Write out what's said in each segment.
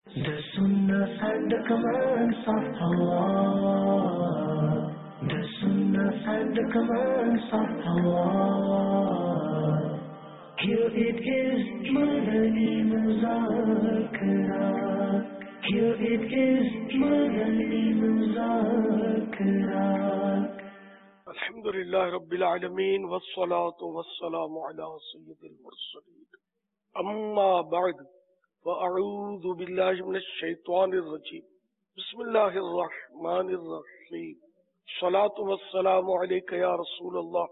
The Sunnah and the commands of Allah. The Sunnah and the commands of Allah. Here it is, Madani Muzakara. Here it is, Madani Muzakara. Alhamdulillah Rabbil Alameen, wassalatu wassalamu ala sayyidil mursaleen. Amma ba'd. فأعوذ بالله من الشيطان الرجيم. بسم الله الرحمن الرحيم. الصلاة والسلام عليك يا رسول الله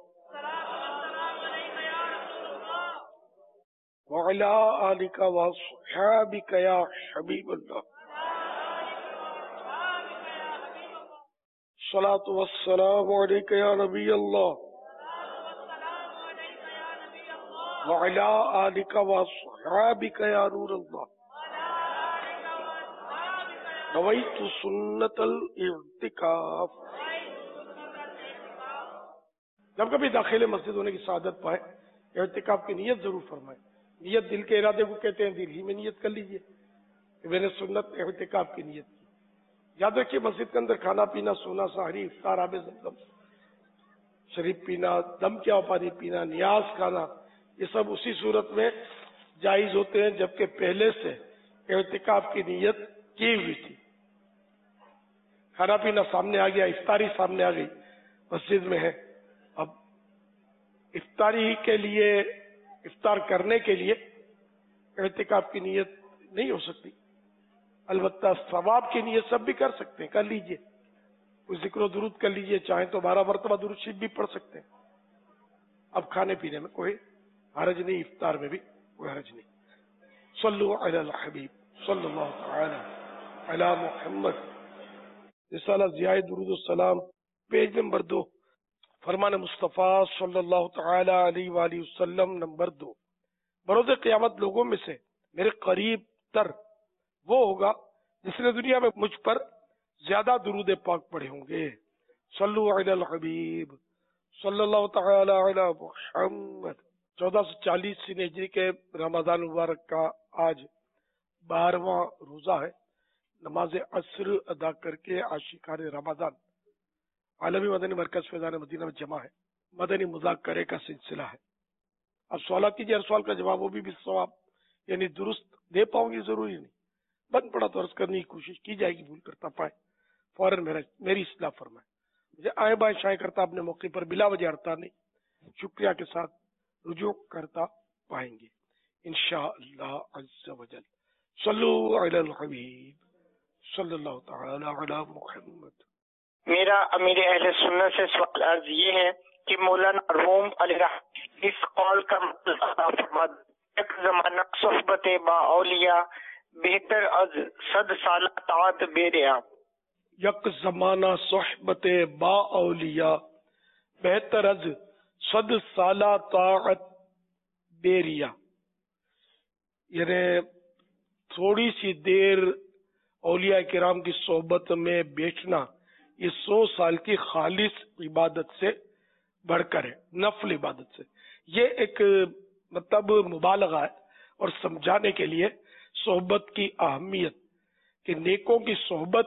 وعلى آلك وصحابك يا حبيب الله. الصلاة والسلام عليك يا نبي الله وعلى آلك وصحابك يا نور الله. نويت سنة الاعتکاف. جب کبھی داخل مسجد ہونے کی سعادت پائے اعتکاف کی نیت ضرور فرمائے. نیت دل کے ارادے کو کہتے ہیں، دل ہی میں نیت کر لیجئے کہ میں نے سنت اعتکاف کی نیت کی. یاد رکھیے مسجد کے اندر کھانا پینا، سونا، سحری، افطار، آب زمزم شریف پینا، دم کیا پانی پینا، نیاز کھانا، یہ سب اسی صورت میں جائز ہوتے ہیں جبکہ پہلے سے اعتکاف کی نیت کی ہوئی تھی. کھانا پینا سامنے آ گیا، افطاری سامنے آ گئی، مسجد میں ہے، اب افطاری کے لیے، افطار کرنے کے لیے اعتکاف کی نیت نہیں ہو سکتی. البتہ ثواب کی نیت سب بھی کر سکتے ہیں، کر لیجئے. کوئی ذکر و درود کر لیجئے، چاہیں تو 12 مرتبہ درود شریف بھی پڑھ سکتے ہیں. اب کھانے پینے میں کوئی حرج نہیں، افطار میں بھی کوئی حرج نہیں. صلو علی الحبیب صلی اللہ تعالی علی محمد. رسالہ ضیاء درود السلام، پیج نمبر 2، فرمان مصطفیٰ صلی اللہ تعالی علیہ وآلہ وسلم نمبر 2. بروز قیامت لوگوں میں سے میرے قریب تر وہ ہوگا جس نے دنیا میں مجھ پر زیادہ درود پاک پڑھے ہوں گے. صلو علی الحبیب صلی اللہ تعالی علی محمد. 1440 ہجری کے رمضان مبارک کا آج 12واں روزہ ہے. نماز عصر ادا کر کے عاشقان رمضان عالمی مدنی مرکز فیضان مدینہ میں جمع ہے. مدنی مذاکرے کا سلسلہ ہے. اب سوالات کیجیے، ہر سوال کا جواب وہ بھی ثواب یعنی درست دے پاؤں گی ضروری نہیں، بند پڑا تو عرض کرنے کی کوشش کی جائے گی، بھول کرتا پائے فوراً میری اصلاح فرمائے. مجھے آئیں بائیں شائیں کرتا اپنے موقع پر بلا وجہ ہٹتا نہیں، شکریہ کے ساتھ رجوع کرتا پائیں گے انشاءاللہ عز و جل. صلو علی الحبیب صلی اللہ تعالی علی محمد. میرا امیر اہل سنت سے سوال عرض یہ ہے کہ مولانا روم علیہ رحمۃ اس قول کا مطلب فرما دیں: ایک زمانہ صحبت با اولیاء بہتر از 100 سال طاعت بے ریا. یک زمانہ صحبت با اولیاء بہتر از 100 سالہ طاعت بے ریا. یعنی تھوڑی سی دیر اولیاء کرام کی صحبت میں بیٹھنا یہ 100 سال کی خالص عبادت سے بڑھ کر ہے، نفل عبادت سے. یہ ایک مطلب مبالغہ ہے اور سمجھانے کے لیے صحبت کی اہمیت کہ نیکوں کی صحبت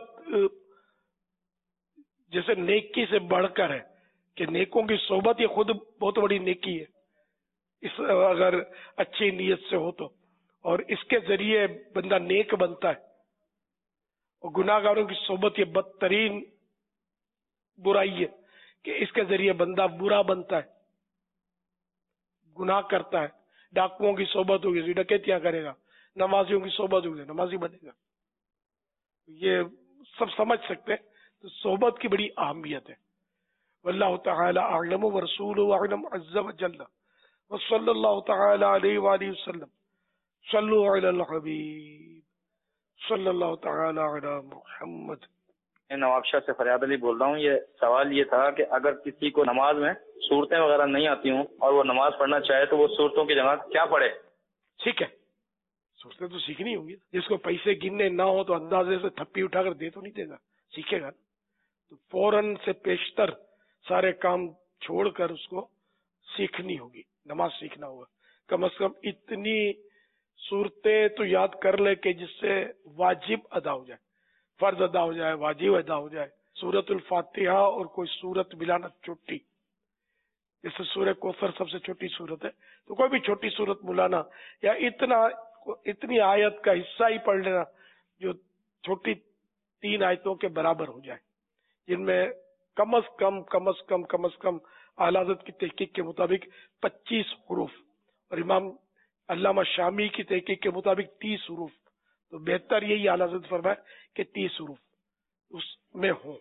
جیسے نیکی سے بڑھ کر ہے، کہ نیکوں کی صحبت یہ خود بہت بڑی نیکی ہے اس اگر اچھی نیت سے ہو تو، اور اس کے ذریعے بندہ نیک بنتا ہے. اور گناہ گاروں کی صحبت یہ بدترین برائی ہے کہ اس کے ذریعے بندہ برا بنتا ہے، گناہ کرتا ہے. ڈاکوؤں کی صحبت ہوگی ڈکیتیاں کرے گا، نمازیوں کی صحبت ہوگی نمازی بنے گا. یہ سب سمجھ سکتے ہیں. تو صحبت کی بڑی اہمیت ہے. واللہ تعالی اعلم ورسولہ اعلم عز وجل وصلی اللہ تعالی علیہ وآلہ وسلم. صلو علی الحبیب صلی اللہ تعالی علی محمد. نواب شاہ سے فریاد علی بول رہا ہوں. یہ سوال یہ تھا کہ اگر کسی کو نماز میں صورتیں وغیرہ نہیں آتی ہوں اور وہ نماز پڑھنا چاہے تو وہ صورتوں کی جگہ کیا پڑھے؟ ٹھیک ہے، صورتیں تو سیکھنی ہوں گی. جس کو پیسے گننے نہ ہو تو اندازے سے تھپی اٹھا کر دے تو نہیں دے گا، سیکھے گا. تو فوراً سے پیشتر سارے کام چھوڑ کر اس کو سیکھنی ہوگی، نماز سیکھنا ہوگا. کم از کم اتنی صورتیں تو یاد کر لے کہ جس سے واجب ادا ہو جائے، فرض ادا ہو جائے، واجب ادا ہو جائے. سورت الفاتحہ اور کوئی سورت ملانا چھوٹی، جیسے سورہ کوثر سب سے چھوٹی سورت ہے، تو کوئی بھی چھوٹی سورت ملانا یا اتنی آیت کا حصہ ہی پڑھ لینا جو چھوٹی 3 آیتوں کے برابر ہو جائے، جن میں کم از کم اعلی حضرت کی تحقیق کے مطابق 25 حروف اور امام علامہ شامی کی تحقیق کے مطابق 30 حروف. تو بہتر یہی اعلی حضرت فرمائے کہ 30 حروف اس میں ہوں.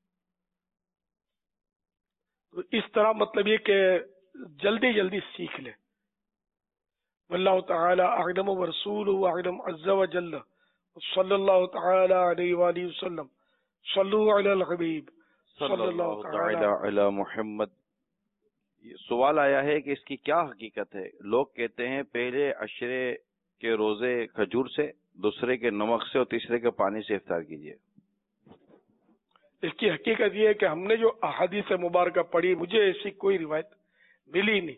تو اس طرح مطلب یہ کہ جلدی سیکھ لے. واللہ تعالی اعلم ورسولہ اعلم عز وجل صلی اللہ تعالی علیہ وآلہ وسلم. صلو علی الحبیب صلی اللہ تعالی علی محمد. سوال آیا ہے کہ اس کی کیا حقیقت ہے؟ لوگ کہتے ہیں پہلے عشرے کے روزے کھجور سے، دوسرے کے نمک سے اور تیسرے کے پانی سے افطار کیجیے. اس کی حقیقت یہ ہے کہ ہم نے جو احادیث مبارکہ پڑھی، مجھے ایسی کوئی روایت ملی نہیں.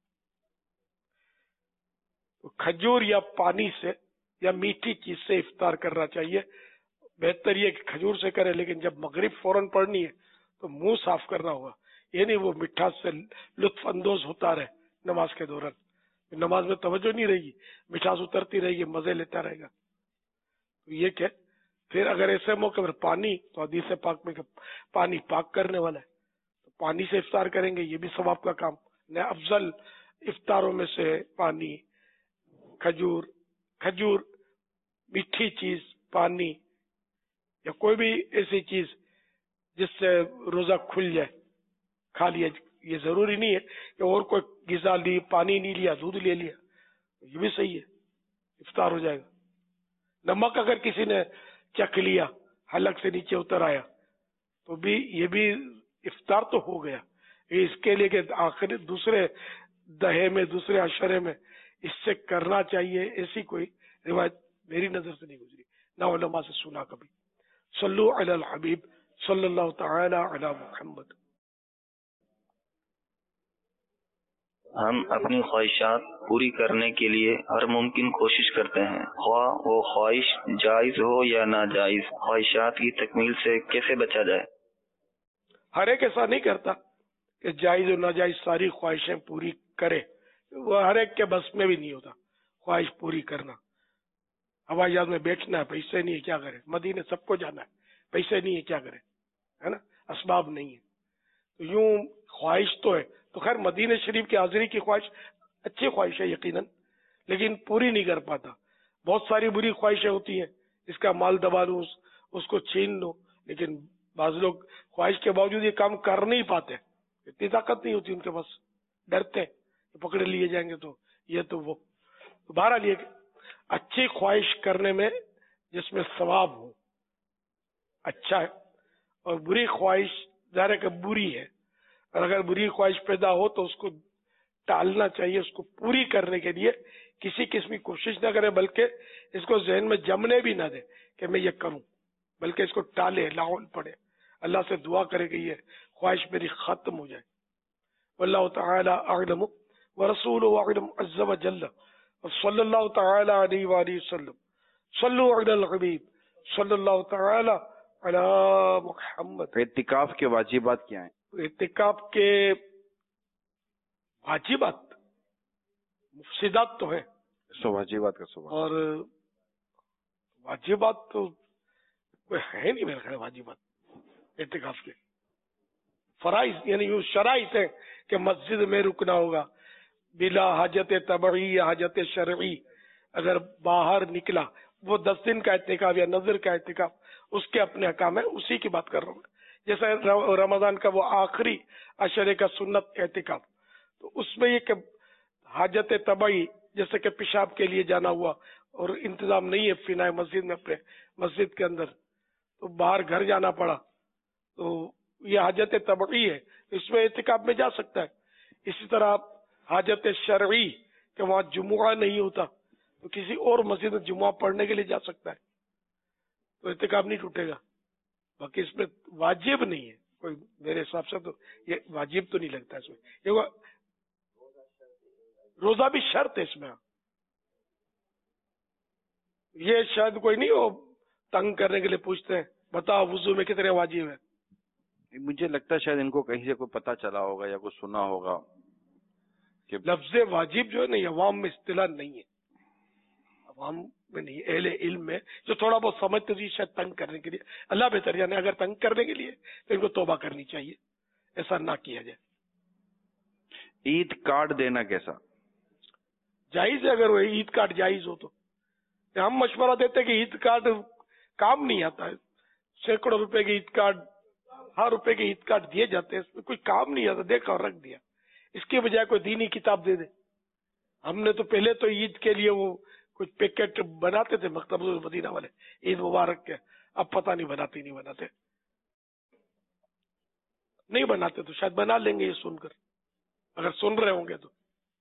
کھجور یا پانی سے یا میٹھی چیز سے افطار کرنا چاہیے. بہتر یہ کہ کھجور سے کرے، لیکن جب مغرب فوراً پڑھنی ہے تو منہ صاف کرنا ہوگا. یہ نہیں وہ مٹھاس سے لطف اندوز ہوتا رہے نماز کے دوران، نماز میں توجہ نہیں رہے گی، مٹھاس اترتی رہے گی، مزے لیتا رہے گا. تو یہ کہ پھر اگر ایسے موقع پر پانی، تو حدیث پاک میں کہ پانی پاک کرنے والا ہے، تو پانی سے افطار کریں گے، یہ بھی ثواب کا کام. نہ افضل افطاروں میں سے پانی، کھجور، میٹھی چیز، پانی یا کوئی بھی ایسی چیز جس سے روزہ کھل جائے کھا لیا. یہ ضروری نہیں ہے کہ اور کوئی غذا لی، پانی نہیں لیا، دودھ لے لیا، یہ بھی صحیح ہے، افطار ہو جائے گا. نمک اگر کسی نے چکھ لیا، حلق سے نیچے اتر آیا، تو بھی یہ بھی افطار تو ہو گیا. اس کے لیے کہ آخر دوسرے دہے میں، دوسرے عشرے میں اس سے کرنا چاہیے، ایسی کوئی روایت میری نظر سے نہیں گزری، نہ علماء سے سنا کبھی. صلو علی الحبیب صلی اللہ تعالی علی محمد. ہم اپنی خواہشات پوری کرنے کے لیے ہر ممکن کوشش کرتے ہیں، خواہ وہ خواہش جائز ہو یا ناجائز. خواہشات کی تکمیل سے کیسے بچا جائے؟ ہر ایک ایسا نہیں کرتا کہ جائز اور ناجائز ساری خواہشیں پوری کرے. وہ ہر ایک کے بس میں بھی نہیں ہوتا خواہش پوری کرنا. ہوائی جہاز میں بیٹھنا ہے، پیسے نہیں ہے، کیا کرے؟ مدینے سب کو جانا ہے، پیسے نہیں ہے، کیا کرے؟ ہے نا، اسباب نہیں ہے. تو یوں خواہش تو ہے. تو خیر مدینہ شریف کی حاضری کی خواہش اچھی خواہش ہے یقیناً، لیکن پوری نہیں کر پاتا. بہت ساری بری خواہشیں ہوتی ہیں، اس کا مال دبا لوں، اس کو چھین لوں، لیکن بعض لوگ خواہش کے باوجود یہ کام کر نہیں پاتے، اتنی طاقت نہیں ہوتی ان کے پاس، ڈرتے پکڑے لیے جائیں گے. تو یہ تو وہ بہرحال یہ اچھی خواہش کرنے میں جس میں ثواب ہو اچھا ہے، اور بری خواہش ظاہر ہے کہ بری ہے، اور اگر بری خواہش پیدا ہو تو اس کو ٹالنا چاہیے. اس کو پوری کرنے کے لیے کسی قسم کی کوشش نہ کرے، بلکہ اس کو ذہن میں جمنے بھی نہ دے کہ میں یہ کروں، بلکہ اس کو ٹالے، لاحول پڑے، اللہ سے دعا کرے کہ یہ خواہش میری ختم ہو جائے. واللہ تعالی اعلم ورسولہ اعلم عز وجل صلی اللہ تعالی علیہ وآلہ وسلم. صلو علی الحبیب صلی اللہ تعالی علی محمد. اعتکاف کے واجبات کیا ہیں؟ اعتکاف کے واجبات مفسدات تو ہیں، واجبات کا سوال. اور واجبات تو کوئی ہے نہیں میرے خیال. واجبات اعتکاف کے فرائض یعنی یوں شرائط ہے کہ مسجد میں رکنا ہوگا بلا حاجت طبعی یا حاجت شرعی. اگر باہر نکلا، وہ 10 دن کا اعتکاف یا نظر کا اعتکاف اس کے اپنے احکام ہے، اسی کی بات کر رہا ہوں. جیسے رمضان کا وہ آخری عشرے کا سنت اعتکاف، تو اس میں یہ کہ حاجت طبعی جیسے کہ پیشاب کے لیے جانا ہوا اور انتظام نہیں ہے فنائے مسجد میں، اپنے مسجد کے اندر، تو باہر گھر جانا پڑا، تو یہ حاجت طبعی ہے، اس میں اعتکاف میں جا سکتا ہے. اسی طرح حاجت شرعی کہ وہاں جمعہ نہیں ہوتا تو کسی اور مسجد میں جمعہ پڑھنے کے لیے جا سکتا ہے، تو اعتکاف نہیں ٹوٹے گا. باقی اس میں واجب نہیں ہے کوئی، میرے حساب سے تو یہ واجب تو نہیں لگتا اس میں. یہ روزہ بھی شرط ہے اس میں. یہ شاید کوئی نہیں ہو تنگ کرنے کے لیے پوچھتے ہیں بتاؤ وضو میں کتنے واجب ہیں. مجھے لگتا ہے شاید ان کو کہیں سے کوئی پتہ چلا ہوگا یا کوئی سنا ہوگا کہ لفظ واجب جو ہے نا عوام میں اصطلاح نہیں ہے, عوام میں نہیں, اہل علم میں جو تھوڑا بہت سمجھتے تھے شاید تنگ کرنے کے لیے. اللہ بہتر جانے, اگر تنگ کرنے کے لیے تو ان کو توبہ کرنی چاہیے, ایسا نہ کیا جائے. عید کارڈ دینا کیسا جائز ہے؟ اگر وہ عید کارڈ جائز ہو تو ہم مشورہ دیتے ہیں کہ عید کارڈ کام نہیں آتا ہے. سینکڑوں روپے کے عید کارڈ, 1000 روپے کے عید کارڈ دیے جاتے ہیں, اس میں کوئی کام نہیں آتا, دیکھا اور رکھ دیا. اس کے بجائے کوئی دینی کتاب دے دے. ہم نے تو پہلے تو عید کے لیے وہ کچھ پیکٹ بناتے تھے مکتب مدینہ والے عید مبارک کے, اب پتہ نہیں بناتے نہیں بناتے, نہیں بناتے تو شاید بنا لیں گے یہ سن کر, اگر سن رہے ہوں گے تو.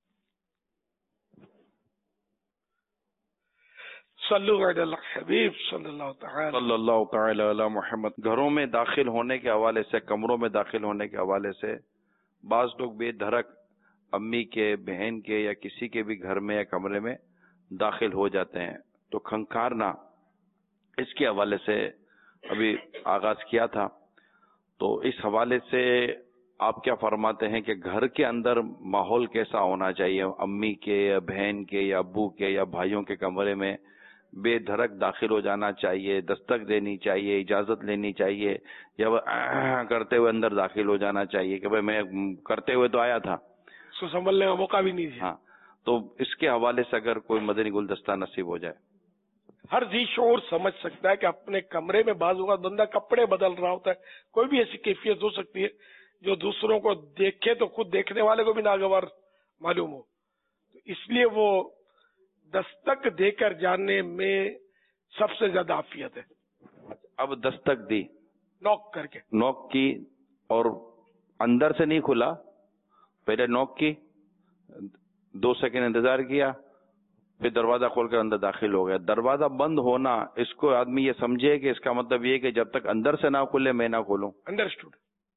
صلو علی الحبیب صلی اللہ تعالی علی محمد. گھروں میں داخل ہونے کے حوالے سے, کمروں میں داخل ہونے کے حوالے سے بعض لوگ بے دھڑک امی کے, بہن کے یا کسی کے بھی گھر میں یا کمرے میں داخل ہو جاتے ہیں, تو کھنکارنا اس کے حوالے سے ابھی آغاز کیا تھا. تو اس حوالے سے آپ کیا فرماتے ہیں کہ گھر کے اندر ماحول کیسا ہونا چاہیے؟ امی کے یا بہن کے یا ابو کے یا بھائیوں کے کمرے میں بے دھڑک داخل ہو جانا چاہیے, دستک دینی چاہیے, اجازت لینی چاہیے, یا وہ کرتے ہوئے اندر داخل ہو جانا چاہیے کہ بھائی میں کرتے ہوئے تو آیا تھا, اس کو سنبھلنے کا موقع بھی نہیں دیا. ہاں, تو اس کے حوالے سے اگر کوئی مدنی گلدستہ نصیب ہو جائے. ہر ذی شعور سمجھ سکتا ہے کہ اپنے کمرے میں بعض اوقات بندہ کپڑے بدل رہا ہوتا ہے, کوئی بھی ایسی کیفیت ہو سکتی ہے جو دوسروں کو دیکھے تو خود دیکھنے والے کو بھی ناگوار معلوم ہو, تو اس لیے وہ دستک دے کر جانے میں سب سے زیادہ عافیت ہے. اب دستک دی, نوک کر کے, نوک کی اور اندر سے نہیں کھلا, پہلے نوک کی, 2 سیکنڈ انتظار کیا, پھر دروازہ کھول کر اندر داخل ہو گیا. دروازہ بند ہونا اس کو آدمی یہ سمجھے کہ اس کا مطلب یہ کہ جب تک اندر سے نہ کھلے میں نہ کھولوں. انڈرسٹوڈ.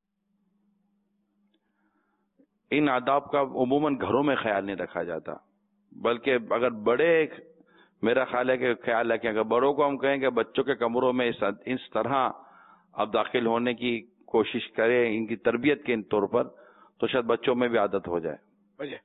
ان آداب کا عموماً گھروں میں خیال نہیں رکھا جاتا, بلکہ اگر بڑے, میرا خیال ہے کہ خیال رکھیں, اگر بڑوں کو ہم کہیں کہ بچوں کے کمروں میں اس طرح اب داخل ہونے کی کوشش کریں ان کی تربیت کے طور پر, تو شاید بچوں میں بھی عادت ہو جائے.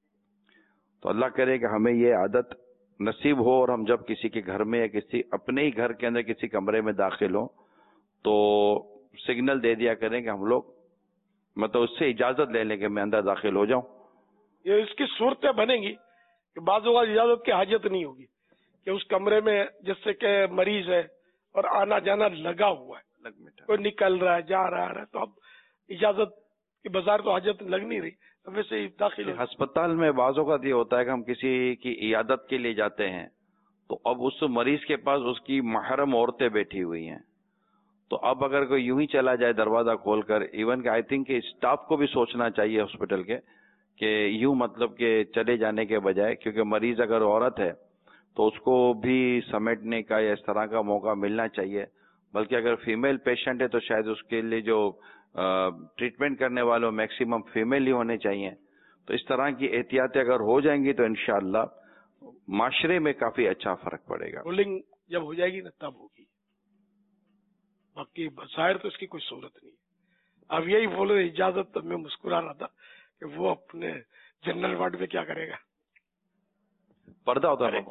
تو اللہ کرے کہ ہمیں یہ عادت نصیب ہو, اور ہم جب کسی کے گھر میں یا کسی اپنے ہی گھر کے اندر کسی کمرے میں داخل ہوں تو سگنل دے دیا کریں کہ ہم لوگ مطلب اس سے اجازت لے لیں کہ میں اندر داخل ہو جاؤں. یہ اس کی صورتیں بنے گی کہ بعض اوقات اجازت کی حاجت نہیں ہوگی کہ اس کمرے میں جس سے کہ مریض ہے اور آنا جانا لگا ہوا ہے, کوئی نکل رہا ہے جا رہا ہے, تو اب اجازت کی بازار تو حاجت لگ نہیں رہی, اب ویسے داخل ہے. ہسپتال میں بعض اوقات یہ ہوتا ہے کہ ہم کسی کی عیادت کے لیے جاتے ہیں تو اب اس مریض کے پاس اس کی محرم عورتیں بیٹھی ہوئی ہیں, تو اب اگر کوئی یوں ہی چلا جائے دروازہ کھول کر, ایون کہ آئی تھنک کہ اسٹاف کو بھی سوچنا چاہیے ہاسپٹل کے کہ یوں مطلب کہ چلے جانے کے بجائے, کیونکہ مریض اگر عورت ہے تو اس کو بھی سمیٹنے کا یا اس طرح کا موقع ملنا چاہیے, بلکہ اگر فیمیل پیشنٹ ہے تو شاید اس کے لیے جو ٹریٹمنٹ کرنے والوں میکسیمم فیمیل ہی ہونے چاہیے. تو اس طرح کی احتیاطیں اگر ہو جائیں گی تو انشاءاللہ معاشرے میں کافی اچھا فرق پڑے گا. رولنگ جب ہو جائے گی نا تب ہوگی, باقی ظاہر تو اس کی کوئی صورت نہیں. اب یہی بولو اجازت, تو میں مسکرا رہا تھا کہ وہ اپنے جنرل وارڈ میں کیا کرے گا, پردہ ہوتا ہے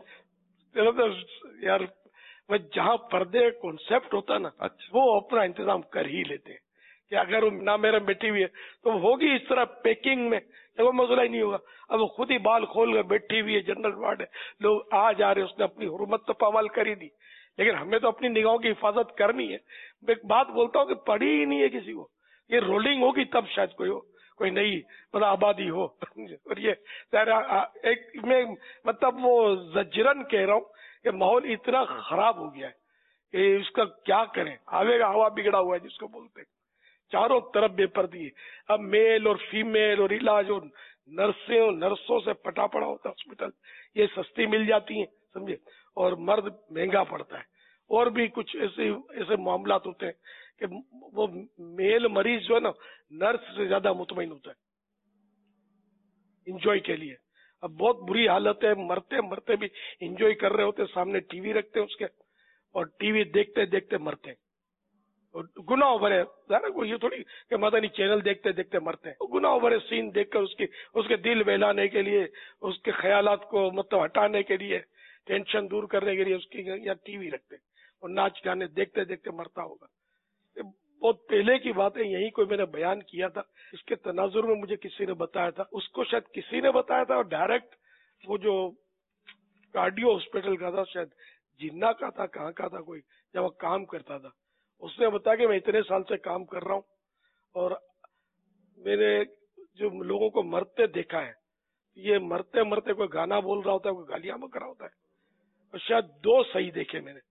یار, وہ جہاں پردے کانسیپٹ ہوتا ہے نا, وہ اپنا انتظام کر ہی لیتے ہیں کہ اگر نہ میرا بیٹھی ہوئی ہے تو ہوگی اس طرح پیکنگ میں, وہ مسئلہ ہی نہیں ہوگا. اب وہ خود ہی بال کھول کر بیٹھی ہوئی ہے, جنرل وارڈ ہے, لوگ آ جا رہے, اس نے اپنی حرمت تو پامال کر ہی دی, لیکن ہمیں تو اپنی نگاہوں کی حفاظت کرنی ہے. میں ایک بات بولتا ہوں کہ پڑھی ہی نہیں ہے کسی کو, یہ رولنگ ہوگی تب شاید کوئی نئی مطلب آبادی ہو. اور یہ ایک میں مطلب وہ زجرن کہہ رہا ہوں کہ ماحول اتنا خراب ہو گیا ہے کہ اس کا کیا کریں. آگے کا ہوا بگڑا ہوا ہے جس کو بولتے ہیں, چاروں طرف بے پردی ہے. اب میل اور فیمیل اور علاج اور نرسوں سے پٹا پڑا ہوتا ہے ہاسپٹل, یہ سستی مل جاتی ہیں سمجھے, اور مرد مہنگا پڑتا ہے. اور بھی کچھ ایسے معاملات ہوتے ہیں کہ وہ میل مریض جو ہے نا نرس سے زیادہ مطمئن ہوتا ہے انجوائے کے لیے, اب بہت بری حالت ہے، مرتے مرتے بھی انجوائے کر رہے ہوتے، سامنے ٹی وی رکھتے اس کے اور ٹی وی دیکھتے دیکھتے مرتے. اور گناہ بھرے کوئی یہ تھوڑی کہ مدنی چینل دیکھتے دیکھتے مرتے ہیں. گناہ بھرے سین دیکھ کر اس کے دل بہلانے کے لیے، اس کے خیالات کو مطلب ہٹانے کے لیے، ٹینشن دور کرنے کے لیے اس کی یا ٹی وی رکھتے اور ناچ گانے دیکھتے دیکھتے مرتا ہوگا. بہت پہلے کی بات ہے، یہی کوئی میں نے بیان کیا تھا، اس کے تناظر میں مجھے کسی نے بتایا تھا، اس کو شاید کسی نے بتایا تھا اور ڈائریکٹ وہ جو کارڈیو ہاسپٹل کا تھا، شاید جنہ کا تھا، کہاں کا تھا، کوئی جب وہ کام کرتا تھا، اس نے بتایا کہ میں اتنے سال سے کام کر رہا ہوں اور میں نے جو لوگوں کو مرتے دیکھا ہے، یہ مرتے مرتے کوئی گانا بول رہا ہوتا ہے، کوئی گالیاں بک رہا ہوتا ہے، اور شاید 2 صحیح دیکھے میں نے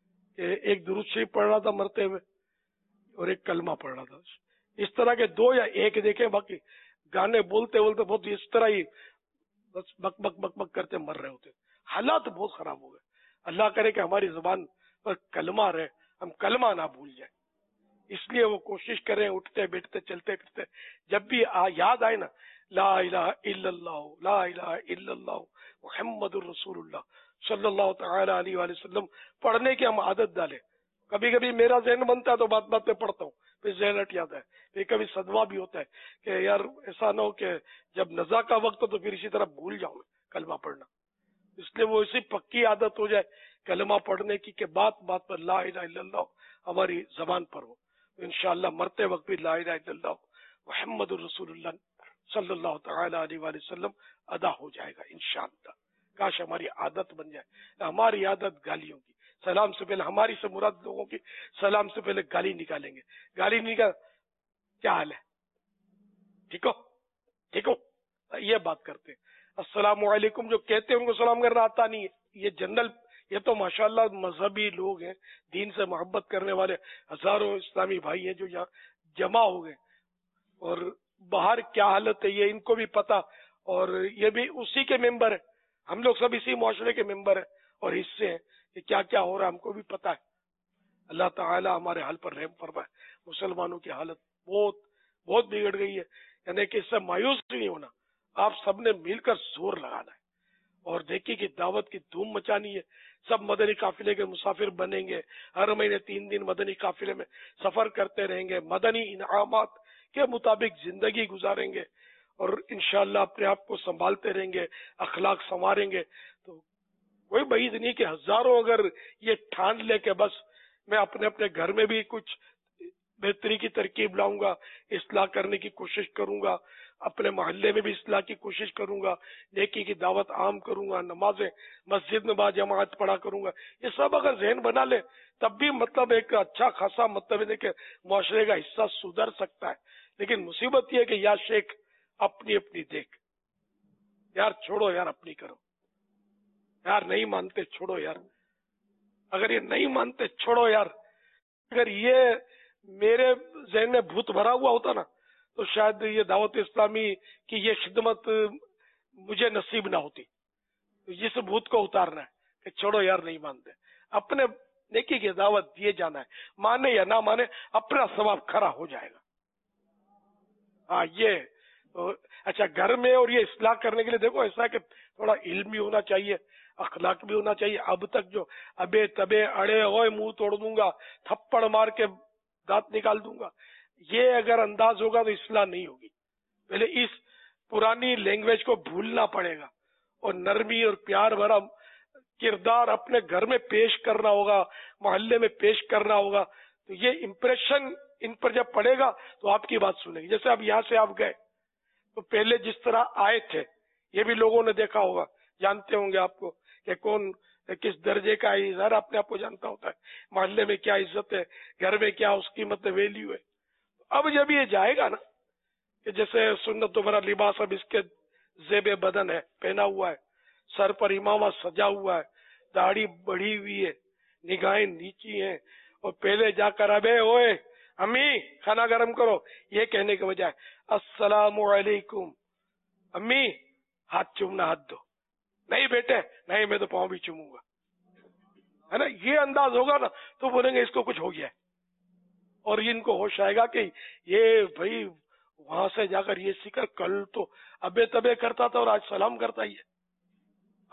کہ ایک درود شریف پڑھ رہا تھا مرتے ہوئے اور ایک کلمہ پڑھ رہا تھا. اس طرح کے 2 یا 1 دیکھے، باقی گانے بولتے بولتے بہت اس طرح ہی بس بک بک بک بک کرتے مر رہے ہوتے. حالات بہت خراب ہو گئے. اللہ کرے کہ ہماری زبان پر کلمہ رہے، ہم کلمہ نہ بھول جائیں. اس لیے وہ کوشش کریں، اٹھتے بیٹھتے چلتے پھرتے جب بھی یاد آئے نا، لا الہ الا اللہ، لا الہ الا اللہ محمد الرسول اللہ صلی اللہ تعالی علیہ وآلہ وسلم پڑھنے کی ہم عادت ڈالیں. کبھی کبھی میرا ذہن بنتا ہے تو بات بات پہ پڑھتا ہوں، پھر ذہن ہٹ جاتا ہے. پھر کبھی صدمہ بھی ہوتا ہے کہ یار ایسا نہ ہو کہ جب نزا کا وقت ہو تو پھر اسی طرح بھول جاؤں کلمہ پڑھنا. اس لیے وہ اسی پکی عادت ہو جائے کلمہ پڑھنے کی کہ بات بات پر لا الہ الا اللہ ہماری زبان پر ہو. انشاءاللہ مرتے وقت بھی لا الہ الا اللہ محمد الرسول اللہ صلی اللہ تعالی علیہ وآلہ وسلم ادا ہو جائے گا انشاءاللہ. کاش ہماری عادت بن جائے. ہماری عادت گالیوں کی، سلام سے پہلے ہماری سے مراد لوگوں کی سلام سے پہلے گالی نکالیں گے. گالی نکال کیا حال ہے، ٹھیک ہو ٹھیک ہو، یہ بات کرتے ہیں. السلام علیکم جو کہتے ہیں ان کو سلام کرنا آتا نہیں ہے. یہ جنرل، یہ تو ماشاءاللہ مذہبی لوگ ہیں، دین سے محبت کرنے والے ہزاروں اسلامی بھائی ہیں جو یہاں جمع ہو گئے، اور باہر کیا حالت ہے یہ ان کو بھی پتا، اور یہ بھی اسی کے ممبر ہیں. ہم لوگ سب اسی معاشرے کے ممبر ہیں اور حصے ہیں کہ کیا کیا ہو رہا ہے ہم کو بھی پتا ہے. اللہ تعالی ہمارے حال پر رحم فرمائے. مسلمانوں کی حالت بہت بہت بگڑ گئی ہے. یعنی کہ اس سے مایوس نہیں ہونا، آپ سب نے مل کر زور لگانا ہے اور نیکی کی دعوت کی دھوم مچانی ہے. سب مدنی قافلے کے مسافر بنیں گے، ہر مہینے 3 دن مدنی قافلے میں سفر کرتے رہیں گے، مدنی انعامات کے مطابق زندگی گزاریں گے اور انشاءاللہ اپنے آپ کو سنبھالتے رہیں گے، اخلاق سنواریں گے. تو کوئی بعید نہیں کہ ہزاروں اگر یہ ٹھان لے کہ بس میں اپنے اپنے گھر میں بھی کچھ بہتری کی ترکیب لاؤں گا، اصلاح کرنے کی کوشش کروں گا، اپنے محلے میں بھی اصلاح کی کوشش کروں گا، نیکی کی دعوت عام کروں گا، نمازیں مسجد میں با جماعت پڑھا کروں گا، یہ سب اگر ذہن بنا لے تب بھی مطلب ایک اچھا خاصا مطلب ہے کہ معاشرے کا حصہ سدھر سکتا ہے. لیکن مصیبت یہ ہے کہ یا شیخ اپنی اپنی دیکھ، یار چھوڑو یار اپنی کرو، یار نہیں مانتے چھوڑو یار، اگر یہ نہیں مانتے چھوڑو یار. اگر یہ میرے ذہن میں بھوت بھرا ہوا ہوتا نا تو شاید یہ دعوت اسلامی کی یہ خدمت مجھے نصیب نہ ہوتی. اس بھوت کو اتارنا ہے کہ چھوڑو یار نہیں مانتے، اپنے نیکی کی دعوت دیے جانا ہے، مانے یا نہ مانے اپنا ثواب کھڑا ہو جائے گا. ہاں یہ اچھا گھر میں اور یہ اصلاح کرنے کے لیے دیکھو ایسا کہ تھوڑا علم بھی ہونا چاہیے، اخلاق بھی ہونا چاہیے. اب تک جو ابے تبے اڑے ہوئے منہ توڑ دوں گا، تھپڑ مار کے دانت نکال دوں گا، یہ اگر انداز ہوگا تو اصلاح نہیں ہوگی. پہلے اس پرانی لینگویج کو بھولنا پڑے گا اور نرمی اور پیار بھرا کردار اپنے گھر میں پیش کرنا ہوگا، محلے میں پیش کرنا ہوگا. تو یہ امپریشن ان پر جب پڑے گا تو آپ کی بات سنیں گے. جیسے اب یہاں سے آپ گئے تو پہلے جس طرح آئے تھے یہ بھی لوگوں نے دیکھا ہوگا، جانتے ہوں گے آپ کو کہ کون کس درجے کا ہے. ظاہر اپنے آپ کو جانتا ہوتا ہے محلے میں کیا عزت ہے، گھر میں کیا اس کی مطلب ویلیو ہے. اب جب یہ جائے گا نا کہ جیسے سنت بھرا لباس اب اس کے زیب بدن ہے، پہنا ہوا ہے، سر پر امامہ سجا ہوا ہے، داڑھی بڑھی ہوئی ہے، نگاہیں نیچی ہیں، اور پہلے جا کر ابے ہوئے امی کھانا گرم کرو یہ کہنے کے بجائے السلام علیکم امی ہاتھ چومنا ہاتھ دو، نہیں بیٹے نہیں میں تو پاؤں بھی چوموں گا، ہے نا. یہ انداز ہوگا نا تو بولیں گے اس کو کچھ ہو گیا ہے. اور ان کو ہوش آئے گا کہ یہ بھائی وہاں سے جا کر یہ سیکھا، کل تو ابے تبے کرتا تھا اور آج سلام کرتا ہی ہے.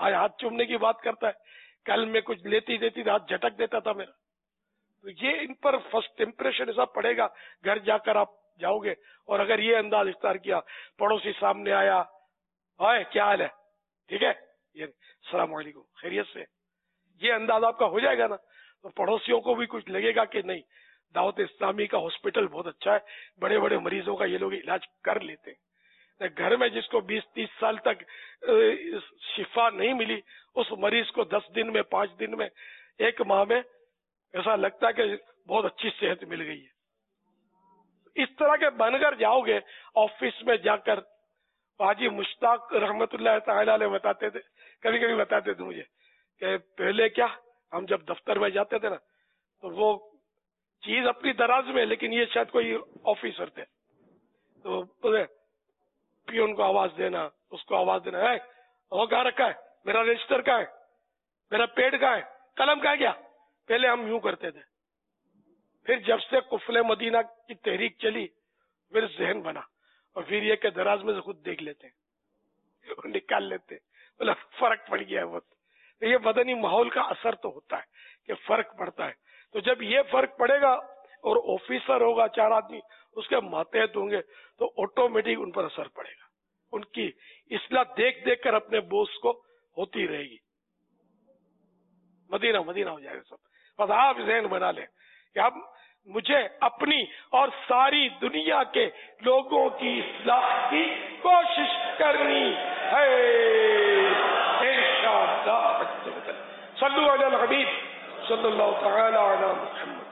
آج ہاتھ چومنے کی بات کرتا ہے، کل میں کچھ لیتی دیتی ہاتھ جھٹک دیتا تھا میرا. تو یہ ان پر فرسٹ امپریشن ایسا پڑے گا. گھر جا کر آپ جاؤ گے اور اگر یہ انداز اختیار کیا، پڑوسی سامنے آیا، ہائے کیا حال ہے، ٹھیک ہے، یہ السلام علیکم، خیریت سے، یہ انداز آپ کا ہو جائے گا نا، تو پڑوسیوں کو بھی کچھ لگے گا کہ نہیں، دعوت اسلامی کا ہاسپٹل بہت اچھا ہے، بڑے بڑے مریضوں کا یہ لوگ علاج کر لیتے ہیں. گھر میں جس کو 20-30 سال تک شفا نہیں ملی، اس مریض کو 10 دن میں، 5 دن میں، 1 ماہ میں ایسا لگتا ہے کہ بہت اچھی صحت مل گئی ہے. اس طرح کے بن کر جاؤ گے. آفس میں جا کر حاجی مشتاق رحمت اللہ تعالی علیہ بتاتے تھے، کبھی کبھی بتاتے تھے مجھے کہ پہلے کیا، ہم جب دفتر میں جاتے تھے نا تو وہ چیز اپنی دراز میں، لیکن یہ شاید کوئی آفیسر تھے تو پیون کو آواز دینا، اس کو آواز دینا، ہے وہ کہاں رکھا ہے، میرا رجسٹر کہاں ہے، میرا پیڈ کہاں ہے، قلم کہاں گیا. پہلے ہم یوں کرتے تھے. پھر جب سے قفل مدینہ کی تحریک چلی پھر ذہن بنا، اور پھر یہ کہ دراز میں سے خود دیکھ لیتے ہیں، نکال لیتے ہیں. مطلب فرق پڑ گیا ہے بہت. یہ بدنی ماحول کا اثر تو ہوتا ہے کہ فرق پڑتا ہے. تو جب یہ فرق پڑے گا اور آفیسر ہوگا 4 آدمی اس کے ماتحت ہوں گے تو آٹومیٹک ان پر اثر پڑے گا. ان کی اصلاح دیکھ دیکھ کر اپنے بوس کو ہوتی رہے گی. مدینہ مدینہ ہو جائے گا سب. بس آپ ذہن بنا لیں کہ اب مجھے اپنی اور ساری دنیا کے لوگوں کی اصلاح کی کوشش کرنی ہے انشاءاللہ. صلو علی الحبیب صلی اللہ تعالی علی محمد.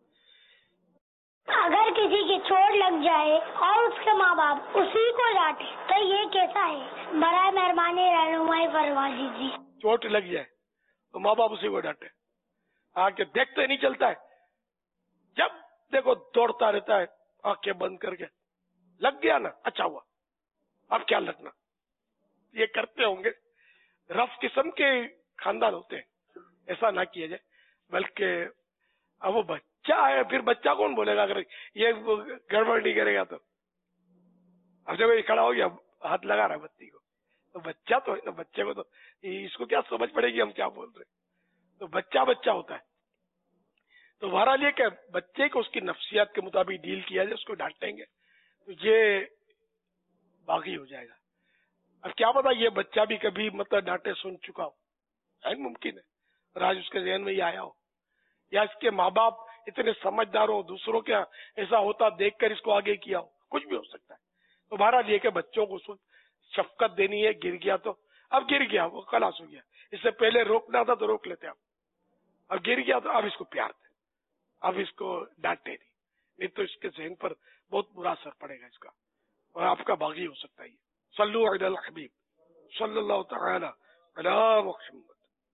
اگر کسی کی چوٹ لگ جائے اور اس کے ماں باپ اسی کو ڈانٹے تو یہ کیسا ہے؟ برائے مہربانی رہنمائی فرما دیجیے. چوٹ لگ جائے تو ماں باپ اسی کو ڈانٹے، آ کے دیکھتے نہیں چلتا ہے، جب دیکھو دوڑتا رہتا ہے آنکھیں بند کر کے. لگ گیا نا، اچھا ہوا، اب کیا لگنا. یہ کرتے ہوں گے. رف قسم کے خاندان ہوتے ہیں، ایسا نہ کیا جائے. بلکہ اب وہ بچہ ہے، پھر بچہ کون بولے گا اگر یہ گڑبڑ نہیں کرے گا تو. اب جب یہ کھڑا ہو گیا ہاتھ لگا رہا ہے بچی کو، تو بچہ تو ہے نا، بچے کو تو اس کو کیا سمجھ پڑے گی ہم کیا بول رہے ہیں. تو بچہ بچہ ہوتا ہے. تو بہرحال یہ کہ بچے کو اس کی نفسیات کے مطابق ڈیل کیا جائے. اس کو ڈانٹیں گے تو یہ باغی ہو جائے گا. اب کیا پتا یہ بچہ بھی کبھی مطلب ڈانٹے سن چکا ہو، ممکن ہے، اور آج اس کے ذہن میں یہ آیا ہو، یا اس کے ماں باپ اتنے سمجھدار ہو، دوسروں کے ایسا ہوتا دیکھ کر اس کو آگے کیا ہو، کچھ بھی ہو سکتا ہے. تو بہرحال یہ کہ بچوں کو شفقت دینی ہے. گر گیا تو اب گر گیا، وہ خلاص ہو گیا. اس سے پہلے روکنا تھا تو روک لیتے آپ. اب گر گیا تو اب اس کو پیار دیں، اب اس کو ڈانٹے نہیں تو اس کے ذہن پر بہت برا اثر پڑے گا اس کا، اور آپ کا باغی ہو سکتا ہے. صلو علی الحبیب صلی اللہ تعالی علی محمد.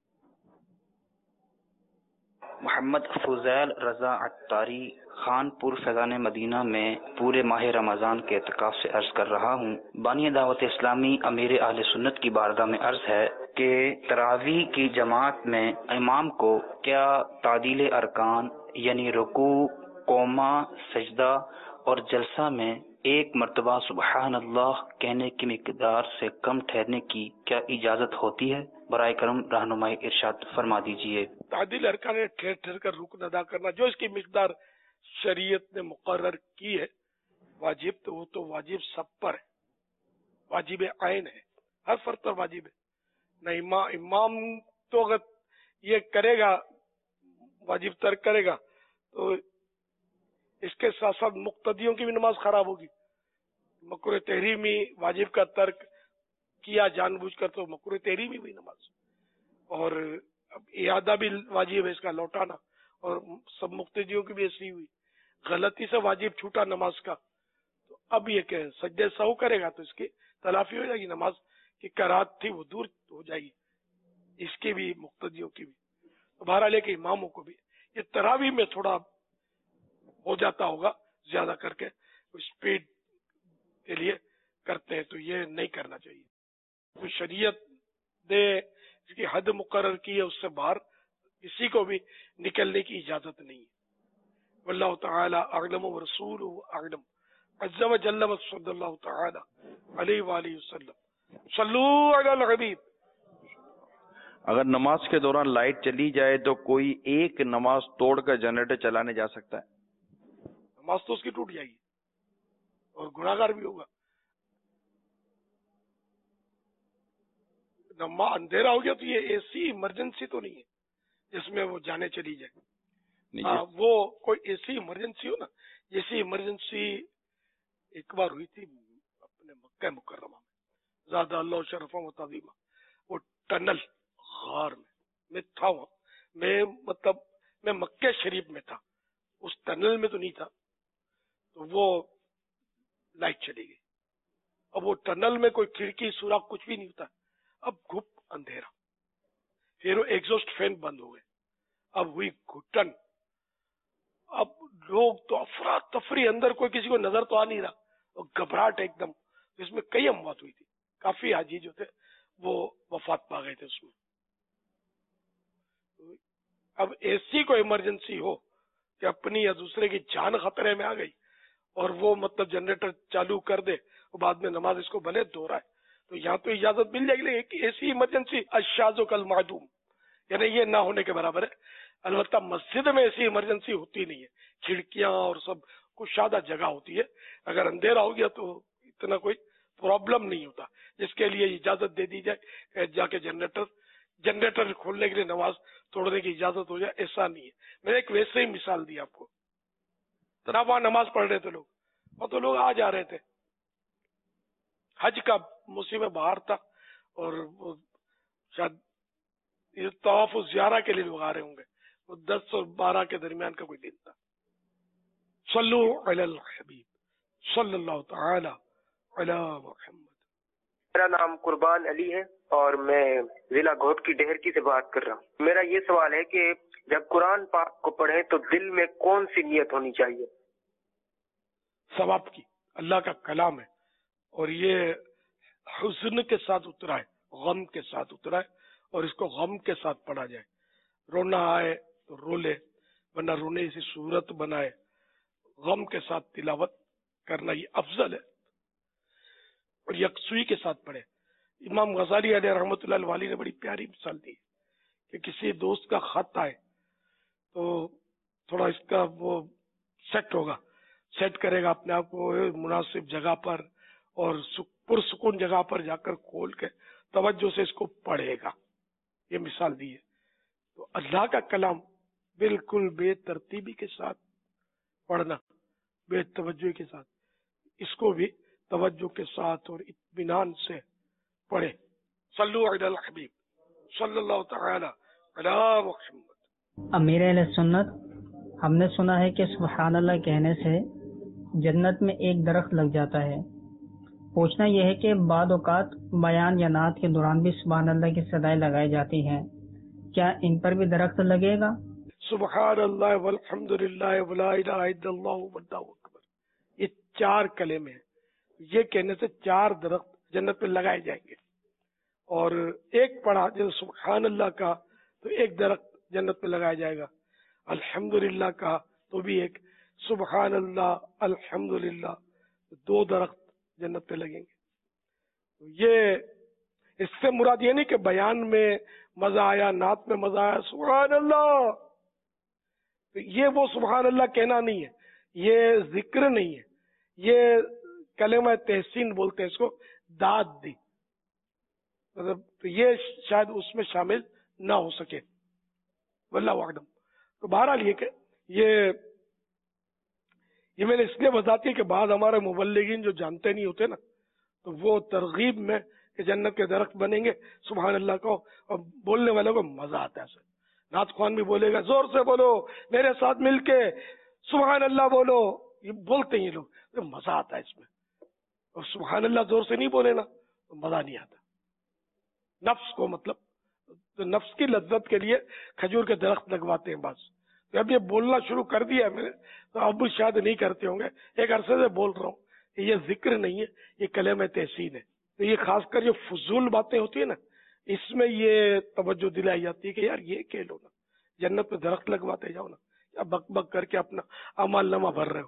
محمد فضیل رضا عطاری، خان پور فیضان مدینہ میں پورے ماہ رمضان کے اعتکاف سے عرض کر رہا ہوں. بانی دعوت اسلامی امیر اہل سنت کی بارگاہ میں عرض ہے کہ تراویح کی جماعت میں امام کو کیا تعدیل ارکان یعنی رکوع، قوما، سجدہ اور جلسہ میں 1 مرتبہ سبحان اللہ کہنے کی مقدار سے کم ٹھہرنے کی کیا اجازت ہوتی ہے؟ برائے کرم رہنمائی ارشاد فرما دیجیے. تعدیل ارکان ٹھہر ٹھہر کر رکن ادا کرنا، جو اس کی مقدار شریعت نے مقرر کی ہے واجب، تو وہ تو واجب سب پر ہے، واجب عین ہے، ہر فرد پر واجب ہے. نہ امام تو اگر یہ کرے گا، واجب ترک کرے گا، تو اس کے ساتھ ساتھ مقتدیوں کی بھی نماز خراب ہوگی. مکروہ تحریمی واجب کا ترک کیا جان بوجھ کر تو مکروہ تحریمی بھی نماز، اور اعادہ بھی واجب ہے اس کا لوٹانا، اور سب مقتدیوں کی بھی ایسی ہوئی. غلطی سے واجب چھوٹا نماز کا، تو اب یہ کہ سجدے سہو کرے گا تو اس کی تلافی ہو جائے گی، نماز کی کراہت تھی وہ دور ہو جائے گی، اس کی بھی مقتدیوں کی بھی. تو بہرحال کہ اماموں کو بھی یہ تراویح میں تھوڑا ہو جاتا ہوگا زیادہ کر کے اسپیڈ کے لیے کرتے ہیں، تو یہ نہیں کرنا چاہیے. تو شریعت نے اس کی حد مقرر کی ہے، اس سے باہر کسی کو بھی نکلنے کی اجازت نہیں ہے. واللہ تعالی اعلم ورسولہ اعلم. عز وجل صلی اللہ تعالی علیہ وآلہ وسلم. صلو علی الحبیب. اگر نماز کے دوران لائٹ چلی جائے تو کوئی ایک نماز توڑ کر جنریٹر چلانے جا سکتا ہے؟ نماز تو اس کی ٹوٹ جائے گی اور گناہگار بھی ہوگا. اندھیرا ہو گیا تو یہ ایسی ایمرجنسی تو نہیں ہے جس میں وہ جانے چلی جائے. وہ کوئی ایسی ایمرجنسی ہو نا، جیسی ایمرجنسی ایک بار ہوئی تھی اپنے مکہ مکرمہ میں، زیادہ اللہ شرف و تعظیمہ، وہ ٹنل غار میں تھا وہاں، میں مکہ شریف میں تھا، اس ٹنل میں تو نہیں تھا، تو وہ لائٹ چلی گئی. اب وہ ٹنل میں کوئی کھڑکی سوراخ کچھ بھی نہیں ہوتا، اب گھپ اندھیرا، پھر وہ ایگزاسٹ فین بند ہو گئے، اب ہوئی گھٹن. اب لوگ تو افراتفری، اندر کوئی کسی کو نظر تو آ نہیں رہا، اور گھبراہٹ ایک دم. اس میں کئی اموات ہوئی تھی، کافی حاجی جو تھے وہ وفات پا گئے تھے اس میں. اب ایسی کوئی ایمرجنسی ہو کہ اپنی یا دوسرے کی جان خطرے میں آ گئی اور وہ جنریٹر چالو کر دے اور بعد میں نماز اس کو بھلے دہرائے، تو یہاں تو اجازت مل جائے گی، لیکن ایسی ایمرجنسی الشاذ کالمعدوم، یعنی یہ نہ ہونے کے برابر ہے. البتہ مسجد میں ایسی ایمرجنسی ہوتی نہیں ہے، کھڑکیاں اور سب کشادہ جگہ ہوتی ہے، اگر اندھیرا ہو گیا تو اتنا کوئی پرابلم نہیں ہوتا جس کے لیے اجازت دے دی جائے کہ جا کے جنریٹر کھولنے کے لیے نماز توڑنے کی اجازت ہو جائے، ایسا نہیں ہے. میں نے ایک ویسے ہی مثال دی آپ کو، وہاں نماز پڑھ رہے تھے لوگ، اور تو لوگ آ جا رہے تھے، حج کا موسم بہار تھا اور وہ شاید طواف زیارہ کے لیے لوگ آ رہے ہوں گے، وہ 10 اور 12 کے درمیان کا کوئی دن تھا. صلو علی الحبیب صلی اللہ تعالی علی محمد. میرا نام قربان علی ہے اور میں ضلع گھوٹ کی ڈہرکی سے بات کر رہا ہوں. میرا یہ سوال ہے کہ جب قرآن پاک کو پڑھیں تو دل میں کون سی نیت ہونی چاہیے؟ ثواب کی. اللہ کا کلام ہے اور یہ حزن کے ساتھ اترا ہے، غم کے ساتھ اترا ہے، اور اس کو غم کے ساتھ پڑھا جائے. رونا آئے تو رو لے، ورنہ رونے سے صورت بنائے. غم کے ساتھ تلاوت کرنا یہ افضل ہے، اور یکسوئی کے ساتھ پڑھے. امام غزالی علیہ رحمۃ اللہ الوالی نے بڑی پیاری مثال دی کہ کسی دوست کا خط آئے تو تھوڑا اس کا وہ سیٹ کرے گا اپنے آپ کو مناسب جگہ پر اور پرسکون جگہ پر جا کر کھول کے توجہ سے اس کو پڑھے گا. یہ مثال دی ہے. تو اللہ کا کلام بالکل بے ترتیبی کے ساتھ پڑھنا، بے توجہ کے ساتھ، اس کو بھی توجہ کے ساتھ اور اطمینان سے پڑھے. صلو علی الحبیب صلی اللہ تعالی علی محمد. امیر اہل سنت، ہم نے سنا ہے کہ سبحان اللہ کہنے سے جنت میں ایک درخت لگ جاتا ہے. پوچھنا یہ ہے کہ بعض اوقات بیان یا نعت کے دوران بھی سبحان اللہ کی صدائیں لگائی جاتی ہیں، کیا ان پر بھی درخت لگے گا؟ سبحان اللہ والحمد للہ ولا الہ الا اللہ واللہ اکبر، یہ 4 کلمے ہیں. یہ کہنے سے 4 درخت جنت پہ لگائے جائیں گے. اور ایک پڑھا جب سبحان اللہ کا تو ایک درخت جنت پہ لگایا جائے گا. الحمدللہ کا تو بھی ایک، سبحان اللہ الحمدللہ 2 درخت جنت پہ لگیں گے. یہ اس سے مراد یہ نہیں کہ بیان میں مزہ آیا، نعت میں مزہ آیا، سبحان اللہ، یہ وہ سبحان اللہ کہنا نہیں ہے، یہ ذکر نہیں ہے، یہ کلمہ تحسین بولتے ہیں اس کو، داد دی، مطلب تو یہ شاید اس میں شامل نہ ہو سکے، واللہ اعلم. تو بہرحال یہ کہ یہ میں نے اس لیے وضاحت کی کہ بعض ہمارے مبلغین جو جانتے نہیں ہوتے نا، تو وہ ترغیب میں کہ جنت کے درخت بنیں گے سبحان اللہ کو، اور بولنے والے کو مزہ آتا ہے. نعت خوان بھی بولے گا زور سے بولو، میرے ساتھ مل کے سبحان اللہ بولو، یہ بولتے ہیں لوگ، تو مزہ آتا ہے اس میں. اور سبحان اللہ زور سے نہیں بولے نا تو مزہ نہیں آتا. نفس کو مطلب تو نفس کی لذت کے لیے کھجور کے درخت لگواتے ہیں بعض. تو اب یہ بولنا شروع کر دیا ہے میں نے، تو اب شاید نہیں کرتے ہوں گے، ایک عرصے سے بول رہا ہوں. یہ ذکر نہیں ہے، یہ کلمہ تحسین ہے. تو یہ خاص کر جو فضول باتیں ہوتی ہیں نا، اس میں یہ توجہ دلائی جاتی ہے کہ یار یہ کہہ لو نا، جنت میں درخت لگواتے جاؤ نا، یا بک بک کر کے اپنا اعمال نامہ بھر رہے ہو.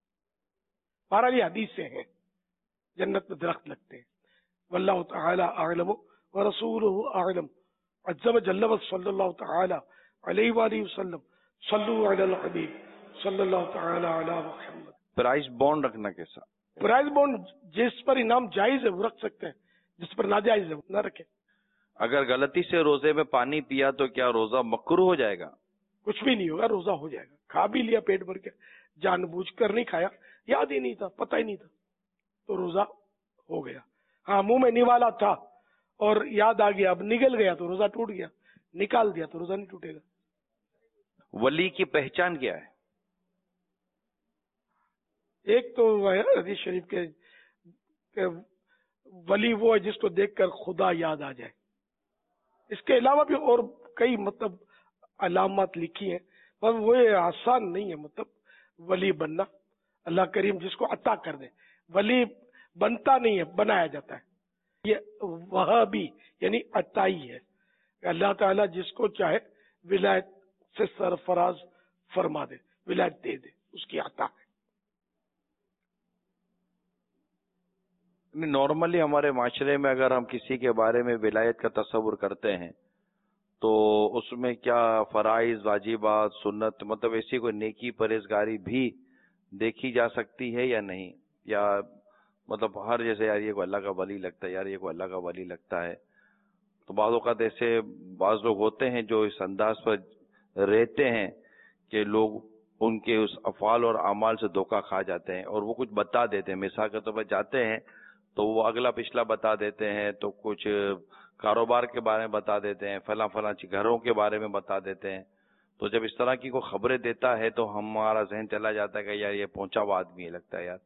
بہرحال یہ حدیث سے ہیں جنت میں درخت لگتے ہیں. واللہ تعالی اعلم ورسولہ اعلم. अज़्ज़ व जल्ल व सल्लल्लाहु तआला अलैहि वसल्लम सल्लु अलल हबीब सल्लल्लाहु तआला अला मुहम्मद। प्राइस बॉन्ड रखना कैसा? प्राइस बॉन्ड जिस पर इनाम जायज है वो रख सकते हैं, जिस पर नाजायज है वो न रखें। अगर गलती से रोजे में पानी पिया तो क्या रोजा मकरूह हो जाएगा? कुछ भी नहीं होगा, रोजा हो जाएगा। खा भी लिया पेट भर के, जानबूझकर नहीं खाया, याद ही नहीं था, पता ही नहीं था, तो रोजा हो गया। हाँ, मुंह में निवाला था और याद आ गया, अब निकल गया तो रोजा टूट गया, निकाल दिया तो रोजा नहीं टूटेगा। वली की पहचान क्या है? एक तो है हदीस शरीफ के वली वो है जिसको देखकर खुदा याद आ जाए। इसके अलावा भी और कई मतलब अलामत लिखी हैं, पर वो आसान नहीं है मतलब वली बनना। अल्लाह करीम जिसको अता कर दे, वली बनता नहीं है, बनाया जाता है। ये वह भी यानी अताई है, अल्लाह ताला जिसको चाहे विलायत से सरफराज फरमा दे, विलायत दे दे, उसकी अता है। नॉर्मली हमारे माशरे में अगर हम किसी के बारे में विलायत का तस्वुर करते हैं तो उसमें क्या फराइज, वाजिबात, सुन्नत मतलब ऐसी कोई नेकी परहेजगारी भी देखी जा सकती है या नहीं? या मतलब हर जैसे यार ये को अल्लाह का वली लगता है, यार ये को अल्लाह का वली लगता है, तो बाज़ औक़ात ऐसे बाज़ लोग होते हैं जो इस अंदाज पर रहते हैं कि लोग उनके उस अफ़ाल और अमाल से धोखा खा जाते हैं और वो कुछ बता देते हैं। मिसाल के तौर पर जाते हैं तो वो अगला पिछला बता देते हैं, तो कुछ कारोबार के बारे में बता देते हैं, फला फला घरों के बारे में बता देते हैं। तो जब इस तरह की कोई खबरें देता है तो हमारा जहन चला जाता है कि यार ये पहुंचा हुआ आदमी है लगता है यार।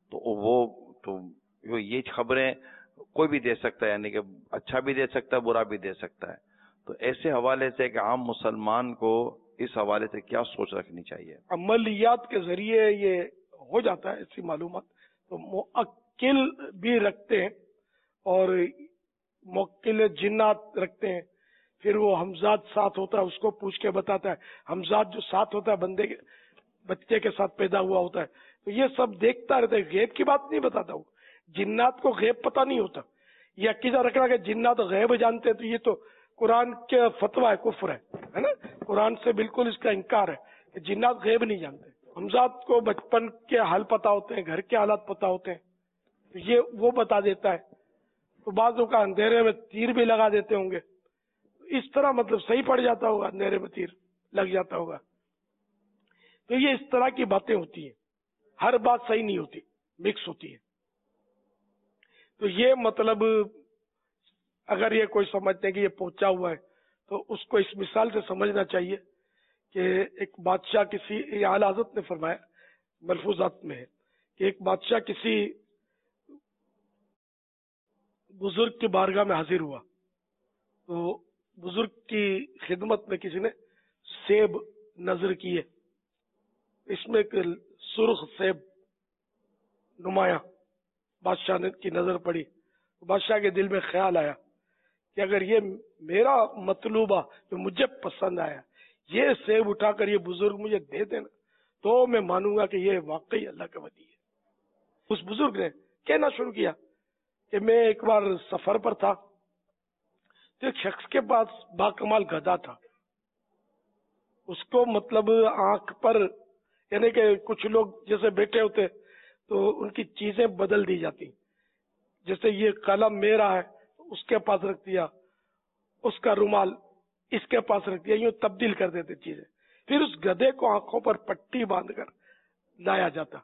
तो ये खबरें कोई भी दे सकता है, यानी कि अच्छा भी दे सकता है, बुरा भी दे सकता है। तो ऐसे हवाले से एक आम मुसलमान को इस हवाले से क्या सोच रखनी चाहिए? अमलियात के जरिए ये हो जाता है ऐसी मालूमात, तो मुअक्किल भी रखते हैं और मुअक्किल जिन्नात रखते हैं। फिर वो हमजाद साथ होता है, उसको पूछ के बताता है। हमजाद जो साथ होता है बंदे के बच्चे के साथ पैदा हुआ होता है, तो ये सब देखता रहता है, गैब की बात नहीं बताता वो। जिन्नात को गैब पता नहीं होता, ये अकीदा रखना कि जिन्नात गैब जानते हैं, तो ये तो कुरान के फतवा है, कुफ्र है ना। कुरान से बिल्कुल इसका इनकार है कि जिन्नात गैब नहीं जानते। हमजाद को बचपन के हाल पता होते हैं, घर के हालात पता होते हैं, तो ये वो बता देता है। तो बाजों का अंधेरे में तीर भी लगा देते होंगे, इस तरह मतलब सही पड़ जाता होगा, अंधेरे में तीर लग जाता होगा। तो ये इस तरह की बातें होती हैं, हर बात सही नहीं होती, मिक्स होती है। तो ये मतलब अगर ये कोई समझते हैं कि ये पहुंचा हुआ है, तो उसको इस मिसाल से समझना चाहिए कि एक बादशाह किसी, आला हज़रत ने फरमाया मलफूजात में है कि एक बादशाह किसी बुजुर्ग की बारगाह में हाजिर हुआ, तो बुजुर्ग की खिदमत में किसी ने सेब नजर किए, इसमें एक सुर्ख सेब नुमाया बादशाह ने की नजर पड़ी। तो बादशाह के दिल में ख्याल आया कि अगर ये मेरा मतलूबा जो मुझे पसंद आया, ये सेब उठाकर ये बुजुर्ग मुझे दे देना, तो मैं मानूंगा कि ये वाकई अल्लाह का वली है। उस बुजुर्ग ने कहना शुरू किया कि मैं एक बार सफर पर था, तो एक शख्स के पास बाकमाल गधा था। उसको मतलब आंख पर, यानी कि कुछ लोग जैसे बैठे होते तो उनकी चीजें बदल दी जाती, जैसे ये कलम मेरा है उसके पास रख दिया, उसका रुमाल इसके पास रख दिया, यूं तब्दील कर देते चीजें। फिर उस गधे को आंखों पर पट्टी बांधकर लाया जाता,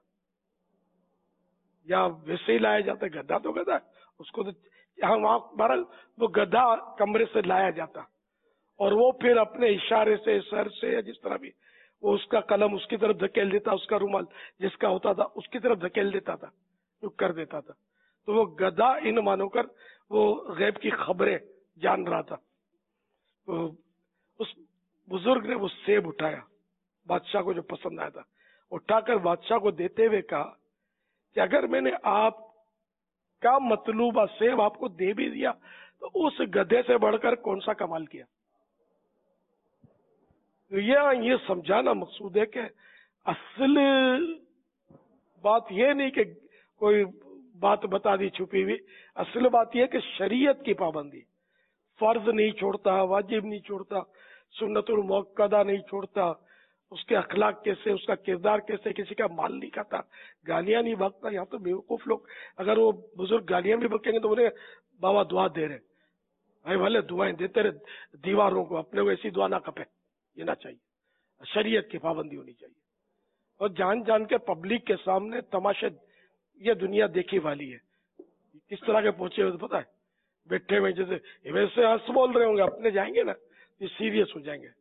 या वैसे ही लाया जाता, गधा तो गधा है, उसको तो हम बहरहाल वो गधा कमरे से लाया जाता, और वो फिर अपने इशारे से, सर से, या जिस तरह भी वो उसका कलम उसकी तरफ धकेल देता, उसका रुमाल जिसका होता था उसकी तरफ धकेल देता था, जो कर देता था। तो वो गधा इन मानोकर वो गैब की खबरें जान रहा था। तो उस बुजुर्ग ने वो सेब उठाया, बादशाह को जो पसंद आया था, उठाकर बादशाह को देते हुए कहा कि अगर मैंने आपका मतलूबा सेब आपको दे भी दिया तो उस गधे से बढ़कर कौन सा कमाल किया। तो ये समझाना मकसूद है कि असल बात ये नहीं कि कोई बात बता दी छुपी हुई, असल बात यह कि शरीयत की पाबंदी, فرض نہیں چھوڑتا، واجب نہیں چھوڑتا، سنت المؤکدہ نہیں چھوڑتا، اس کے اخلاق کیسے، اس کا کردار کیسے، کسی کا مال نہیں کھاتا، گالیاں نہیں بکتا. یہاں تو بیوقوف لوگ، اگر وہ بزرگ گالیاں بھی بکیں گے تو بولے بابا دعا دے رہے، بھائی بھلے دعائیں دیتے رہے دیواروں کو، اپنے کو ایسی دعا نہ کپے. یہ نہ چاہیے، شریعت کی پابندی ہونی چاہیے. اور جان جان کے پبلک کے سامنے تماشے، یہ دنیا دیکھی والی ہے. کس طرح کے پہنچے ہوئے پتا ہے، بیٹھے ہوئے جیسے ویسے ہنس بول رہے ہوں گے، اپنے جائیں گے نا یہ سیریس ہو جائیں گے،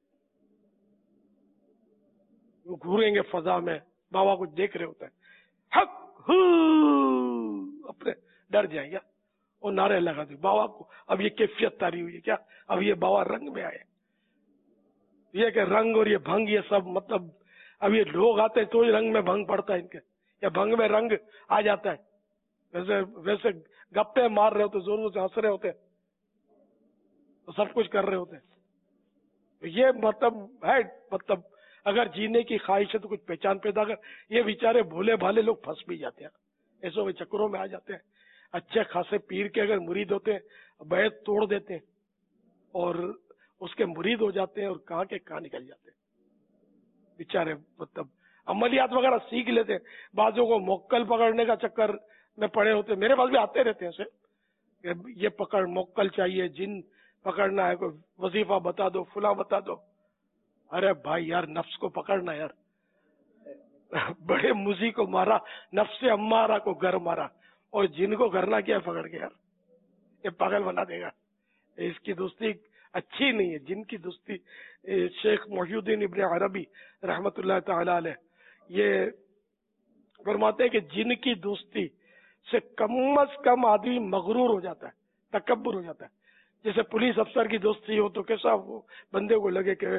وہ گھوریں گے فضا میں، بابا کچھ دیکھ رہے ہوتے ہیں، حق اپنے ڈر جائیں گے اور نعرے لگا دیں بابا کو. اب یہ کیفیت تاری ہوئی ہے کیا، اب یہ بابا رنگ میں آئے. یہ کہ رنگ اور یہ بھنگ یہ سب مطلب اب یہ لوگ آتے ہیں تو رنگ میں بھنگ پڑتا ہے ان کے، یا بھنگ میں رنگ آ جاتا ہے. ویسے گپے مار رہے ہوتے، زوروں سے ہنس رہے ہوتے، تو سب کچھ کر رہے ہوتے. یہ مطلب ہے، مطلب اگر جینے کی خواہش ہے تو کچھ پہچان پیدا کر. یہ بیچارے بھولے بھالے لوگ پھنس بھی جاتے ہیں، ایسوں کے چکروں میں آ جاتے ہیں. اچھے خاصے پیر کے اگر مرید ہوتے ہیں بیعت توڑ دیتے ہیں اور اس کے مرید ہو جاتے ہیں اور کہاں کے کہاں نکل جاتے ہیں بیچارے. مطلب عملیات وغیرہ سیکھ لیتے ہیں، بعضوں کو موکل پکڑنے کا چکر میں پڑے ہوتے ہیں. میرے پاس بھی آتے رہتے ہیں ایسے، یہ پکڑ موکل چاہیے، جن پکڑنا ہے، کوئی وظیفہ بتا دو، فلاں بتا دو. ارے بھائی یار نفس کو پکڑنا یار، بڑے مزی کو مارا، نفس امارہ کو گھر مارا، اور جن کو کرنا کیا پکڑ کے یار، یہ پاگل بنا دے گا. اس کی دوستی اچھی نہیں ہے. جن کی دوستی، شیخ محی الدین ابن عربی رحمت اللہ تعالی علیہ یہ فرماتے ہیں کہ جن کی دوستی سے کم از کم آدمی مغرور ہو جاتا ہے، تکبر ہو جاتا ہے. جیسے پولیس افسر کی دوستی ہو تو کیسا وہ بندے کو لگے کہ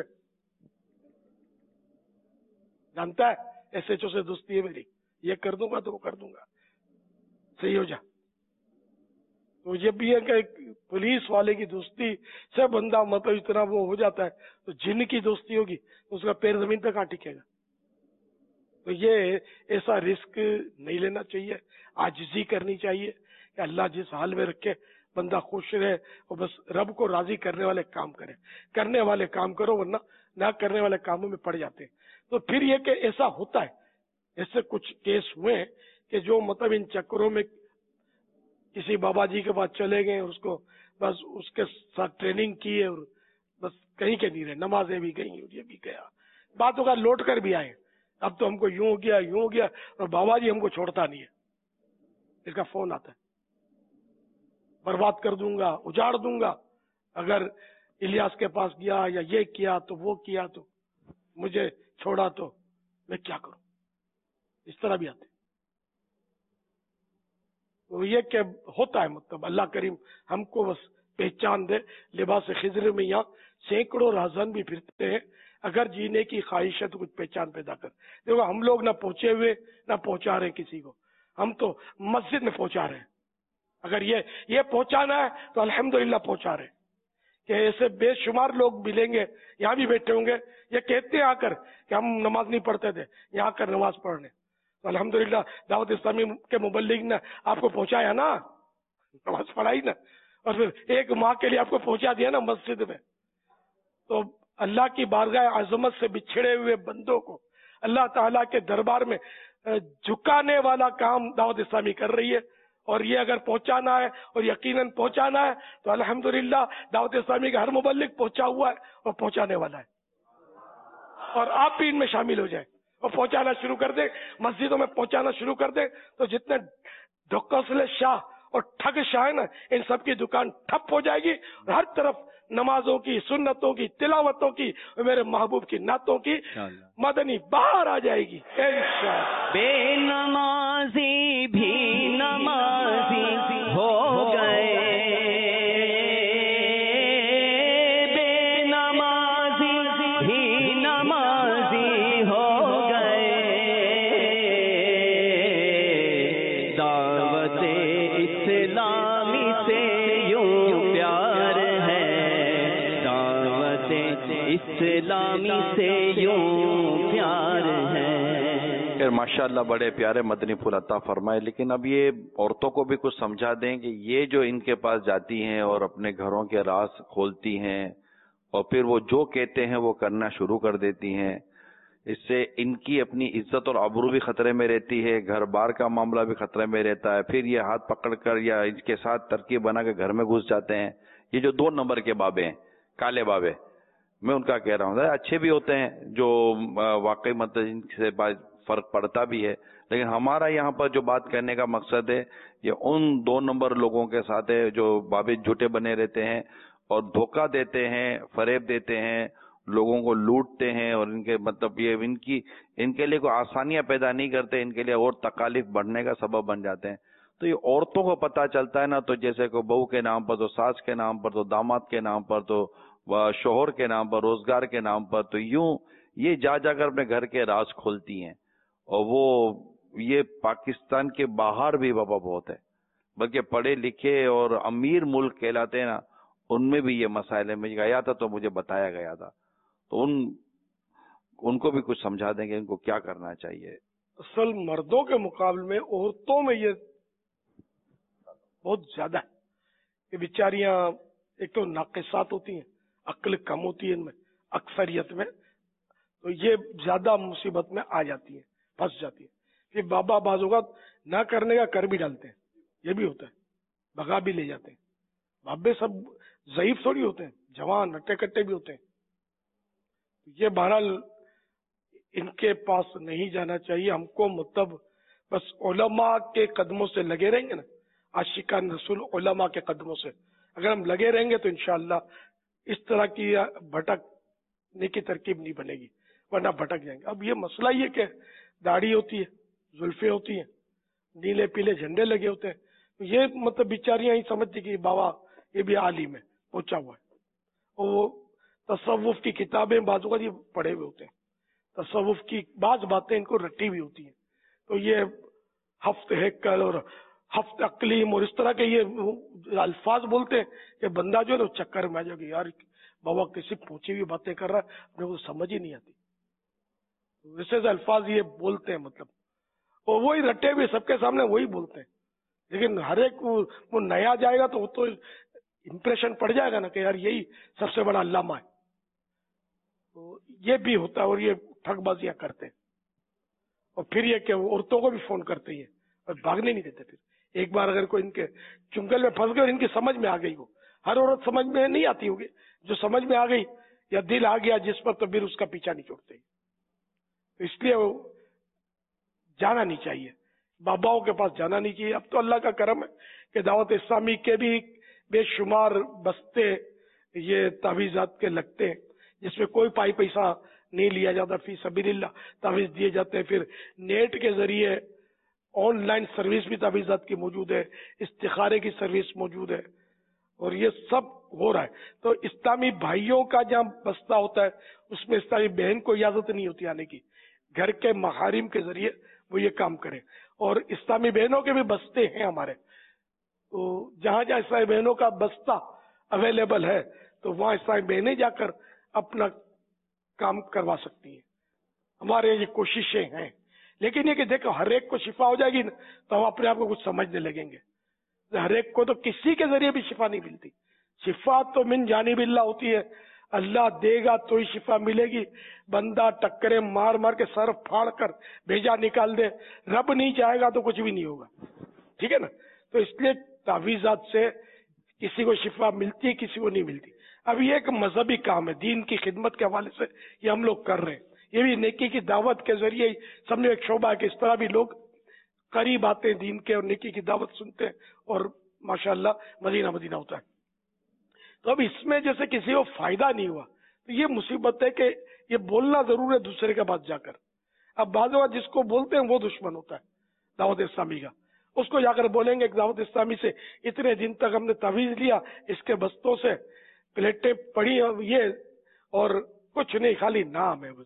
جانتا ہے ایس ایچ او سے دوستی ہے میری، یہ کر دوں گا تو وہ کر دوں گا، صحیح ہو جا. تو یہ بھی ہے کہ پولیس والے کی دوستی سے بندہ مطلب اتنا وہ ہو جاتا ہے، تو جن کی دوستی ہوگی اس کا پیر زمین پہ کہاں ٹکے گا. تو یہ ایسا رسک نہیں لینا چاہیے، عاجزی کرنی چاہیے کہ اللہ جس حال میں رکھے بندہ خوش رہے، اور بس رب کو راضی کرنے والے کام کرے، کرنے والے کام کرو، ورنہ نہ کرنے والے کاموں میں پڑ جاتے ہیں. تو پھر یہ کہ ایسا ہوتا ہے، ایسے کچھ کیس ہوئے ہیں کہ جو مطلب ان چکروں میں کسی بابا جی کے پاس چلے گئے، اس کو بس اس کے ساتھ ٹریننگ کی ہے اور بس کہیں کے نہیں رہے، نمازیں بھی گئی اور یہ بھی گیا، باتوں کا لوٹ کر بھی آئے. اب تو ہم کو یوں ہو گیا یوں ہو گیا، اور بابا جی ہم کو چھوڑتا نہیں ہے. اس کا فون آتا ہے، برباد کر دوں گا، اجاڑ دوں گا، اگر الیاس کے پاس گیا یا یہ کیا تو وہ کیا تو مجھے چھوڑا تو میں کیا کروں. اس طرح بھی آتے. تو یہ کہ ہوتا ہے، مطلب اللہ کریم ہم کو بس پہچان دے. لباس خضر میں یہاں سینکڑوں راہزن بھی پھرتے ہیں، اگر جینے کی خواہش ہے تو کچھ پہچان پیدا کر. دیکھو ہم لوگ نہ پہنچے ہوئے نہ پہنچا رہے کسی کو، ہم تو مسجد میں پہنچا رہے ہیں. اگر یہ پہنچانا ہے تو الحمدللہ پہنچا رہے ہیں. کہ ایسے بے شمار لوگ ملیں گے، یہاں بھی بیٹھے ہوں گے، یہ کہتے ہیں آ کر کہ ہم نماز نہیں پڑھتے تھے، یہاں کر نماز پڑھنے. تو الحمدللہ دعوت اسلامی کے مبلغ نے آپ کو پہنچایا نا، نماز پڑھائی نا، اور پھر ایک ماہ کے لیے آپ کو پہنچا دیا نا مسجد میں. تو اللہ کی بارگاہ عظمت سے بچھڑے ہوئے بندوں کو اللہ تعالیٰ کے دربار میں جھکانے والا کام دعوت اسلامی کر رہی ہے. اور یہ اگر پہنچانا ہے اور یقیناً پہنچانا ہے تو الحمدللہ دعوت اسلامی کا ہر مبلغ پہنچا ہوا ہے اور پہنچانے والا ہے. اور آپ بھی ان میں شامل ہو جائیں اور پہنچانا شروع کر دیں، مسجدوں میں پہنچانا شروع کر دیں. تو جتنے ڈھکوسلے شاہ اور ٹھگ شاہ ہیں نا، ان سب کی دکان ٹھپ ہو جائے گی، اور ہر طرف نمازوں کی، سنتوں کی، تلاوتوں کی، اور میرے محبوب کی نعتوں کی مدنی باہر آ جائے گی انشاءاللہ. بے نمازی بھی نمازی ہو گئے، بے نمازی بھی نمازی ہو گئے، دعوت اسلامی سے یوں پیار ہے، دعوت اسلامی سے یوں پیار ہے. خیر ماشاءاللہ بڑے پیارے مدنی پھول عطا فرمائے. لیکن اب یہ عورتوں کو بھی کچھ سمجھا دیں کہ یہ جو ان کے پاس جاتی ہیں اور اپنے گھروں کے راز کھولتی ہیں اور پھر وہ جو کہتے ہیں وہ کرنا شروع کر دیتی ہیں, اس سے ان کی اپنی عزت اور آبرو بھی خطرے میں رہتی ہے, گھر بار کا معاملہ بھی خطرے میں رہتا ہے. پھر یہ ہاتھ پکڑ کر یا ان کے ساتھ ترکیب بنا کے گھر میں گھس جاتے ہیں. یہ جو 2 نمبر کے بابے ہیں, کالے بابے, میں ان کا کہہ رہا ہوں اچھے بھی ہوتے ہیں جو واقعی مطلب ان سے فرق پڑتا بھی ہے, لیکن ہمارا یہاں پر جو بات کرنے کا مقصد ہے یہ ان 2 نمبر لوگوں کے ساتھ ہے جو بابے جھوٹے بنے رہتے ہیں اور دھوکہ دیتے ہیں, فریب دیتے ہیں, لوگوں کو لوٹتے ہیں اور ان کے مطلب یہ ان کے لیے کوئی آسانیاں پیدا نہیں کرتے, ان کے لیے اور تکالیف بڑھنے کا سبب بن جاتے ہیں. تو یہ عورتوں کو پتہ چلتا ہے نا, تو جیسے کہ بہو کے نام پر, تو ساس کے نام پر, تو داماد کے نام پر, تو شوہر کے نام پر, روزگار کے نام پر, تو یوں یہ جا کر اپنے گھر کے راز کھولتی ہیں. اور وہ یہ پاکستان کے باہر بھی بابا بہت ہے, بلکہ پڑھے لکھے اور امیر ملک کہلاتے ہیں نا, ان میں بھی یہ مسائل ہے. میں گیا تھا تو مجھے بتایا گیا تھا, تو ان کو بھی کچھ سمجھا دیں گے ان کو کیا کرنا چاہیے. اصل مردوں کے مقابلے میں عورتوں میں یہ بہت زیادہ ہے کہ بیچاریاں ایک تو ناقصات ہوتی ہیں, عقل کم ہوتی ہے ان میں اکثریت میں, تو یہ زیادہ مصیبت میں آ جاتی ہیں, پھنس جاتی ہے. کہ بابا بعض اوقات نہ کرنے کا کر بھی ڈالتے ہیں, یہ بھی ہوتا ہے, بھگا بھی لے جاتے ہیں. بابے سب ضعیف تھوڑی ہوتے ہیں, جوان ہٹے کٹے بھی ہوتے ہیں. یہ بہرحال ان کے پاس نہیں جانا چاہیے. ہم کو مطلب بس علماء کے قدموں سے لگے رہیں گے نا, عاشقان رسول علماء کے قدموں سے اگر ہم لگے رہیں گے تو انشاءاللہ اس طرح کی بھٹکنے کی ترکیب نہیں بنے گی, ورنہ بھٹک جائیں گے. اب یہ مسئلہ یہ کہ داڑھی ہوتی ہے, زلفیں ہوتی ہیں, نیلے پیلے جھنڈے لگے ہوتے ہیں, یہ مطلب بیچاریاں ہی سمجھتی کہ بابا یہ بھی عالم ہے, پہنچا ہوا ہے. اور وہ تصوف کی کتابیں بعض اوقات یہ پڑھے ہوئے ہوتے ہیں, تصوف کی بعض باتیں ان کو رٹی ہوئی ہوتی ہیں. تو یہ ہفت ہیکل اور ہفت اقلیم اور اس طرح کے یہ الفاظ بولتے ہیں کہ بندہ جو ہے نا چکر میں آ جائے گا, یار بابا کسی پوچھی ہوئی باتیں کر رہا ہے, اپنے کو سمجھ ہی نہیں آتی. ویسے الفاظ یہ بولتے ہیں مطلب, اور وہی رٹے ہوئے سب کے سامنے وہی بولتے ہیں. لیکن ہر ایک وہ نیا جائے گا تو وہ تو امپریشن پڑ جائے گا نا کہ یار یہی سب سے بڑا علامہ ہے. تو یہ بھی ہوتا ہے, اور یہ ٹھگ بازیاں کرتے ہیں. اور پھر یہ کہ عورتوں کو بھی فون کرتے ہیں اور بھاگنے نہیں دیتے. پھر ایک بار اگر کوئی ان کے چنگل میں پھنس گئے اور ان کی سمجھ میں آ گئی ہو, ہر عورت سمجھ میں نہیں آتی ہوگی, جو سمجھ میں آ گئی یا دل آ گیا جس پر, تو پھر اس کا پیچھا نہیں چھوڑتے. اس لیے وہ جانا نہیں چاہیے, باباؤں کے پاس جانا نہیں چاہیے. اب تو اللہ کا کرم ہے کہ دعوت اسلامی کے بھی بے شمار بستے یہ تعویذات کے لگتے ہیں, جس میں کوئی پائی پیسہ نہیں لیا جاتا, فی سبیل اللہ تعویذ دیے جاتے ہیں. پھر نیٹ کے ذریعے آن لائن سروس بھی تعویذات کی موجود ہے, استخارے کی سروس موجود ہے, اور یہ سب ہو رہا ہے. تو اسلامی بھائیوں کا جہاں بستہ ہوتا ہے اس میں اسلامی بہن کو اجازت نہیں ہوتی آنے کی, گھر کے محارم کے ذریعے وہ یہ کام کریں. اور اسلامی بہنوں کے بھی بستے ہیں ہمارے, تو جہاں جہاں اسلامی بہنوں کا بستہ اویلیبل ہے تو وہاں اسلامی بہنیں جا کر اپنا کام کروا سکتی ہیں. ہمارے یہ کوششیں ہیں. لیکن یہ کہ دیکھو ہر ایک کو شفا ہو جائے گی تو ہم اپنے آپ کو کچھ سمجھنے لگیں گے. ہر ایک کو تو کسی کے ذریعے بھی شفا نہیں ملتی. شفا تو من جانب اللہ ہوتی ہے, اللہ دے گا تو ہی شفا ملے گی. بندہ ٹکرے مار مار کے سر پھاڑ کر بھیجا نکال دے, رب نہیں چاہے گا تو کچھ بھی نہیں ہوگا. ٹھیک ہے نا. تو اس لیے تعویذات سے کسی کو شفا ملتی ہے, کسی کو نہیں ملتی. اب یہ ایک مذہبی کام ہے, دین کی خدمت کے حوالے سے یہ ہم لوگ کر رہے ہیں. یہ بھی نیکی کی دعوت کے ذریعے ہی سمجھو ایک شعبہ ہے کہ اس طرح بھی لوگ قریب آتے ہیں دین کے اور نیکی کی دعوت سنتے ہیں, اور ماشاءاللہ مدینہ مدینہ ہوتا ہے. تو اب اس میں جیسے کسی کو فائدہ نہیں ہوا تو یہ مصیبت ہے کہ یہ بولنا ضرور ہے دوسرے کے پاس جا کر. اب بعض اوقات جس کو بولتے ہیں وہ دشمن ہوتا ہے دعوت اسلامی کا. اس کو جا کر بولیں گے کہ دعوت اسلامی سے اتنے دن تک ہم نے تعویذ لیا, اس کے بستوں سے پلیٹیں پڑی یہ, اور کچھ نہیں, خالی نام ہے بس,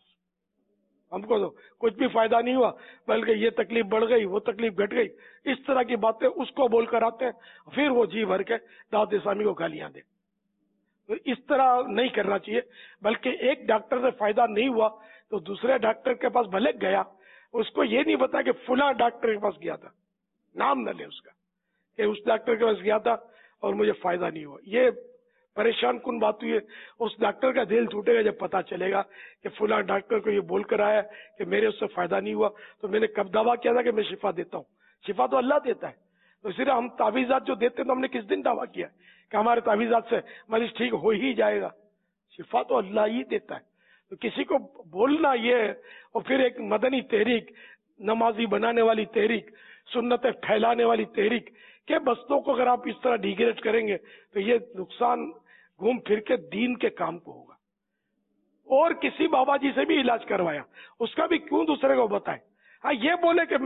ہم کو تو کچھ بھی فائدہ نہیں ہوا, بلکہ یہ تکلیف بڑھ گئی, وہ تکلیف گھٹ گئی. اس طرح کی باتیں اس کو بول کر آتے ہیں, پھر وہ جی بھر کے دعوت اسلامی کو گالیاں دیں. تو اس طرح نہیں کرنا چاہیے, بلکہ ایک ڈاکٹر سے فائدہ نہیں ہوا تو دوسرے ڈاکٹر کے پاس بھلے گیا اس کو یہ نہیں پتا کہ فلاں ڈاکٹر کے پاس گیا تھا، نام نہ لے اس کا کہ اس ڈاکٹر کے پاس گیا تھا اور مجھے فائدہ نہیں ہوا. یہ پریشان کن بات ہوئی ہے. اس ڈاکٹر کا دل ٹوٹے گا جب پتا چلے گا کہ فلاں ڈاکٹر کو یہ بول کر آیا کہ میرے اس سے فائدہ نہیں ہوا. تو میں نے کب دعویٰ کیا تھا کہ میں شفا دیتا ہوں؟ شفا تو اللہ دیتا ہے. تو صرف ہم تعویذات جو دیتے ہیں تو ہم نے کس دن دعویٰ کیا کہ ہمارے تعویذات سے مریض ٹھیک ہو ہی جائے گا؟ شفا تو اللہ ہی دیتا ہے. تو کسی کو بولنا یہ اور پھر ایک مدنی تحریک، نمازی بنانے والی تحریک، سنتیں پھیلانے والی تحریک کہ بستوں کو اگر آپ اس طرح ڈیگریڈ کریں گے تو یہ نقصان گھوم پھر کے دین کے کام کو ہوگا. اور کسی بابا جی سے بھی علاج کروایا، اس کا بھی کیوں دوسرے کو بتائیں؟ ہاں یہ بولے کہ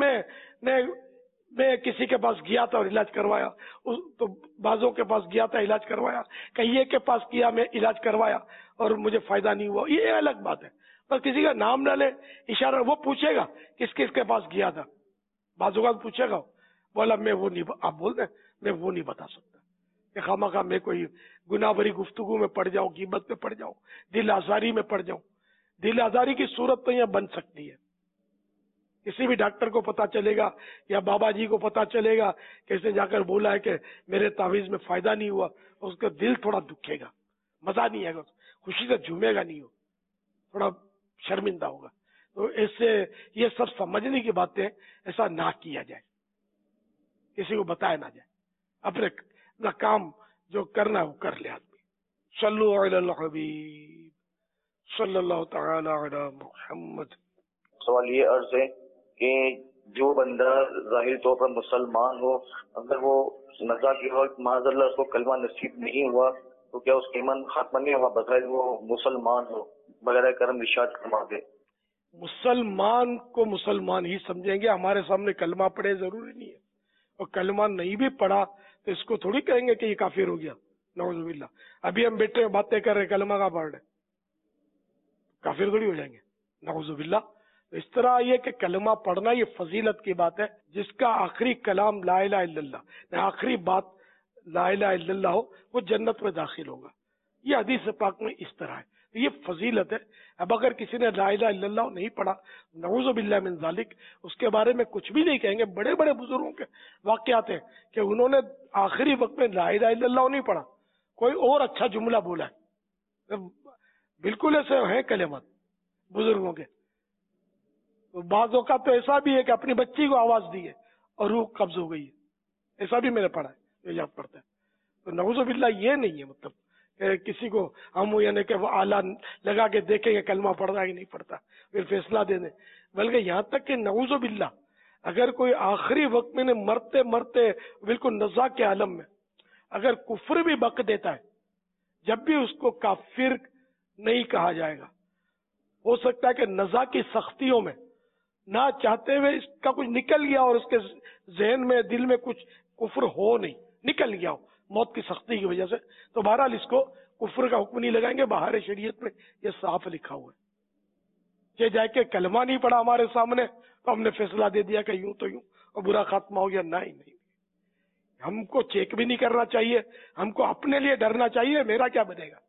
میں کسی کے پاس گیا تھا اور علاج کروایا، تو بعضوں کے پاس گیا تھا علاج کروایا، کہیں کے پاس کیا میں علاج کروایا اور مجھے فائدہ نہیں ہوا، یہ الگ بات ہے. پر کسی کا نام نہ لے، اشارہ وہ پوچھے گا کس کس کے پاس گیا تھا، بعضوں کا پوچھے گا، بولا میں وہ نہیں، آپ بول دیں میں وہ نہیں بتا سکتا کہ خواہ میں کوئی گناہ بری گفتگو میں پڑ جاؤں، غیبت میں پڑ جاؤں، دل آزاری میں پڑ جاؤں. دل آزاری کی صورت تو یہاں بن سکتی ہے. کسی بھی ڈاکٹر کو پتا چلے گا یا بابا جی کو پتا چلے گا کہ اس نے جا کر بولا ہے کہ میرے تعویذ میں فائدہ نہیں ہوا، اس کا دل تھوڑا دکھے گا، مزہ نہیں آئے گا، خوشی سے جھومے گا نہیں، ہو تھوڑا شرمندہ ہوگا. تو اس سے یہ سب سمجھنے کی باتیں، ایسا نہ کیا جائے، کسی کو بتایا نہ جائے، اپنا کام جو کرنا ہے وہ کر لے آدمی. صلو علی الحبیب صلی اللہ تعالی علی محمد. سوال یہ عرض ہے کہ جو بندہ ظاہر طور پر مسلمان ہو، اگر وہ نزا کے وقت معاذ اللہ اس کو کلمہ نصیب نہیں ہوا تو کیا اس کا ایمان خاتمہ نہیں ہوا بظاہر وہ مسلمان ہو؟ بغیر کرم ارشاد فرما دے. مسلمان کو مسلمان ہی سمجھیں گے. ہمارے سامنے کلمہ پڑھے ضروری نہیں ہے، اور کلمہ نہیں بھی پڑھا تو اس کو تھوڑی کہیں گے کہ یہ کافر ہو گیا. نعوذ باللہ. ابھی ہم بیٹھے باتیں کر رہے کلمہ کا پڑھ رہے، کافر تھوڑی ہو جائیں گے. نعوذ باللہ. اس طرح یہ کہ کلمہ پڑھنا یہ فضیلت کی بات ہے. جس کا آخری کلام لا الہ الا اللہ، آخری بات لا الہ الا اللہ ہو، وہ جنت میں داخل ہوگا. یہ حدیث پاک میں اس طرح ہے. یہ فضیلت ہے. اب اگر کسی نے لا الہ الا اللہ نہیں پڑھا، نعوذ باللہ من ذالک، اس کے بارے میں کچھ بھی نہیں کہیں گے. بڑے بڑے بزرگوں کے واقعات ہیں کہ انہوں نے آخری وقت میں لا الہ الا اللہ نہیں پڑھا، کوئی اور اچھا جملہ بولا ہے. بالکل ایسے ہیں کلمات بزرگوں کے. بعض اوقات تو ایسا بھی ہے کہ اپنی بچی کو آواز دی ہے اور روح قبض ہو گئی ہے. ایسا بھی میں نے پڑھا ہے، یہ یاد پڑتا ہے. تو نعوذ باللہ یہ نہیں ہے مطلب کہ کسی کو ہم یعنی کہ وہ آلہ لگا کے دیکھیں گے کلمہ پڑھ رہا ہے کہ نہیں پڑھتا پھر فیصلہ دے دیں. بلکہ یہاں تک کہ نعوذ باللہ اگر کوئی آخری وقت میں مرتے مرتے بالکل نزا کے عالم میں اگر کفر بھی بک دیتا ہے، جب بھی اس کو کافر نہیں کہا جائے گا. ہو سکتا ہے کہ نزا کی سختیوں میں نہ چاہتے ہوئے اس کا کچھ نکل گیا اور اس کے ذہن میں دل میں کچھ کفر ہو نہیں، نکل گیا ہو موت کی سختی کی وجہ سے، تو بہرحال اس کو کفر کا حکم نہیں لگائیں گے. باہر شریعت میں یہ صاف لکھا ہوا ہے کہ جائے کہ کلمہ نہیں پڑا ہمارے سامنے تو ہم نے فیصلہ دے دیا کہ یوں تو یوں اور برا خاتمہ ہو گیا. نہیں، ہم کو چیک بھی نہیں کرنا چاہیے، ہم کو اپنے لیے ڈرنا چاہیے میرا کیا بنے گا.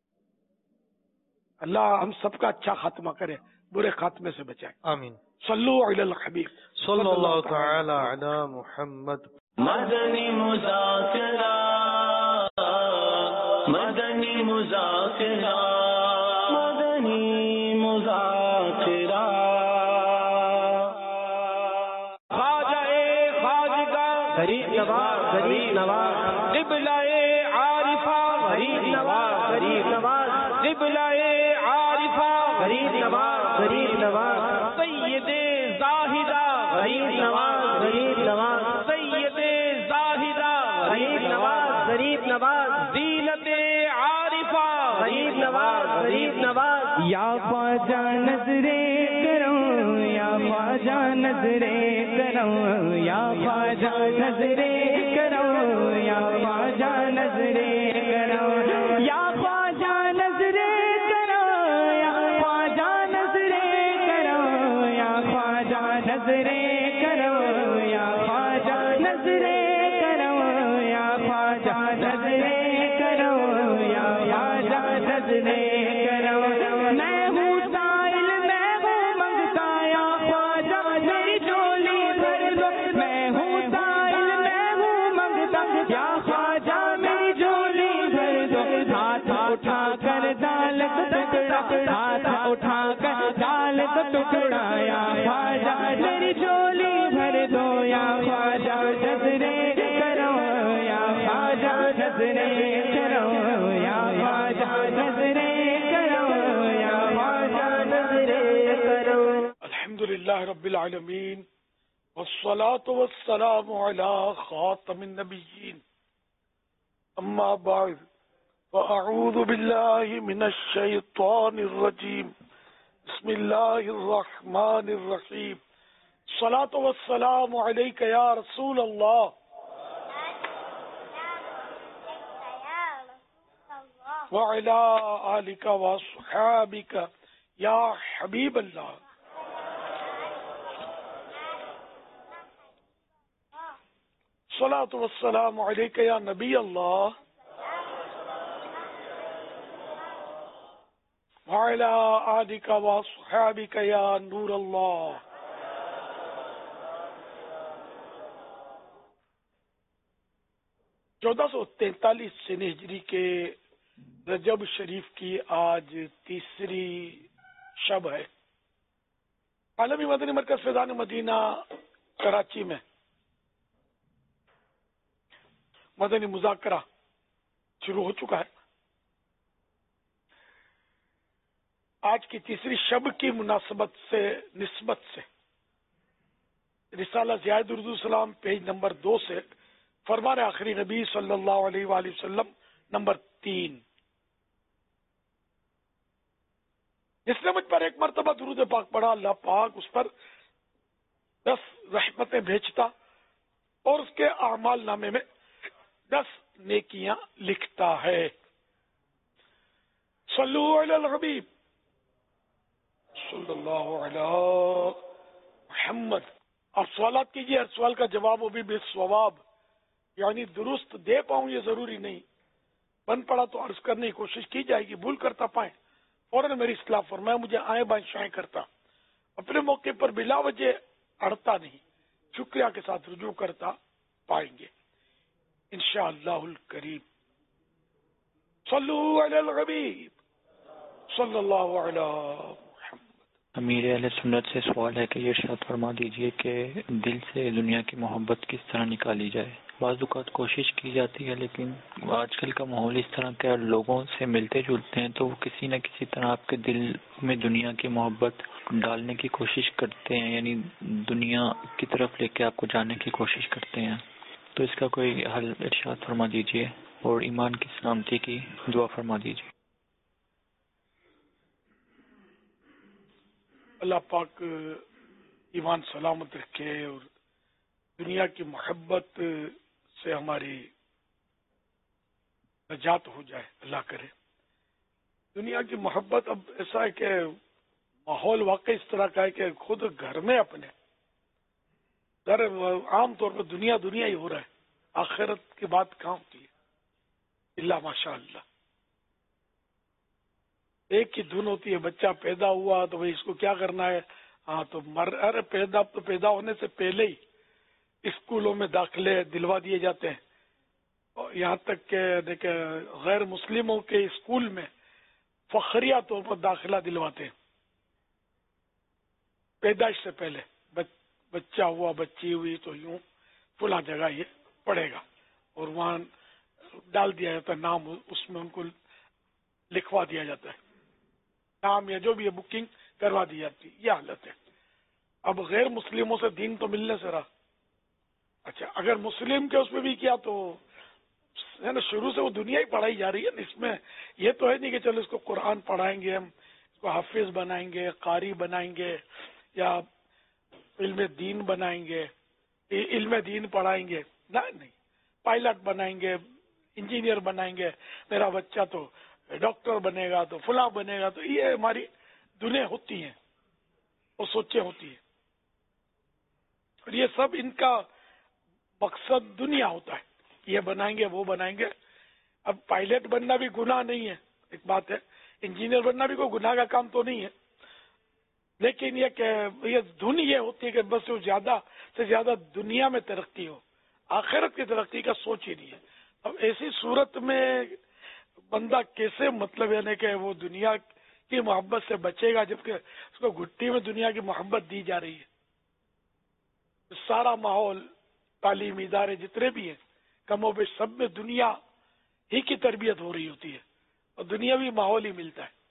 اللہ ہم سب کا اچھا خاتمہ کرے، برے خاتمے سے بچائے. آمین. صلو علی الحبیب صلی اللہ تعالی علی محمد. مدنی مذاکرہ، مدنی مذاکرہ، مدنی مذاکرہ. خواجہ خواجگاہ غریب نواز، غریب نواز، قبلہ عارفہ غریب نواز، غریب نواز، قبلہ عارفہ غریب نواز، غریب نواز، سید زاہدہ غریب نواز، غریب نواز، سید زاہدہ غریب نواز، غریب نواز، زینت عارفہ غریب نواز، غریب نواز. یا خواجہ نظرے کرم، یا خواجہ نظرے کرم، یا خواجہ نظرے کرم، یا خواجہ نظرے کرم، یا خواجہ نظرے کرم، یا خواجہ نظرے کرم، یا خواجہ نظرے کرم، یا خواجہ نظرے کرم، یا خواجہ نظرے کرم، یا خواجہ نظرے کرم. میں ہوں سائل، میں ہوں منگتا، یا خواجہ چھڑایا خواجہ میری جھولی بھر دو یا خواجہ نظریں کرو یا خواجہ نظریں کرو یا خواجہ نظریں کرو یا خواجہ نظریں کرو. الحمدللہ رب العالمین والصلاة والسلام على خاتم النبیین اما بعد فاعوذ باللہ من الشیطان الرجیم بسم اللہ الرحمن الرحیم الصلاة والسلام علیک یا رسول اللہ وعلى آلک واصحابک یا حبیب اللہ. الصلاة والسلام علیک یا نبی اللہ وعلى آلک واصحابک یا نور اللہ. چودہ سو 43 ہجری کے رجب شریف کی آج تیسری شب ہے. عالمی مدنی مرکز فیضان مدینہ کراچی میں مدنی مذاکرہ شروع ہو چکا ہے. آج کی تیسری شب کی مناسبت سے نسبت سے رسالہ زیاد اردو سلام پیج نمبر 2 سے فرمان آخری نبی صلی اللہ علیہ وآلہ وسلم نمبر 3. جس نے مجھ پر ایک مرتبہ درود پاک پڑھا اللہ پاک اس پر 10 رحمتیں بھیجتا اور اس کے اعمال نامے میں 10 نیکیاں لکھتا ہے. صلو علی الحبیب صلی اللہ علی محمد. آپ سوالات کیجئے، ہر سوال کا جواب وہ بھی بالصواب یعنی درست دے پاؤں یہ ضروری نہیں، بن پڑا تو عرض کرنے کی کوشش کی جائے گی، بھول کرتا پائیں فوراً میری اصلاح فرمائے، مجھے آئیں بائیں شائیں کرتا اپنے موقع پر بلا وجہ اڑتا نہیں، شکریہ کے ساتھ رجوع کرتا پائیں گے انشاءاللہ الکریم. صلو علی الحبیب صلی اللہ علی. امیر اہل سنت سے سوال ہے کہ یہ ارشاد فرما دیجئے کہ دل سے دنیا کی محبت کس طرح نکالی جائے. بعض اوقات کوشش کی جاتی ہے لیکن آج کل کا ماحول اس طرح کے لوگوں سے ملتے جلتے ہیں تو وہ کسی نہ کسی طرح آپ کے دل میں دنیا کی محبت ڈالنے کی کوشش کرتے ہیں، یعنی دنیا کی طرف لے کے آپ کو جانے کی کوشش کرتے ہیں. تو اس کا کوئی حل ارشاد فرما دیجئے اور ایمان کی سلامتی کی دعا فرما دیجئے. اللہ پاک ایمان سلامت رکھے اور دنیا کی محبت سے ہماری نجات ہو جائے، اللہ کرے. دنیا کی محبت اب ایسا ہے کہ ماحول واقعی اس طرح کا ہے کہ خود گھر میں اپنے گھر عام طور پر دنیا ہی ہو رہا ہے، آخرت کی بات کہاں ہوتی ہے اللہ ماشاء اللہ. ایک ہی دھن ہوتی ہے، بچہ پیدا ہوا تو بھائی اس کو کیا کرنا ہے، ہاں تو پیدا ہونے سے پہلے ہی اسکولوں میں داخلے دلوا دیے جاتے ہیں، اور یہاں تک کہ دیکھیں غیر مسلموں کے اسکول میں فخریہ طور پر داخلہ دلواتے ہیں. پیدائش سے پہلے بچہ ہوا بچی ہوئی تو یوں فلاں جگہ یہ پڑھے گا اور وہاں ڈال دیا جاتا ہے نام، اس میں ان کو لکھوا دیا جاتا ہے نام یا جو بھی ہے بکنگ کروا دی جاتی ہے. یہ حالت ہے. اب غیر مسلموں سے دین تو ملنے سے رہا. اچھا اگر مسلم کے اس میں بھی کیا تو ہے نا شروع سے وہ دنیا ہی پڑھائی جا رہی ہے. اس میں یہ تو ہے نہیں کہ چلو اس کو قرآن پڑھائیں گے، ہم اس کو حافظ بنائیں گے، قاری بنائیں گے یا علم دین بنائیں گے، علم دین پڑھائیں گے، نہیں پائلٹ بنائیں گے، انجینئر بنائیں گے، میرا بچہ تو ڈاکٹر بنے گا تو فلاں بنے گا. تو یہ ہماری دنیا ہوتی ہیں اور سوچیں ہوتی ہیں اور یہ سب ان کا مقصد دنیا ہوتا ہے، یہ بنائیں گے وہ بنائیں گے. اب پائلٹ بننا بھی گناہ نہیں ہے، ایک بات ہے، انجینئر بننا بھی کوئی گناہ کا کام تو نہیں ہے، لیکن یہ کہ یہ دھن یہ ہوتی ہے کہ بس وہ زیادہ سے زیادہ دنیا میں ترقی ہو، آخرت کی ترقی کا سوچ ہی نہیں ہے. اب ایسی صورت میں بندہ کیسے مطلب یعنی کہ وہ دنیا کی محبت سے بچے گا، جبکہ اس کو گھٹی میں دنیا کی محبت دی جا رہی ہے۔ سارا ماحول، تعلیمی ادارے جتنے بھی ہیں، کم و بیش سب میں دنیا ہی کی تربیت ہو رہی ہوتی ہے اور دنیاوی ماحول ہی ملتا ہے۔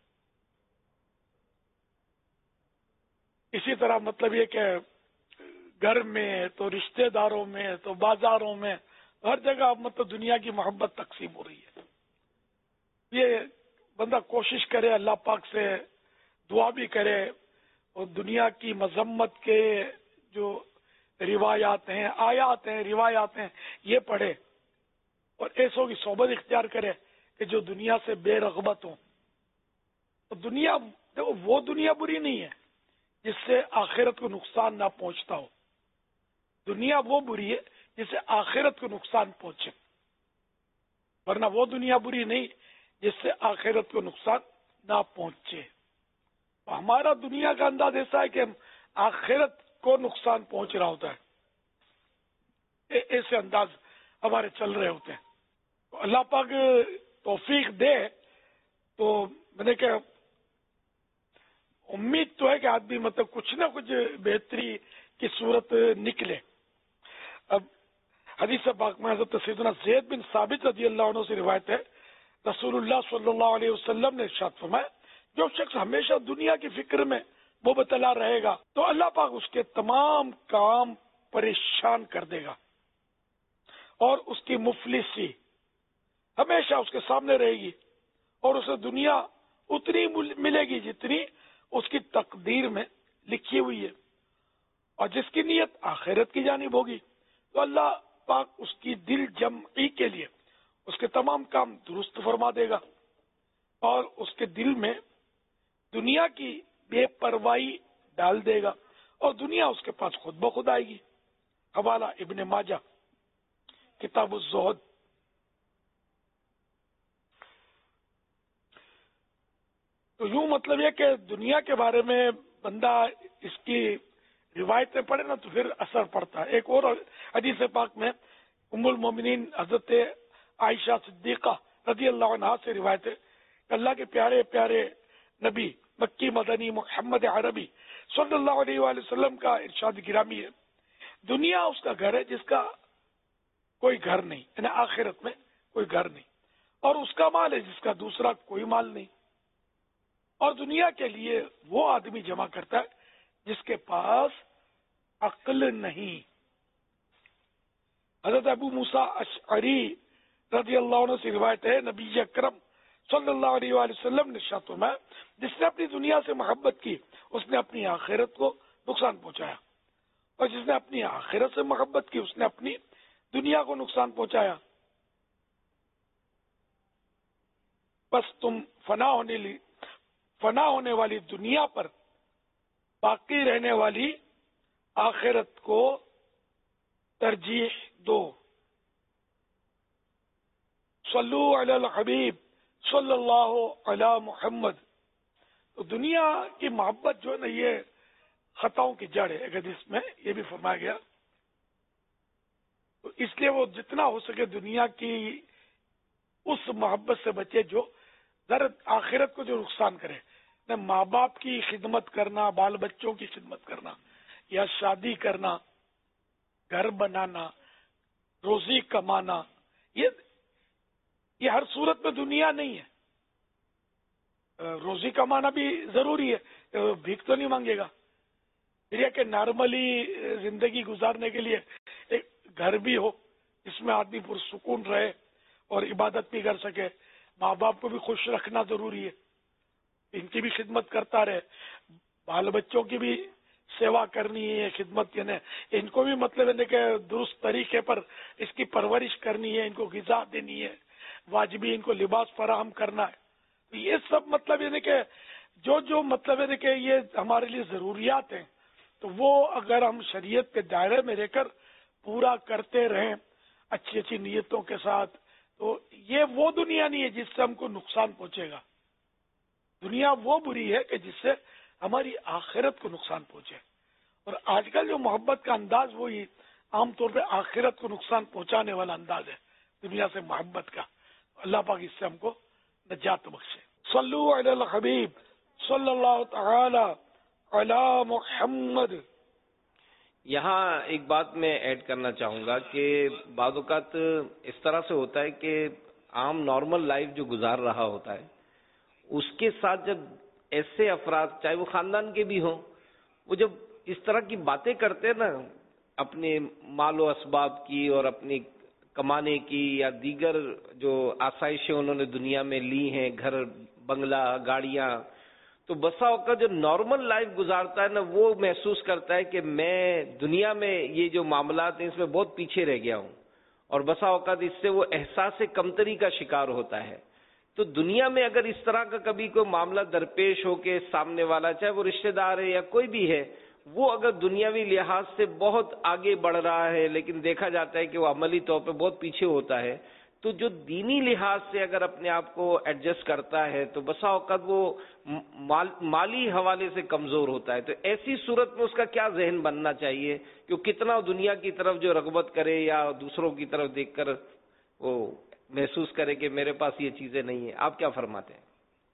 اسی طرح مطلب یہ کہ گھر میں تو رشتہ داروں میں تو بازاروں میں ہر جگہ مطلب دنیا کی محبت تقسیم ہو رہی ہے۔ یہ بندہ کوشش کرے، اللہ پاک سے دعا بھی کرے اور دنیا کی مذمت کے جو روایات ہیں، آیات ہیں، روایات ہیں، یہ پڑھے اور ایسوں کی صحبت اختیار کرے کہ جو دنیا سے بے رغبت ہوں۔ تو دنیا دیکھو، وہ دنیا بری نہیں ہے جس سے آخرت کو نقصان نہ پہنچتا ہو، دنیا وہ بری ہے جس سے آخرت کو نقصان پہنچے، ورنہ وہ دنیا بری نہیں جس سے آخرت کو نقصان نہ پہنچے۔ ہمارا دنیا کا انداز ایسا ہے کہ آخرت کو نقصان پہنچ رہا ہوتا ہے، ایسے انداز ہمارے چل رہے ہوتے ہیں۔ تو اللہ پاک توفیق دے تو میں نے کہ امید تو ہے کہ آدمی مطلب کچھ نہ کچھ بہتری کی صورت نکلے۔ اب حدیث پاک میں حضرت سیدنا زید بن ثابت رضی اللہ عنہ سے روایت ہے، رسول اللہ صلی اللہ علیہ وسلم نے ارشاد فرمایا، جو شخص ہمیشہ دنیا کی فکر میں مبتلا رہے گا تو اللہ پاک اس کے تمام کام پریشان کر دے گا اور اس کی مفلسی ہمیشہ اس کے سامنے رہے گی اور اسے دنیا اتنی ملے گی جتنی اس کی تقدیر میں لکھی ہوئی ہے، اور جس کی نیت آخرت کی جانب ہوگی تو اللہ پاک اس کی دل جمعی کے لیے اس کے تمام کام درست فرما دے گا اور اس کے دل میں دنیا کی بے پرواہی ڈال دے گا اور دنیا اس کے پاس خود بخود آئے گی۔ حوالہ ابن ماجہ کتاب الزہد۔ تو یوں مطلب یہ کہ دنیا کے بارے میں بندہ اس کی روایتیں پڑھے نا تو پھر اثر پڑتا ہے۔ ایک اور حدیث پاک میں ام المومنین حضرت عائشہ صدیقہ رضی اللہ عنہا سے روایت ہے کہ اللہ کے پیارے پیارے نبی مکی مدنی محمد عربی صلی اللہ علیہ وآلہ وسلم کا ارشاد گرامی ہے، دنیا اس کا گھر ہے جس کا کوئی گھر نہیں، یعنی آخرت میں کوئی گھر نہیں، اور اس کا مال ہے جس کا دوسرا کوئی مال نہیں، اور دنیا کے لیے وہ آدمی جمع کرتا ہے جس کے پاس عقل نہیں۔ حضرت ابو موسیٰ اشعری رضی اللہ عنہ سے روایت ہے، نبی اکرم صلی اللہ علیہ وآلہ وسلم نے ارشاد فرمایا، جس نے اپنی دنیا سے محبت کی اس نے اپنی آخرت کو نقصان پہنچایا، اور جس نے اپنی آخرت سے محبت کی اس نے اپنی دنیا کو نقصان پہنچایا۔ بس تم فنا ہونے والی دنیا پر باقی رہنے والی آخرت کو ترجیح دو۔ صلو علی الحبیب صلی اللہ علی محمد۔ تو دنیا کی محبت جو ہے نا یہ خطاؤں کی جڑ ہے، ایک حدیث میں یہ بھی فرمایا گیا۔ تو اس لیے وہ جتنا ہو سکے دنیا کی اس محبت سے بچے جو ذرا آخرت کو جو نقصان کرے، نہ ماں باپ کی خدمت کرنا، بال بچوں کی خدمت کرنا، یا شادی کرنا، گھر بنانا، روزی کمانا، یہ ہر صورت میں دنیا نہیں ہے۔ روزی کمانا بھی ضروری ہے، بھیک تو نہیں مانگے گا، پھر یہ کہ نارملی زندگی گزارنے کے لیے ایک گھر بھی ہو جس میں آدمی پرسکون رہے اور عبادت بھی کر سکے، ماں باپ کو بھی خوش رکھنا ضروری ہے، ان کی بھی خدمت کرتا رہے، بال بچوں کی بھی سیوا کرنی ہے، خدمت یعنی ان کو بھی مطلب ہے کہ درست طریقے پر اس کی پرورش کرنی ہے، ان کو غذا دینی ہے، واجبی ان کو لباس فراہم کرنا ہے۔ یہ سب مطلب یعنی کہ جو مطلب ہے کہ یہ ہمارے لیے ضروریات ہیں، تو وہ اگر ہم شریعت کے دائرے میں رہ کر پورا کرتے رہیں اچھی اچھی نیتوں کے ساتھ، تو یہ وہ دنیا نہیں ہے جس سے ہم کو نقصان پہنچے گا۔ دنیا وہ بری ہے کہ جس سے ہماری آخرت کو نقصان پہنچے، اور آج کل جو محبت کا انداز وہی عام طور پہ آخرت کو نقصان پہنچانے والا انداز ہے دنیا سے محبت کا۔ اللہ پاک اس سے ہم کو نجات بخشے۔ صلو علی الحبیب صلی اللہ تعالی علی محمد. یہاں ایک بات میں ایڈ کرنا چاہوں گا کہ بعض اوقات اس طرح سے ہوتا ہے کہ عام نارمل لائف جو گزار رہا ہوتا ہے اس کے ساتھ جب ایسے افراد چاہے وہ خاندان کے بھی ہوں وہ جب اس طرح کی باتیں کرتے ہیں نا اپنے مال و اسباب کی اور اپنی کمانے کی یا دیگر جو آسائشیں انہوں نے دنیا میں لی ہیں گھر بنگلہ گاڑیاں تو بسا اوقات جو نارمل لائف گزارتا ہے نا وہ محسوس کرتا ہے کہ میں دنیا میں یہ جو معاملات ہیں اس میں بہت پیچھے رہ گیا ہوں اور بسا اوقات اس سے وہ احساس کمتری کا شکار ہوتا ہے. تو دنیا میں اگر اس طرح کا کبھی کوئی معاملہ درپیش ہو کے سامنے والا چاہے وہ رشتہ دار ہے یا کوئی بھی ہے وہ اگر دنیاوی لحاظ سے بہت آگے بڑھ رہا ہے لیکن دیکھا جاتا ہے کہ وہ عملی طور پہ بہت پیچھے ہوتا ہے تو جو دینی لحاظ سے اگر اپنے آپ کو ایڈجسٹ کرتا ہے تو بسا اوقات وہ مالی حوالے سے کمزور ہوتا ہے. تو ایسی صورت میں اس کا کیا ذہن بننا چاہیے کہ وہ کتنا دنیا کی طرف جو رغبت کرے یا دوسروں کی طرف دیکھ کر وہ محسوس کرے کہ میرے پاس یہ چیزیں نہیں ہیں. آپ کیا فرماتے ہیں؟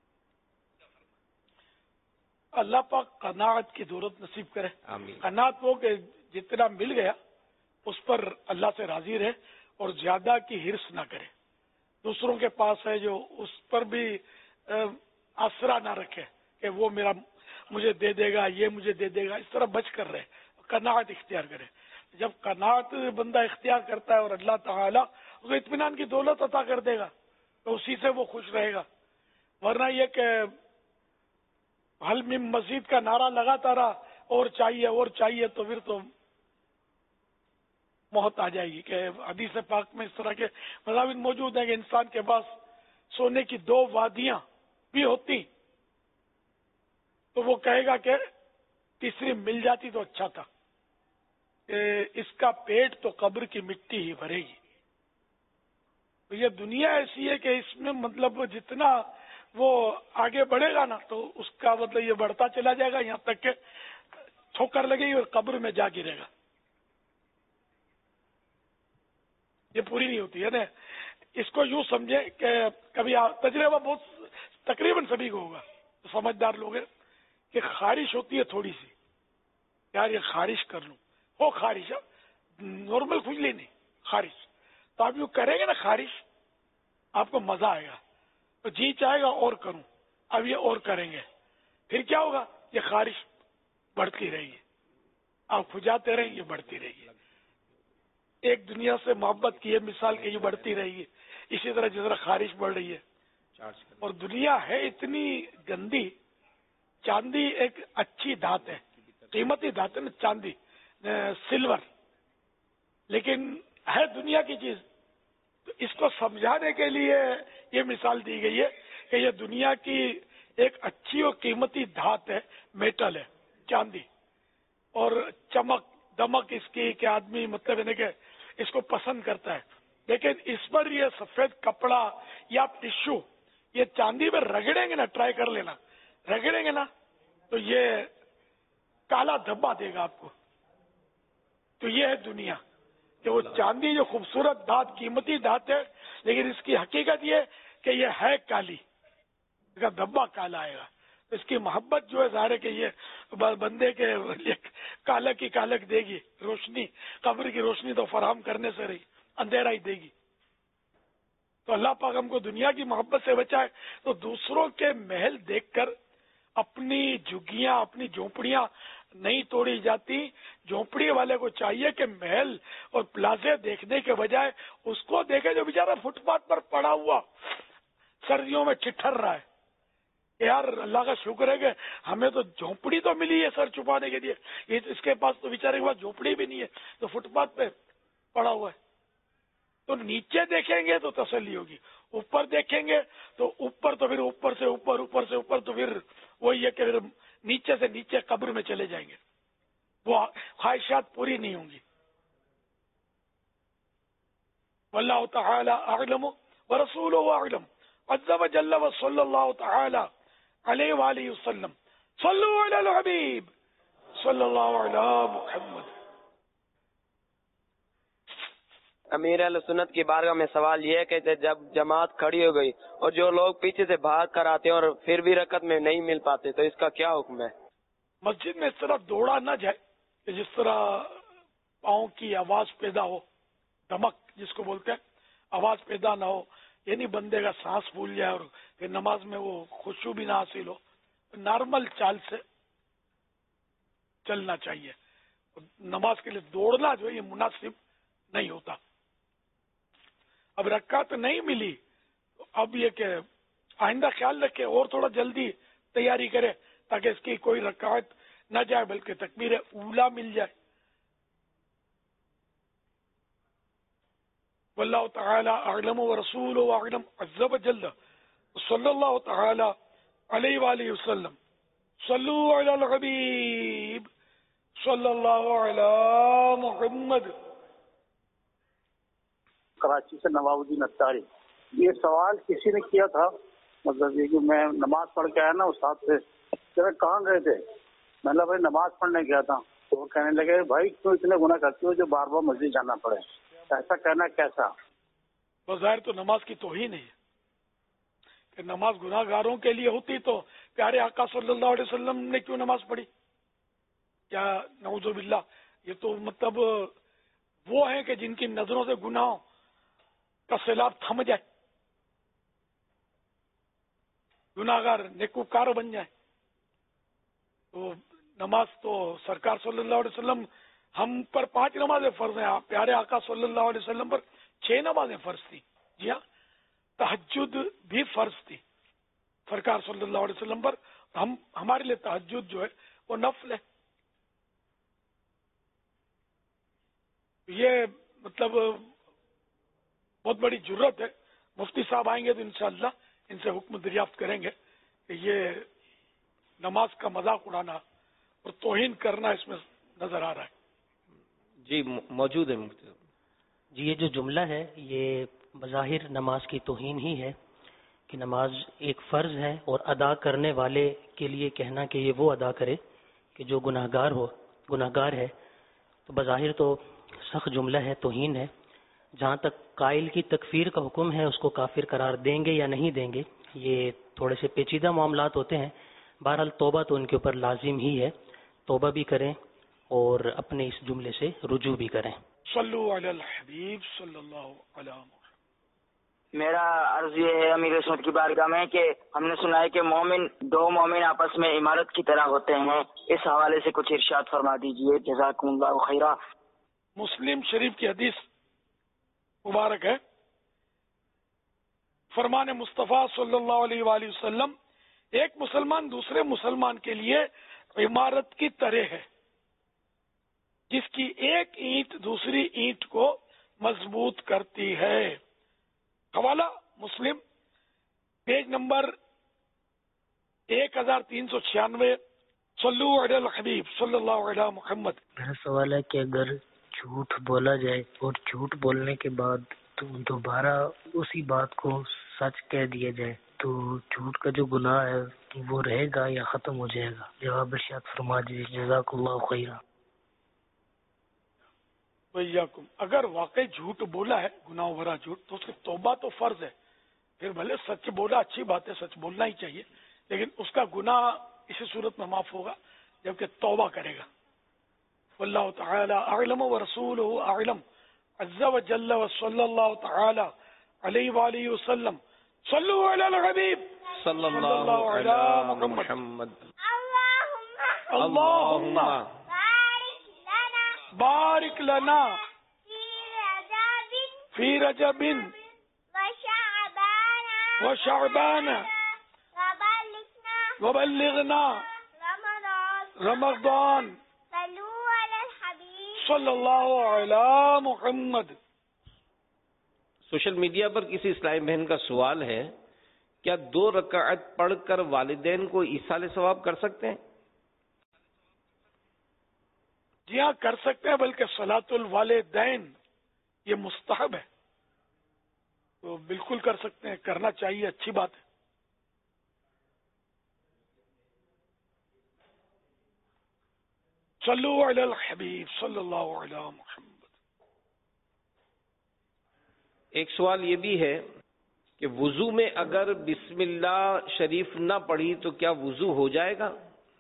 اللہ پاک قناعت کی دولت نصیب کرے. آمین. قناعت وہ کہ جتنا مل گیا اس پر اللہ سے راضی رہے اور زیادہ کی ہرس نہ کرے. دوسروں کے پاس ہے جو اس پر بھی آسرا نہ رکھے کہ وہ مجھے دے دے گا یہ مجھے دے دے گا. اس طرح بچ کر رہے قناعت اختیار کرے. جب قناعت بندہ اختیار کرتا ہے اور اللہ تعالیٰ اس کو اطمینان کی دولت عطا کر دے گا تو اسی سے وہ خوش رہے گا. ورنہ یہ کہ حل من مزید کا نعرہ لگاتا رہا اور چاہیے تو پھر تو موت آ جائے گی. کہ حدیث پاک میں اس طرح کے مضامین موجود ہیں کہ انسان کے پاس سونے کی 2 وادیاں بھی ہوتی تو وہ کہے گا کہ تیسری مل جاتی تو اچھا تھا. اس کا پیٹ تو قبر کی مٹی ہی بھرے گی. یہ دنیا ایسی ہے کہ اس میں مطلب جتنا وہ آگے بڑھے گا نا تو اس کا مطلب یہ بڑھتا چلا جائے گا یہاں تک کہ ٹھوکر لگے گی اور قبر میں جا گرے گا. یہ پوری نہیں ہوتی ہے نا. اس کو یوں سمجھے کہ کبھی تجربہ بہت تقریباً سبھی کو ہوگا سمجھدار لوگ ہیں کہ خارش ہوتی ہے تھوڑی سی یار یہ خارش کر لوں ہو خارش نارمل کھجلی نہیں خارش تو آپ یوں کریں گے نا خارش آپ کو مزہ آئے گا تو جی چاہے گا اور کروں. اب یہ اور کریں گے پھر کیا ہوگا یہ خارش بڑھتی رہے گی آپ کھجاتے رہیں یہ بڑھتی رہے گی. ایک دنیا سے محبت کی ہے مثال کہ یہ بڑھتی رہے گی. اسی طرح جس طرح خارش بڑھ رہی ہے اور دنیا ہے اتنی گندی. چاندی ایک اچھی دھات ہے قیمتی دھات ہے نا چاندی سلور لیکن ہے دنیا کی چیز. تو اس کو سمجھانے کے لیے یہ مثال دی گئی ہے کہ یہ دنیا کی ایک اچھی اور قیمتی دھات ہے میٹل ہے چاندی اور چمک دمک اس کی کہ آدمی مطلب ہے کہ اس کو پسند کرتا ہے. لیکن اس پر یہ سفید کپڑا یا ٹشو یہ چاندی میں رگڑیں گے نا ٹرائی کر لینا رگڑیں گے نا تو یہ کالا دھبا دے گا آپ کو. تو یہ ہے دنیا کہ وہ چاندی جو خوبصورت دھات قیمتی دھات ہے لیکن اس کی حقیقت یہ کہ یہ ہے کالی اس کا دھبا کالا آئے گا. اس کی محبت جو ہے ظاہر ہے کہ یہ بندے کے کالک کی کالک دے گی روشنی قبر کی روشنی تو فراہم کرنے سے رہی اندھیرا ہی دے گی. تو اللہ پاک ہم کو دنیا کی محبت سے بچائے. تو دوسروں کے محل دیکھ کر اپنی جھگیاں اپنی جھونپڑیاں نہیں توڑی جاتی. جھونپڑی والے کو چاہیے کہ محل اور پلازے دیکھنے کے بجائے اس کو دیکھے جو بیچارہ فٹ پاتھ پر پڑا ہوا سردیوں میں ٹھٹر رہا ہے. یار اللہ کا شکر ہے کہ ہمیں تو جھونپڑی تو ملی ہے سر چھپانے کے لیے. اس کے پاس تو بیچارے کے پاس جھونپڑی بھی نہیں ہے تو فٹ پاتھ پہ پڑا ہوا ہے. تو نیچے دیکھیں گے تو تسلی ہوگی اوپر دیکھیں گے تو اوپر تو پھر اوپر سے اوپر تو پھر وہی ہے کہ پھر نیچے سے نیچے قبر میں چلے جائیں گے. وہ خواہشات پوری نہیں ہوں گی. واللہ تعالی اعلم ورسولہ اعلم عز وجل وصلی اللہ تعالی علیہ وآلہ وسلم. صلو علی الحبیب صلی اللہ علی محمد. امیر اہل سنت کی بارگاہ میں سوال یہ ہے کہ جب جماعت کھڑی ہو گئی اور جو لوگ پیچھے سے بھاگ کر آتے ہیں اور پھر بھی رکعت میں نہیں مل پاتے تو اس کا کیا حکم ہے؟ مسجد میں اس طرح دوڑا نہ جائے کہ جس طرح پاؤں کی آواز پیدا ہو، دمک جس کو بولتے ہیں، آواز پیدا نہ ہو، یعنی بندے کا سانس پھول جائے اور پھر نماز میں وہ خشوع بھی نہ حاصل ہو. نارمل چال سے چلنا چاہیے. نماز کے لیے دوڑنا جو ہے یہ مناسب نہیں ہوتا. اب رکعت نہیں ملی تو اب یہ کہ آئندہ خیال رکھے اور تھوڑا جلدی تیاری کرے تاکہ اس کی کوئی رکعت نہ جائے بلکہ تکبیر اولا مل جائے. واللہ تعالی اعلم ورسولہ اعلم عز وجل صلی اللہ تعالی علیہ وآلہ وسلم. صلو علی الحبیب صلی اللہ علی محمد. کراچی سے نواب الدین اتاری. یہ سوال کسی نے کیا تھا، مطلب یہ کہ میں نماز پڑھ کے آیا نا استاد سے، کہ کہاں گئے تھے؟ میں نے بھائی نماز پڑھنے گیا تھا. تو وہ کہنے لگے بھائی کیوں اتنے گناہ کرتے ہو جو بار بار مسجد جانا پڑے؟ ایسا کہنا کیسا؟ بظاہر تو نماز کی توہین ہے کہ نماز گناہ گاروں کے لیے ہوتی تو پیارے آقا صلی اللہ علیہ وسلم نے کیوں نماز پڑھی؟ کیا نعوذ باللہ، یہ تو مطلب وہ ہیں کہ جن کی نظروں سے گناہوں کا سیلاب تھم جائے، گناہ گار نیکوکار بن جائے. تو نماز تو سرکار صلی اللہ علیہ وسلم ہم پر 5 نمازیں فرض ہیں، پیارے آقا صلی اللہ علیہ وسلم پر 6 نمازیں فرض تھی. جی ہاں، تہجد بھی فرض تھی سرکار صلی اللہ علیہ وسلم پر. ہمارے لیے تہجد جو ہے وہ نفل ہے. یہ مطلب بہت بڑی جرت ہے. مفتی صاحب آئیں گے تو انشاءاللہ ان سے حکم دریافت کریں گے کہ یہ نماز کا مذاق اڑانا اور توہین کرنا اس میں نظر آ رہا ہے. جی موجود ہے مفتی صاحب. جی یہ جو جملہ ہے یہ بظاہر نماز کی توہین ہی ہے کہ نماز ایک فرض ہے اور ادا کرنے والے کے لیے کہنا کہ یہ وہ ادا کرے کہ جو گناہگار ہے تو بظاہر تو سخت جملہ ہے، توہین ہے. جہاں تک قائل کی تکفیر کا حکم ہے اس کو کافر قرار دیں گے یا نہیں دیں گے یہ تھوڑے سے پیچیدہ معاملات ہوتے ہیں. بہرحال توبہ تو ان کے اوپر لازم ہی ہے، توبہ بھی کریں اور اپنے اس جملے سے رجوع بھی کریں. صلو علی الحبیب صلی اللہ علیہ وسلم. میرا عرض یہ ہے امیر سنت کی بارگاہ میں کہ ہم نے سنا ہے کہ دو مومن آپس میں عمارت کی طرح ہوتے ہیں، اس حوالے سے کچھ ارشاد فرما دیجئے جزاکم اللہ خیرہ. مسلم شریف کی حدیث مبارک ہے، فرمان مصطفیٰ صلی اللہ علیہ وآلہ وسلم ایک مسلمان دوسرے مسلمان کے لیے عمارت کی طرح ہے جس کی ایک اینٹ دوسری اینٹ کو مضبوط کرتی ہے. حوالہ مسلم پیج نمبر 1396. صلو علی الحبیب صلی اللہ علیہ محمد. میرا سوال ہے کہ اگر جھوٹ بولا جائے اور جھوٹ بولنے کے بعد تو دوبارہ اسی بات کو سچ کہہ دیا جائے تو جھوٹ کا جو گناہ ہے وہ رہے گا یا ختم ہو جائے گا؟ جواب ارشاد فرما دیجیے جزاک اللہ خیرہ. ویاکم. اگر واقعی جھوٹ بولا ہے گناہ بھرا جھوٹ تو اس کی توبہ تو فرض ہے. پھر بھلے سچ بولا اچھی بات ہے، سچ بولنا ہی چاہیے، لیکن اس کا گناہ اسی صورت میں معاف ہوگا جبکہ توبہ کرے گا. واللہ تعالی اعلم ورسولہ اعلم عز وجل وصلی اللہ تعالی علیہ وآلہ وسلم. صلو علی الحبیب صلی اللہ علی محمد. اللہم بارک لنا فی رجب وشعبان وبلغنا رمضان صلی اللہ علی محمد. سوشل میڈیا پر کسی اسلامی بہن کا سوال ہے، کیا 2 رکعت پڑھ کر والدین کو ایصال ثواب کر سکتے ہیں؟ جی ہاں کر سکتے ہیں، بلکہ صلاۃ الوالدین یہ مستحب ہے، تو بالکل کر سکتے ہیں، کرنا چاہیے، اچھی بات ہے. صلو علی الحبیب صلی اللہ علیہ محمد. ایک سوال یہ بھی ہے کہ وضو میں اگر بسم اللہ شریف نہ پڑھی تو کیا وضو ہو جائے گا؟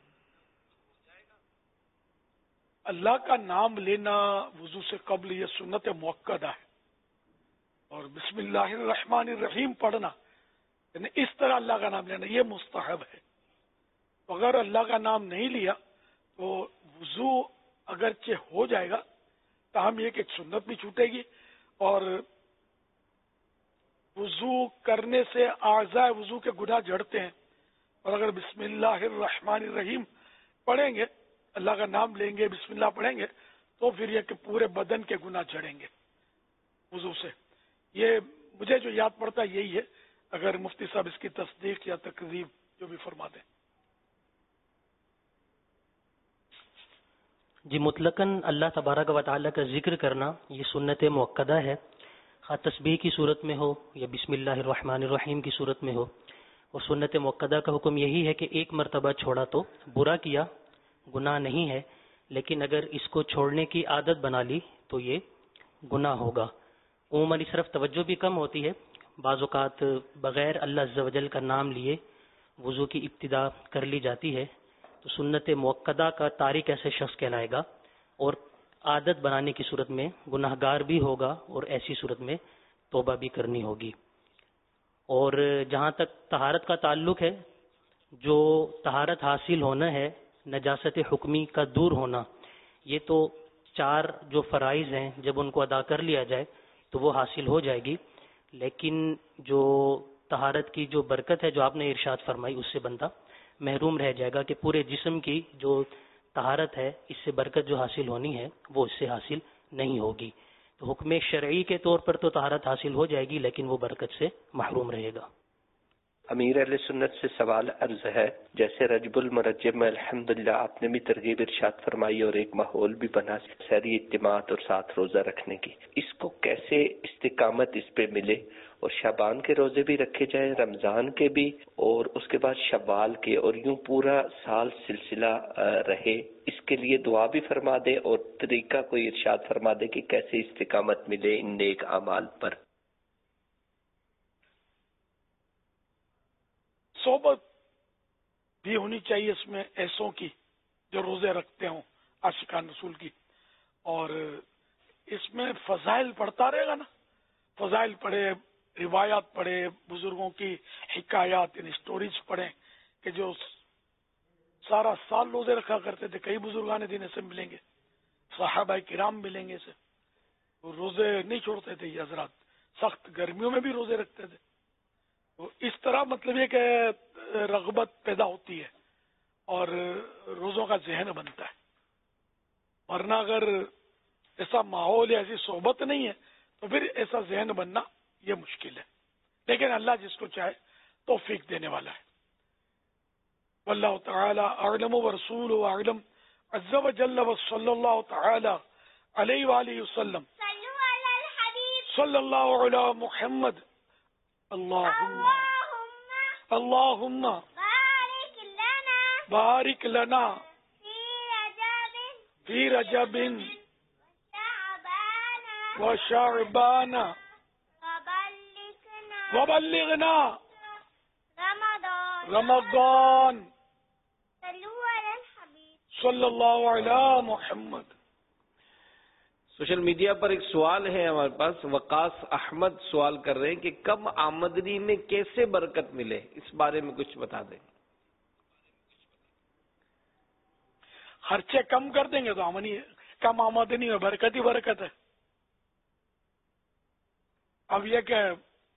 اللہ کا نام لینا وضو سے قبل یہ سنت مؤکدہ ہے، اور بسم اللہ الرحمن الرحیم پڑھنا یعنی اس طرح اللہ کا نام لینا یہ مستحب ہے۔ اگر اللہ کا نام نہیں لیا تو وضو اگرچہ ہو جائے گا، تاہم یہ کہ ایک سنت بھی چھوٹے گی، اور وضو کرنے سے اعضاء وضو کے گناہ جھڑتے ہیں، اور اگر بسم اللہ الرحمن الرحیم پڑھیں گے، اللہ کا نام لیں گے، بسم اللہ پڑھیں گے، تو پھر یہ کہ پورے بدن کے گناہ جھڑیں گے وضو سے۔ یہ مجھے جو یاد پڑتا ہے یہی ہے، اگر مفتی صاحب اس کی تصدیق یا تکذیب جو بھی فرما دیں۔ جی، مطلقاً اللہ تبارک و تعالیٰ کا ذکر کرنا یہ سنت مؤکدہ ہے، خواہ تسبیح کی صورت میں ہو یا بسم اللہ الرحمن الرحیم کی صورت میں ہو، اور سنت مؤکدہ کا حکم یہی ہے کہ ایک مرتبہ چھوڑا تو برا کیا، گناہ نہیں ہے، لیکن اگر اس کو چھوڑنے کی عادت بنا لی تو یہ گناہ ہوگا۔ عموماً اس طرف توجہ بھی کم ہوتی ہے، بعض اوقات بغیر اللہ عز و جل کا نام لیے وضو کی ابتدا کر لی جاتی ہے، تو سنت مؤکدہ کا تارک ایسے شخص کہلائے گا، اور عادت بنانے کی صورت میں گناہ گار بھی ہوگا، اور ایسی صورت میں توبہ بھی کرنی ہوگی۔ اور جہاں تک طہارت کا تعلق ہے، جو طہارت حاصل ہونا ہے، نجاست حکمی کا دور ہونا، یہ تو 4 جو فرائض ہیں جب ان کو ادا کر لیا جائے تو وہ حاصل ہو جائے گی، لیکن جو طہارت کی جو برکت ہے جو آپ نے ارشاد فرمائی، اس سے بندہ محروم رہ جائے گا کہ پورے جسم کی جو طہارت ہے، اس سے برکت جو حاصل ہونی ہے وہ اس سے حاصل نہیں ہوگی۔ تو حکم شرعی کے طور پر تو طہارت حاصل ہو جائے گی، لیکن وہ برکت سے محروم رہے گا۔ امیر اہل سنت سے سوال عرض ہے، جیسے رجب المرجب میں الحمدللہ آپ نے بھی ترغیب ارشاد فرمائی اور ایک ماحول بھی بنا سحری اجتماعات اور ساتھ روزہ رکھنے کی، اس کو کیسے استقامت اس پہ ملے اور شعبان کے روزے بھی رکھے جائیں، رمضان کے بھی، اور اس کے بعد شوال کے، اور یوں پورا سال سلسلہ رہے، اس کے لیے دعا بھی فرما دے اور طریقہ کوئی ارشاد فرما دے کہ کیسے استقامت ملے ان نیک اعمال پر۔ صحبت بھی ہونی چاہیے اس میں ایسوں کی جو روزے رکھتے ہوں عاشقان رسول کی، اور اس میں فضائل پڑھتا رہے گا نا، فضائل پڑھے، روایات پڑھے، بزرگوں کی حکایات یعنی سٹوریز پڑھیں کہ جو سارا سال روزے رکھا کرتے تھے۔ کئی بزرگان دین سے ملیں گے، صحابہ کرام ملیں گے، اسے روزے نہیں چھوڑتے تھے یہ حضرات، سخت گرمیوں میں بھی روزے رکھتے تھے۔ تو اس طرح مطلب یہ کہ رغبت پیدا ہوتی ہے اور روزوں کا ذہن بنتا ہے، ورنہ اگر ایسا ماحول یا ایسی صحبت نہیں ہے تو پھر ایسا ذہن بننا یہ مشکل ہے، لیکن اللہ جس کو چاہے توفیق دینے والا ہے۔ واللہ تعالی اعلم ورسولہ اعلم عز وجل وصلی اللہ تعالی علیہ وآلہ وسلم صلی اللہ علی محمد اللہم بارک لنا فی رجب وشعبان وبلغنا رمضان صلی اللہ علی محمد۔ سوشل میڈیا پر ایک سوال ہے ہمارے پاس، وقاص احمد سوال کر رہے ہیں کہ کم آمدنی میں کیسے برکت ملے، اس بارے میں کچھ بتا دیں۔ خرچے کم کر دیں گے تو کم آمدنی میں برکت ہی برکت ہے۔ اب یہ کہ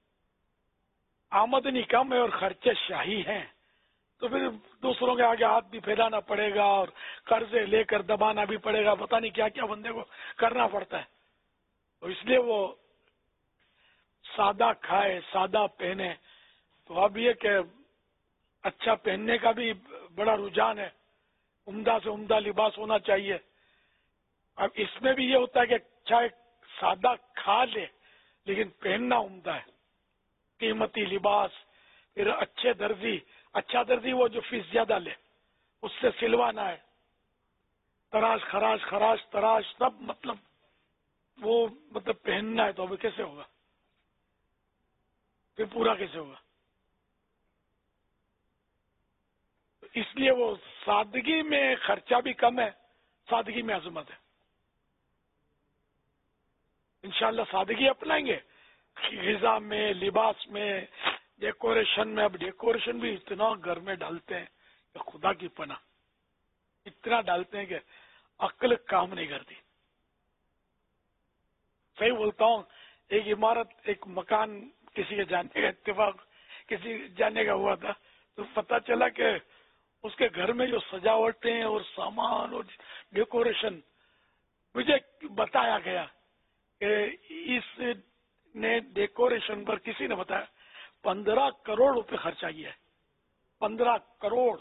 آمدنی کم ہے اور خرچے شاہی ہیں تو پھر دوسروں کے آگے ہاتھ بھی پھیلانا پڑے گا اور قرضے لے کر دبانا بھی پڑے گا، پتہ نہیں کیا کیا بندے کو کرنا پڑتا ہے، تو اس لیے وہ سادہ کھائے سادہ پہنے۔ تو اب یہ کہ اچھا پہننے کا بھی بڑا رجحان ہے، عمدہ سے عمدہ لباس ہونا چاہیے۔ اب اس میں بھی یہ ہوتا ہے کہ اچھا سادہ کھا لے لیکن پہننا عمدہ ہے، قیمتی لباس، پھر اچھا درزی وہ جو فیس زیادہ لے اس سے سلوانا ہے، تراش خراش تراش سب مطلب وہ پہننا ہے، تو اب کیسے ہوگا؟ پھر پورا کیسے ہوگا؟ اس لیے وہ سادگی میں خرچہ بھی کم ہے، سادگی میں عظمت ہے. انشاءاللہ سادگی اپنائیں گے، غذا میں، لباس میں، ڈیکوریشن میں. اب ڈیکوریشن بھی اتنا گھر میں ڈالتے ہیں کہ خدا کی پناہ، اتنا ڈالتے ہیں کہ عقل کام نہیں کرتی. صحیح بولتا ہوں، ایک عمارت، ایک مکان کسی کے جانے کا اتفاق کسی جانے کا ہوا تھا، تو پتہ چلا کہ اس کے گھر میں جو سجاوٹیں اور سامان اور ڈیکوریشن، مجھے بتایا گیا کہ اس نے ڈیکوریشن پر کسی نے بتایا 15 کروڑ روپے خرچہ کیا ہے. 15 کروڑ.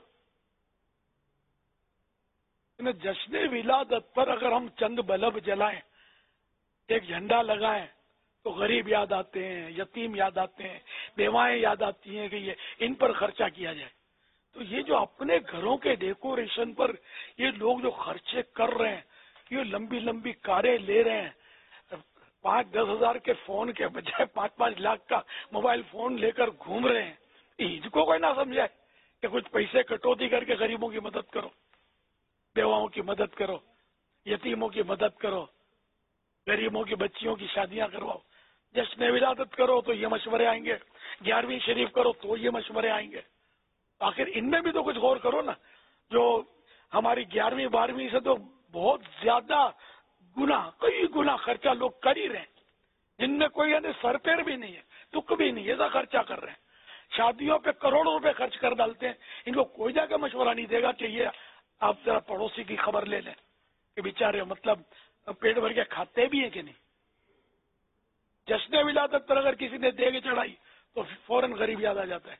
جشن ولادت پر اگر ہم چند بلب جلائیں، ایک جھنڈا لگائیں، تو غریب یاد آتے ہیں، یتیم یاد آتے ہیں، بیوائیں یاد آتی ہیں کہ یہ ان پر خرچہ کیا جائے. تو یہ جو اپنے گھروں کے ڈیکوریشن پر یہ لوگ جو خرچے کر رہے ہیں، یہ لمبی لمبی کاریں لے رہے ہیں، 5-10 ہزار کے فون کے بجائے 5-5 لاکھ کا موبائل فون لے کر گھوم رہے ہیں. ان کو کوئی نہ سمجھائے کہ کچھ پیسے کٹوتی کر کے غریبوں کی مدد کرو، بیواؤں کی مدد کرو، یتیموں کی مدد کرو، غریبوں کی بچیوں کی شادیاں کرواؤ. جشن ولادت کرو تو یہ مشورے آئیں گے، 11ویں شریف کرو تو یہ مشورے آئیں گے. آخر ان میں بھی تو کچھ غور کرو نا. جو ہماری 11ویں 12ویں سے تو بہت زیادہ گنا، کئی گنا خرچہ لوگ کر ہی رہے ہیں، جن میں کوئی سر پیر بھی نہیں ہے، تک بھی نہیں، ایسا خرچہ کر رہے ہیں. شادیوں پہ کروڑوں روپے خرچ کر ڈالتے ہیں. ان کو کوئی جا کے مشورہ نہیں دے گا کہ یہ آپ ذرا پڑوسی کی خبر لے لیں کہ بیچارے مطلب پیٹ بھر کے کھاتے بھی ہیں کہ نہیں. جشن ولادت پر اگر کسی نے دے کے چڑھائی تو فوراً غریب یاد آ جاتا ہے.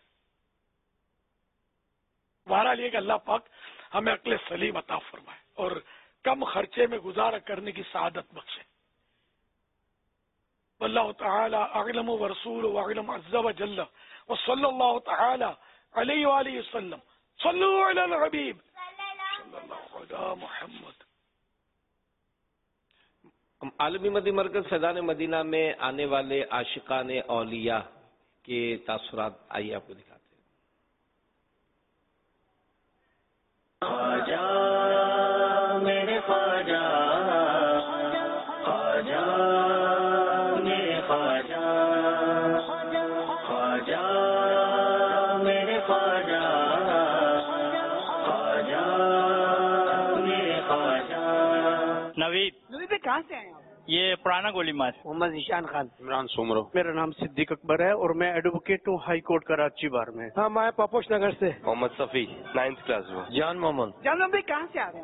بہرحال یہ کہ اللہ پاک ہمیں عقل سلیم عطا فرمائے اور کم خرچے میں گزارا کرنے کی سعادت بخشے. واللہ تعالی اعلم ورسولہ اعلم عز وجل وصلی اللہ تعالی علیہ وآلہ وسلم. صلوا علی الحبیب صلی اللہ علی محمد. عالمی مدی مرکز فیضان مدینہ میں آنے والے عاشقان اولیاء کے تاثرات آئیے آپ کو دکھاتے ہیں. خواجہ میرے خواجہ، خواجہ میرے خواجہ، خواجہ میرے خواجہ، خواجہ میرے خواجہ. نوید کہاں سے آئے آپ؟ یہ پرانا گولی مار. محمد ذیشان خان. عمران سومرو. میرا نام صدیق اکبر ہے اور میں ایڈوکیٹ ہوں ہائی کورٹ کراچی بار میں. ہاں میں پاپوش نگر سے. محمد صفی 9th کلاس میں. جان محمد. جان بھائی کہاں سے آ رہے ہیں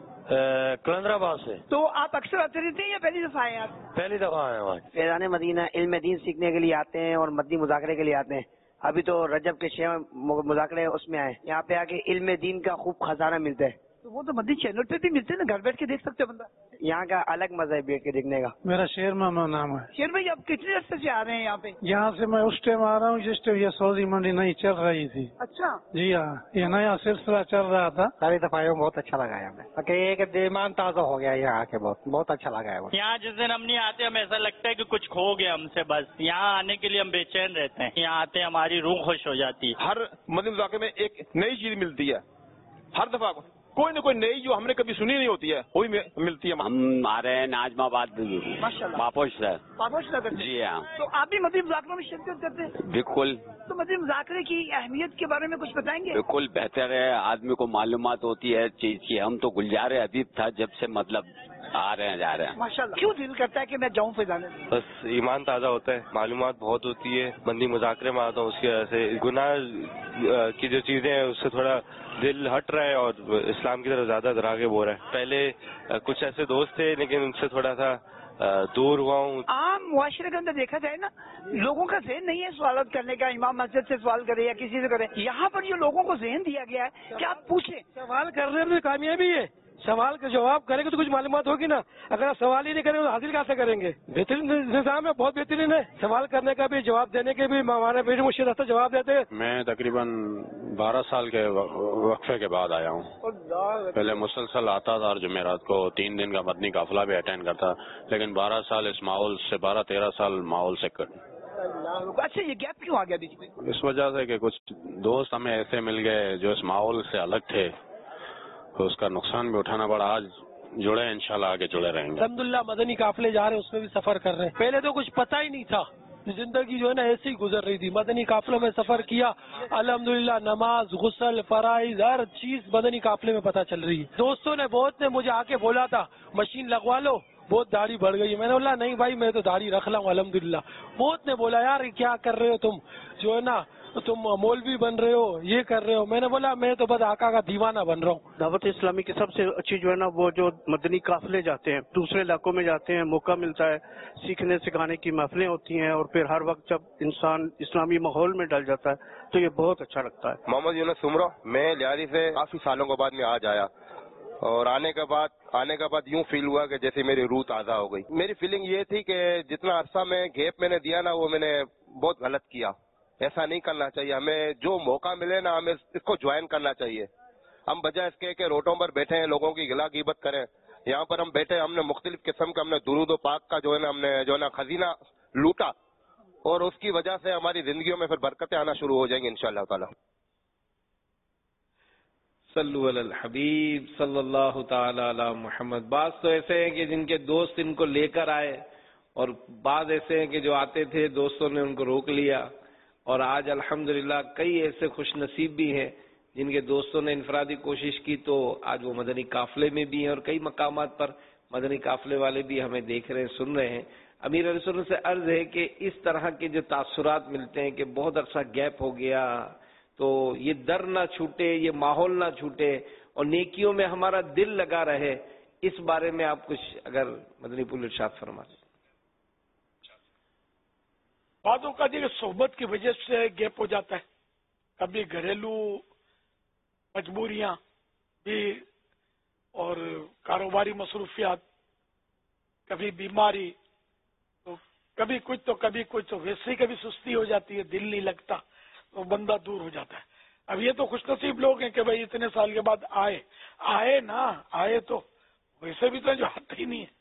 آپ؟ کلندر آباد سے. تو آپ اکثر آتے رہتے ہیں یا پہلی دفعہ آئے آپ؟ پہلی دفعہ آئے ہیں. فیضان مدینہ علم دین سیکھنے کے لیے آتے ہیں اور مدنی مذاکرے کے لیے آتے ہیں. ابھی تو رجب کے 6 مذاکرے اس میں آئے. یہاں پہ آ کے علم دین کا خوب خزانہ ملتا ہے. تو وہ تو مدنی چینل پہ بھی ملتے ہیں نا، گھر بیٹھ کے دیکھ سکتے بندہ. یہاں کا الگ مزہ ہے بیٹھ کے دیکھنے کا. میرا شیر محمد نام ہے. شیر بھائی آپ کتنے عرصے سے آ رہے ہیں یہاں پہ؟ یہاں سے میں اس ٹائم آ رہا ہوں جس ٹائم یہ سوزی منڈی نہیں چل رہی تھی. اچھا جی ہاں، یہ نیا سلسلہ چل رہا تھا. ساری دفعہ بہت اچھا لگا ہمیں، ایک ایمان تازہ ہو گیا یہاں کے. بہت اچھا لگا ہے. یہاں جس دن ہم نہیں آتے ہمیں ایسا لگتا ہے کہ کچھ کھو گیا ہم سے. بس یہاں آنے کے لیے ہم بے چین رہتے ہیں. یہاں آتے ہماری روح خوش ہو جاتی ہے. ہر مدنی مذاکرے میں ایک نئی چیز ملتی ہے. ہر دفعہ کوئی نہ کوئی نئی جو ہم نے کبھی سنی نہیں ہوتی ہے وہی ملتی ہے. ہم آ رہے ہیں ناظم آباد پاپوش سے. نگر. جی ہاں. تو آپ بھی مدنی مذاکروں میں شرکت کرتے ہیں؟ بالکل. تو مدنی مذاکرے کی اہمیت کے بارے میں کچھ بتائیں گے؟ بالکل بہتر ہے، آدمی کو معلومات ہوتی ہے چیز کی. ہم تو گلزار حبیب تھا جب سے مطلب آ رہے ہیں جا رہے ہیں. ماشاءاللہ. کیوں دل کرتا ہے کہ میں جاؤں فیضان؟ بس ایمان تازہ ہوتا ہے، معلومات بہت ہوتی ہے. مدنی مذاکرے میں آتا ہوں اس کی وجہ سے گناہ کی جو چیزیں ہیں اس سے تھوڑا دل ہٹ رہا ہے اور اسلام کی طرف زیادہ راغب ہو رہا ہے. پہلے کچھ ایسے دوست تھے لیکن ان سے تھوڑا سا دور ہوا ہوں. عام معاشرے کے اندر دیکھا جائے نا، لوگوں کا ذہن نہیں ہے سوالات کرنے کا. امام مسجد سے سوال کرے یا کسی سے کرے. یہاں پر جو لوگوں کو ذہن دیا گیا ہے کہ آپ پوچھیں. سوال کرنے میں کامیابی ہے. سوال کا جواب کریں گے تو کچھ معلومات ہوگی نا. اگر آپ سوال ہی نہیں کریں گے تو حاصل کیسے کریں گے؟ بہترین نظام ہے، بہت بہترین ہے. سوال کرنے کا بھی، جواب دینے کے بھی. ہمارے بڑی مشکل رستہ جواب دیتے ہیں. میں تقریباً 12 سال کے وقفے کے بعد آیا ہوں. پہلے مسلسل آتا تھا اور جمعرات کو 3 دن کا مدنی قافلہ بھی اٹینڈ کرتا، لیکن 12 سال اس ماحول سے 12-13 سال ماحول سے اچھا یہ گیپ کیوں آ گیا بیچ میں؟ اس وجہ سے کہ کچھ دوست ہمیں ایسے مل گئے جو اس ماحول سے الگ تھے، تو اس کا نقصان بھی اٹھانا پڑا. آج جڑے ہیں، انشاءاللہ آگے جڑے رہیں گے. الحمدللہ مدنی قافلے جا رہے ہیں، اس میں بھی سفر کر رہے ہیں. پہلے تو کچھ پتہ ہی نہیں تھا، زندگی جو ہے نا ایسے ہی گزر رہی تھی. مدنی قافلوں میں سفر کیا، الحمدللہ نماز، غسل، فرائض، ہر چیز مدنی قافلے میں پتہ چل رہی ہے. دوستوں نے بہت نے مجھے آ کے بولا تھا مشین لگوا لو، بہت داڑھی بڑھ گئی ہے. میں نے بولا نہیں بھائی میں تو داڑھی رکھ لاؤں الحمدللہ. بہت نے بولا یار کیا کر رہے ہو تم، جو ہے نا تم مولوی بن رہے ہو، یہ کر رہے ہو. میں نے بولا میں تو بس آقا کا دیوانہ بن رہا ہوں. دعوت اسلامی کی سب سے اچھی جو ہے نا وہ جو مدنی قافلے جاتے ہیں، دوسرے علاقوں میں جاتے ہیں، موقع ملتا ہے سیکھنے سکھانے کی محفلیں ہوتی ہیں، اور پھر ہر وقت جب انسان اسلامی ماحول میں ڈل جاتا ہے تو یہ بہت اچھا لگتا ہے. محمد یونس سمرو، میں لیاری سے کافی سالوں کے بعد میں آج آیا، اور آنے کے بعد یوں فیل ہوا کہ جیسے میری روح تازہ ہو گئی. میری فیلنگ یہ تھی کہ جتنا عرصہ میں گیپ میں نے دیا نا وہ میں نے بہت غلط کیا. ایسا نہیں کرنا چاہیے. ہمیں جو موقع ملے نا ہمیں اس کو جوائن کرنا چاہیے. ہم بجائے اس کے کہ روڈوں پر بیٹھے ہیں لوگوں کی غلا غیبت کریں، یہاں پر ہم بیٹھے ہم نے مختلف قسم کا ہم نے درود و پاک کا جو ہے نا ہم نے جو ہے نا خزینہ لوٹا، اور اس کی وجہ سے ہماری زندگیوں میں پھر برکتیں آنا شروع ہو جائیں گی انشاءاللہ تعالی. صلو علی الحبیب صلی اللہ تعالی علی محمد. بعض تو ایسے ہیں کہ جن کے دوست ان کو لے کر آئے، اور بعض ایسے ہیں کہ جو آتے تھے دوستوں نے ان کو روک لیا. اور آج الحمدللہ کئی ایسے خوش نصیب بھی ہیں جن کے دوستوں نے انفرادی کوشش کی تو آج وہ مدنی قافلے میں بھی ہیں، اور کئی مقامات پر مدنی قافلے والے بھی ہمیں دیکھ رہے ہیں، سن رہے ہیں. امیر علیہ سنت سے عرض ہے کہ اس طرح کے جو تاثرات ملتے ہیں کہ بہت عرصہ گیپ ہو گیا تو یہ در نہ چھوٹے، یہ ماحول نہ چھوٹے، اور نیکیوں میں ہمارا دل لگا رہے. اس بارے میں آپ کچھ اگر مدنی پھول ارشاد فرما دیں. بعضوں کا دیکھ صحبت کی وجہ سے گیپ ہو جاتا ہے، کبھی گھریلو مجبوریاں بھی اور کاروباری مصروفیات، کبھی بیماری، تو کبھی کچھ تو ویسے ہی کبھی سستی ہو جاتی ہے، دل نہیں لگتا تو بندہ دور ہو جاتا ہے. اب یہ تو خوش نصیب لوگ ہیں کہ بھائی اتنے سال کے بعد آئے تو ویسے بھی تو جو آتے ہی نہیں ہے.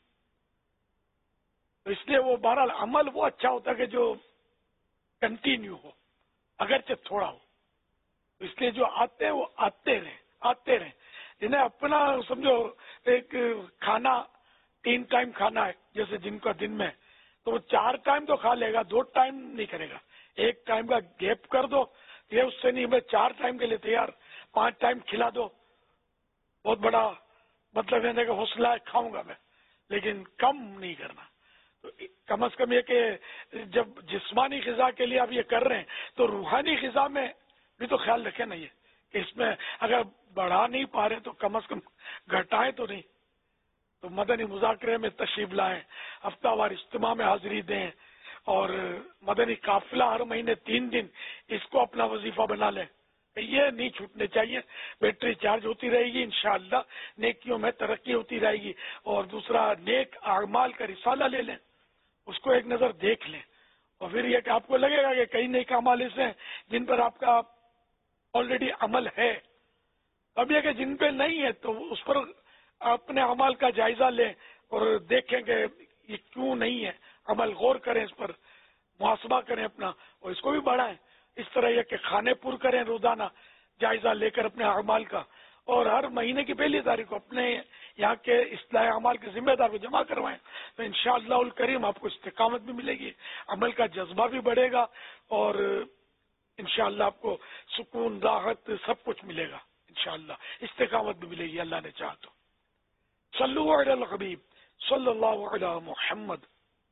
تو اس لیے وہ بہرحال عمل وہ اچھا ہوتا ہے کہ جو کنٹینیو ہو، اگرچہ تھوڑا ہو. اس لیے جو آتے ہیں وہ آتے رہیں. جنہیں اپنا سمجھو ایک کھانا 3 ٹائم کھانا ہے، جیسے جن کا دن میں تو وہ 4 ٹائم تو کھا لے گا، 2 ٹائم نہیں کرے گا. 1 ٹائم کا گیپ کر دو، یہ اس سے نہیں میں 4 ٹائم کے لیے تیار، 5 ٹائم کھلا دو. بہت بڑا مطلب ہے کہ حوصلہ ہے کھاؤں گا میں، لیکن کم نہیں کرنا. تو کم از کم یہ کہ جب جسمانی غذا کے لیے آپ یہ کر رہے ہیں تو روحانی غذا میں بھی تو خیال رکھیں نا، یہ کہ اس میں اگر بڑھا نہیں پا رہے تو کم از کم گھٹائیں تو نہیں. تو مدنی مذاکرے میں تشریف لائیں، ہفتہ وار اجتماع میں حاضری دیں، اور مدنی قافلہ ہر مہینے 3 دن اس کو اپنا وظیفہ بنا لیں. یہ نہیں چھوٹنے چاہیے. بیٹری چارج ہوتی رہے گی انشاءاللہ، نیکیوں میں ترقی ہوتی رہے گی. اور دوسرا نیک اعمال کا رسالہ لے لیں، اس کو ایک نظر دیکھ لیں، اور پھر یہ کہ آپ کو لگے گا کہ کئی نیک اعمال ایسے ہیں جن پر آپ کا آلریڈی عمل ہے. اب یہ کہ جن پہ نہیں ہے تو اس پر اپنے عمل کا جائزہ لیں اور دیکھیں کہ یہ کیوں نہیں ہے، عمل غور کریں، اس پر محاسبہ کریں اپنا اور اس کو بھی بڑھائیں. اس طرح یہ کہ کھانے پر کریں روزانہ جائزہ لے کر اپنے اعمال کا، اور ہر مہینے کی 1 تاریخ کو اپنے یہاں کے اصلاح اعمال کے ذمہ دار کو جمع کروائیں. تو انشاءاللہ الکریم آپ کو استقامت بھی ملے گی، عمل کا جذبہ بھی بڑھے گا، اور انشاءاللہ آپ کو سکون، راحت، سب کچھ ملے گا. انشاءاللہ استقامت بھی ملے گی اللہ نے چاہا تو. صلو علی الحبیب صلی اللہ علی محمد.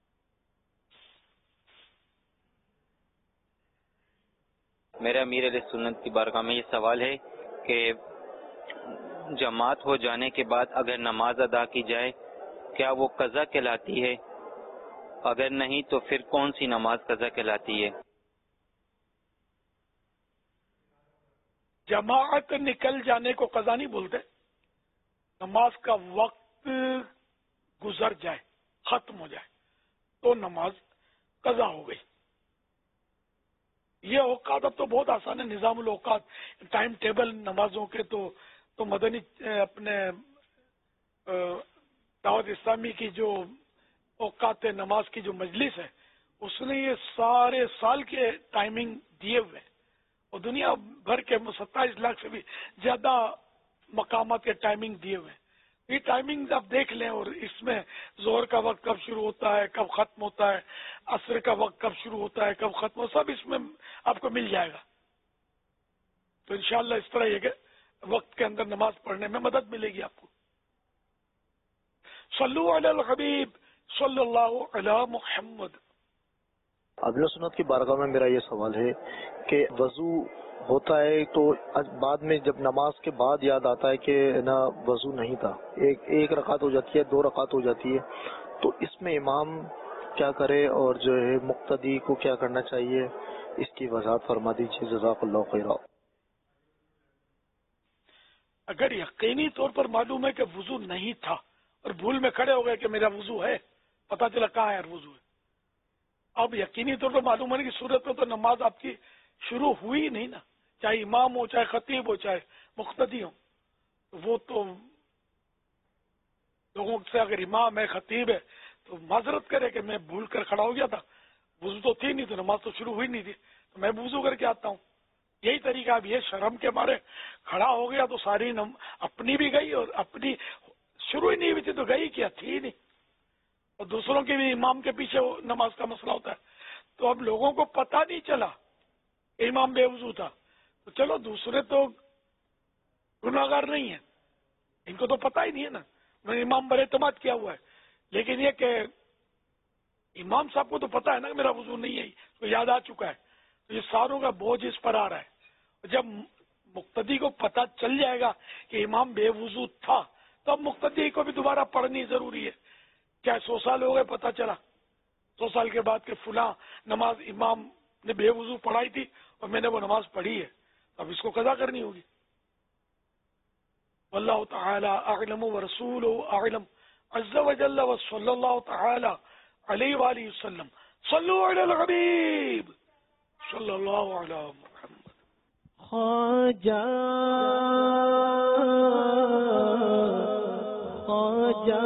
میرا امیر علیہ سنت کی بارگاہ میں یہ سوال ہے کہ جماعت ہو جانے کے بعد اگر نماز ادا کی جائے کیا وہ قضا کہلاتی ہے؟ اگر نہیں تو پھر کون سی نماز قضا کہلاتی ہے؟ جماعت نکل جانے کو قضا نہیں بولتے، نماز کا وقت گزر جائے، ختم ہو جائے تو نماز قضا ہو گئی. یہ اوقات اب تو بہت آسان ہے، نظام الاوقات، ٹائم ٹیبل نمازوں کے تو مدنی اپنے دعوت اسلامی کی جو اوقات نماز کی جو مجلس ہے اس نے یہ سارے سال کے ٹائمنگ دیے ہوئے اور دنیا بھر کے 27 لاکھ سے بھی زیادہ مقامات کے ٹائمنگ دیے ہوئے ہیں. یہ ٹائمنگ آپ دیکھ لیں اور اس میں زہر کا وقت کب شروع ہوتا ہے کب ختم ہوتا ہے, عصر کا وقت کب شروع ہوتا ہے کب ختم ہوتا ہے, سب اس میں آپ کو مل جائے گا. تو انشاءاللہ اس طرح یہ کہ وقت کے اندر نماز پڑھنے میں مدد ملے گی آپ کو. صلو علی الحبیب صلی اللہ علی محمد. اہل سنت کی بارگاہ میں میرا یہ سوال ہے کہ وضو ہوتا ہے تو بعد میں جب نماز کے بعد یاد آتا ہے کہ نا وضو نہیں تھا, ایک رکعت ہو جاتی ہے 2 رکعت ہو جاتی ہے, تو اس میں امام کیا کرے اور جو ہے مقتدی کو کیا کرنا چاہیے, اس کی وضاحت فرما دیجیے جزاک اللہ خیرا. اگر یقینی طور پر معلوم ہے کہ وضو نہیں تھا اور بھول میں کھڑے ہو گئے کہ میرا وضو ہے, پتہ چلا کہاں ہے وضو ہے, اب یقینی طور پر معلوم ہونے کی صورت میں تو نماز آپ کی شروع ہوئی ہی نہیں نا, چاہے امام ہو چاہے خطیب ہو چاہے مقتدی ہو. وہ تو لوگوں سے اگر امام ہے خطیب ہے تو معذرت کرے کہ میں بھول کر کھڑا ہو گیا تھا, وضو تو تھی نہیں تو نماز تو شروع ہوئی نہیں تھی تو میں وضو کر کے آتا ہوں. یہی طریقہ اب یہ شرم کے مارے کھڑا ہو گیا تو ساری اپنی بھی گئی اور اپنی شروع ہی نہیں ہوئی تھی تو گئی کیا تھی نہیں, اور دوسروں کے بھی امام کے پیچھے نماز کا مسئلہ ہوتا ہے. تو اب لوگوں کو پتہ نہیں چلا امام بے وضو تھا تو چلو دوسرے تو گناہگار نہیں ہیں, ان کو تو پتہ ہی نہیں ہے نا, انہوں نے امام پر اعتماد کیا ہوا ہے. لیکن یہ کہ امام صاحب کو تو پتہ ہے نا کہ میرا وضو نہیں ہے, تو یاد آ چکا ہے, تو یہ ساروں کا بوجھ اس پر آ رہا ہے. جب مقتدی کو پتہ چل جائے گا کہ امام بے وضو تھا تو اب مقتدی کو بھی دوبارہ پڑھنی ضروری ہے. کیا 100 سال ہو گئے پتہ چلا 100 سال کے بعد کہ فلاں نماز امام نے بے وضو پڑھائی تھی اور میں نے وہ نماز پڑھی ہے, اب اس کو قضا کرنی ہوگی. واللہ تعالی اعلم ورسولہ اعلم عز وجل وصلی اللہ تعالی علیہ وآلہ وسلم. صلو علی الحبیب صلی اللہ علی محمد. خواجہ خواجہ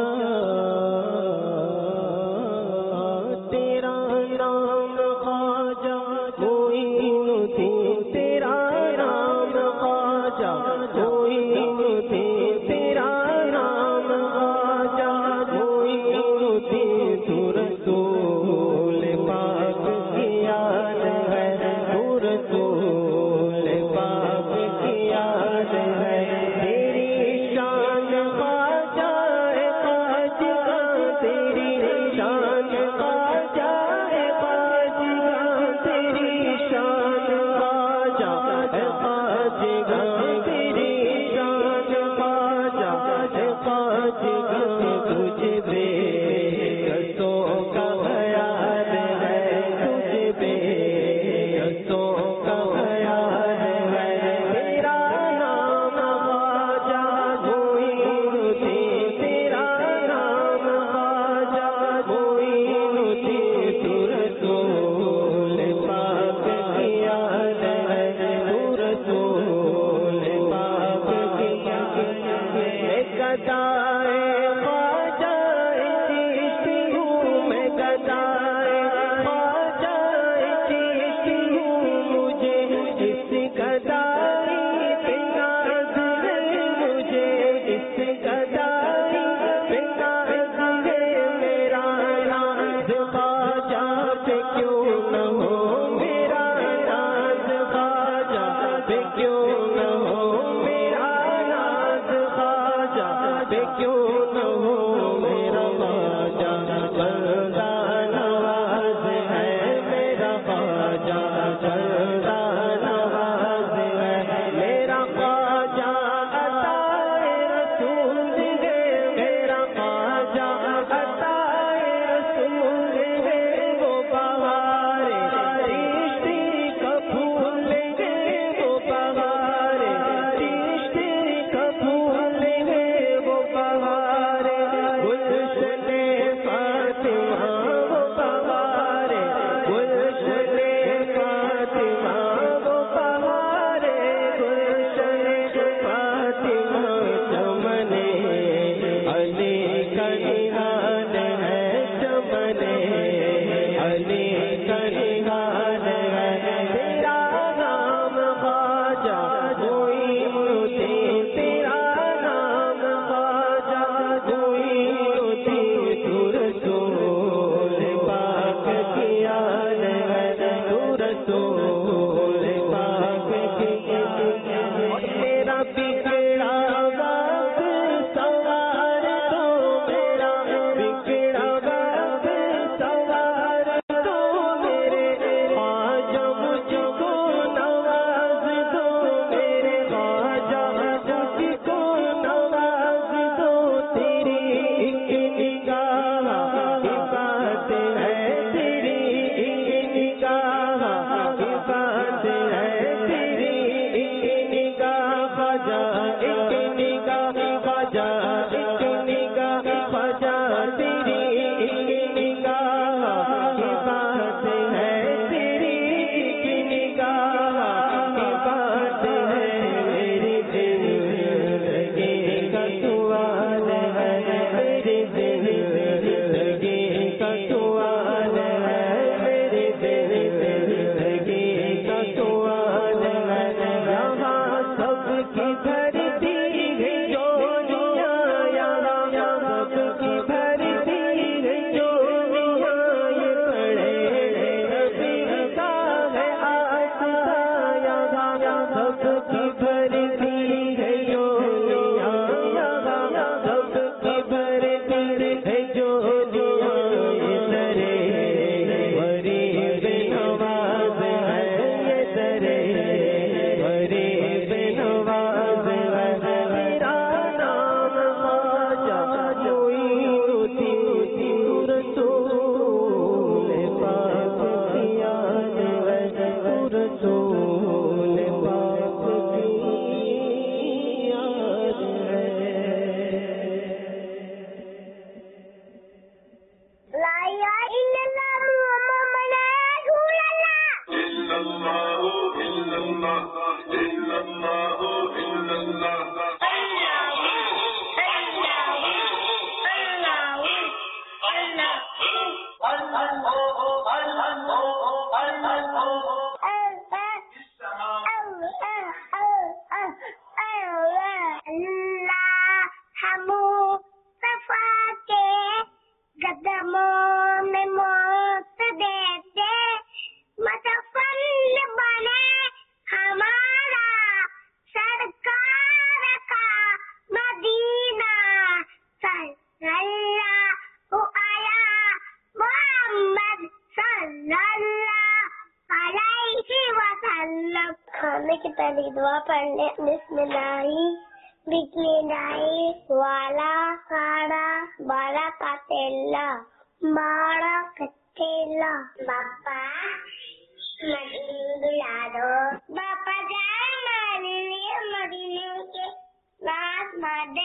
علی खाने की पहली दुआ पढ़ने बिस्मिल्लाही बिस्मिल्लाही वाला काड़ा बाला काटेला बाड़ा कटेला बापा मदीने बुला दो बापा जाए मदीने के नाच मार दे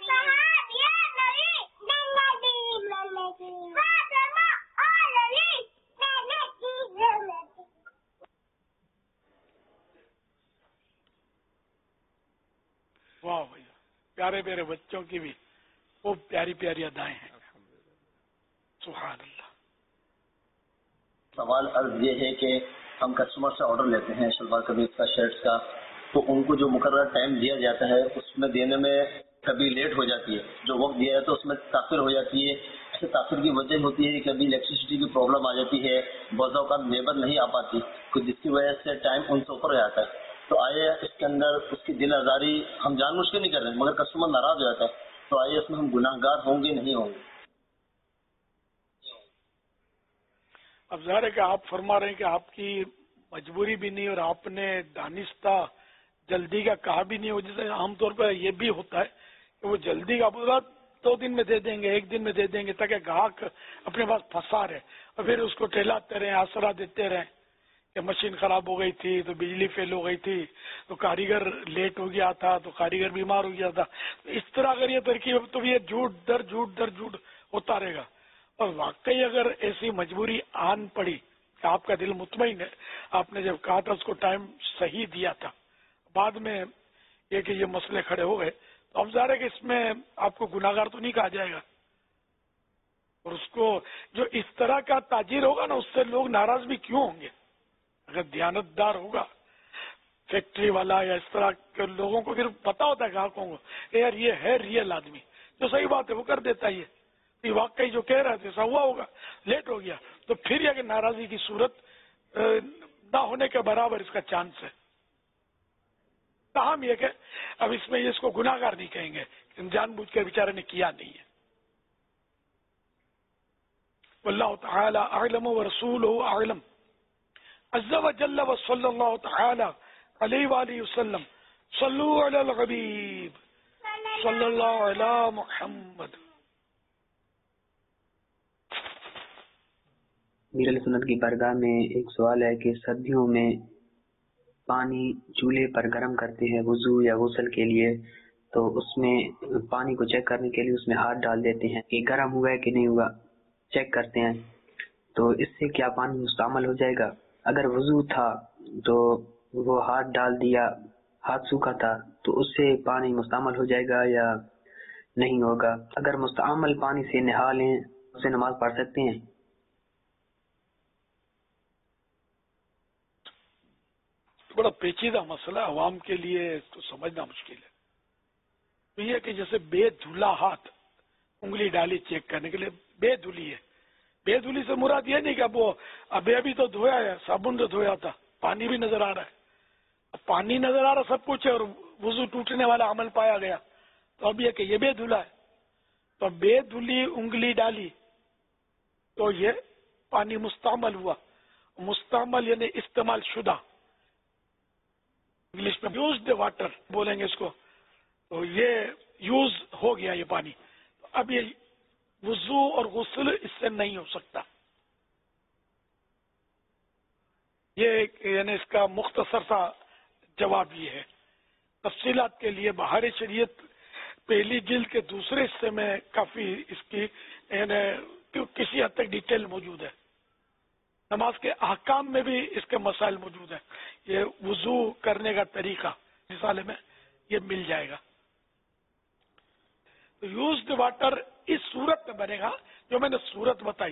वाह भैया, प्यारे प्यारे बच्चों की भी वो प्यारी प्यारी अदाएं हैं। सुभान अल्लाह। सवाल अर्ज ये है कि हम कस्टमर से ऑर्डर लेते हैं शलवार कमीज का, शर्ट्स का, तो उनको जो मुकर्रर टाइम दिया जाता है उसमें देने में कभी लेट हो जाती है, जो वक्त दिया है तो उसमें ताखिर हो जाती है। ऐसे ताखिर की वजह होती है कभी इलेक्ट्रिसिटी की प्रॉब्लम आ जाती है, बजाओ का लेबर नहीं आ पाती, तो जिसकी वजह से टाइम उनसे ऊपर हो जाता है। तो आइए इसके अंदर उसकी दिल आजारी हम जानबूझ के नहीं कर रहे, मगर कस्टमर नाराज हो जाता है, तो आइए इसमें हम गुनाहगार होंगे नहीं होंगे। अब ज़ाहिर है कि आप फरमा रहे हैं कि आपकी मजबूरी भी नहीं और आपने दानिस्ता जल्दी का कहा भी नहीं हो, जैसे आमतौर पर ये भी होता है कि वो जल्दी का बोला 2 दिन में दे देंगे, 1 दिन में दे देंगे, ताकि ग्राहक अपने पास फंसा रहे और फिर उसको टहलाते रहे, आसरा देते रहे कि मशीन खराब हो गई थी तो बिजली फेल हो गई थी तो कारीगर लेट हो गया था तो कारीगर बीमार हो गया था। तो इस तरह अगर ये तरकीब तो ये झूठ दर झूठ होता रहेगा। और वाकई अगर ऐसी मजबूरी आन पड़ी कि आपका दिल मुतमईन है, आपने जब कहा था उसको टाइम सही दिया था, बाद में ये कि ये मसले खड़े हो गए, तो अब ज़ाहिर है कि इसमें आपको गुनाहगार तो नहीं कहा जाएगा। और उसको जो इस तरह का ताजिर होगा ना, उससे लोग नाराज भी क्यों होंगे? अगर दियानतदार होगा फैक्ट्री वाला या इस तरह के लोगों को फिर पता होता है ग्राहकों को यार ये है रियल आदमी, जो सही बात है वो कर देता है, ये वाकई जो कह रहे थे ऐसा हुआ होगा, लेट हो गया, तो फिर ये नाराजगी की सूरत ना होने के बराबर इसका चांस है। ताहम ये कि अब इसमें इसको गुनाहगार नहीं कहेंगे, जानबूझ कर बेचारे ने किया नहीं है। वल्लाहु तआला अअलम व रसूलुहु अअलम। अज़्ज़ा व जल्ल व सल्लल्लाहु तआला अलैहि व सल्लम। सल्लु अलल हबीब सल्लल्लाहु अला मुहम्मद। मीर अहले सुन्नत की बारगाह में एक सवाल है कि सर्दियों में पानी चूल्हे पर गर्म करते हैं वुजू या गुस्ल के लिए, तो उसमें पानी को चेक करने के लिए उसमें हाथ डाल देते हैं कि गर्म हुआ है कि नहीं हुआ, चेक करते हैं, तो इससे क्या पानी मुस्तअमल हो जाएगा? अगर वुजू था तो वो हाथ डाल दिया, हाथ सूखा था, तो उससे पानी मुस्तअमल हो जाएगा या नहीं होगा? अगर मुस्तअमल पानी से नहा लें उससे नमाज पढ़ सकते हैं? बड़ा पेचीदा मसला, अवाम के लिए तो समझना मुश्किल है। तो ये कि जैसे बेधुला हाथ उंगली डाली चेक करने के लिए, बेधुली है, बेधुली से मुराद ये नहीं कि अब वो अभी तो धोया है, साबुन से धोया था, पानी भी नजर आ रहा है, अब पानी नजर आ रहा सब कुछ है और वुजू टूटने वाला अमल पाया गया, तो अब ये कि ये बेधुला है, तो बेधुली उंगली डाली तो ये पानी मुस्तअमल हुआ। मुस्तअमल यानी इस्तेमाल शुदा, इंग्लिश में यूज्ड वाटर बोलेंगे इसको, तो ये यूज हो गया ये पानी, तो अब ये वुजू और गुस्ल इससे नहीं हो सकता। ये यानी इसका मुख्तसर सा जवाब ये है। तफसीलात के लिए बहार शरीयत पहली जिल्द के दूसरे हिस्से में काफी इसकी यानी किसी हद तक डिटेल मौजूद है। नमाज के अहकाम में भी इसके मसाइल मौजूद है। ये वुजू करने का तरीका रिसाले में ये मिल जाएगा। तो यूज्ड वाटर इस सूरत में बनेगा जो मैंने सूरत बताई।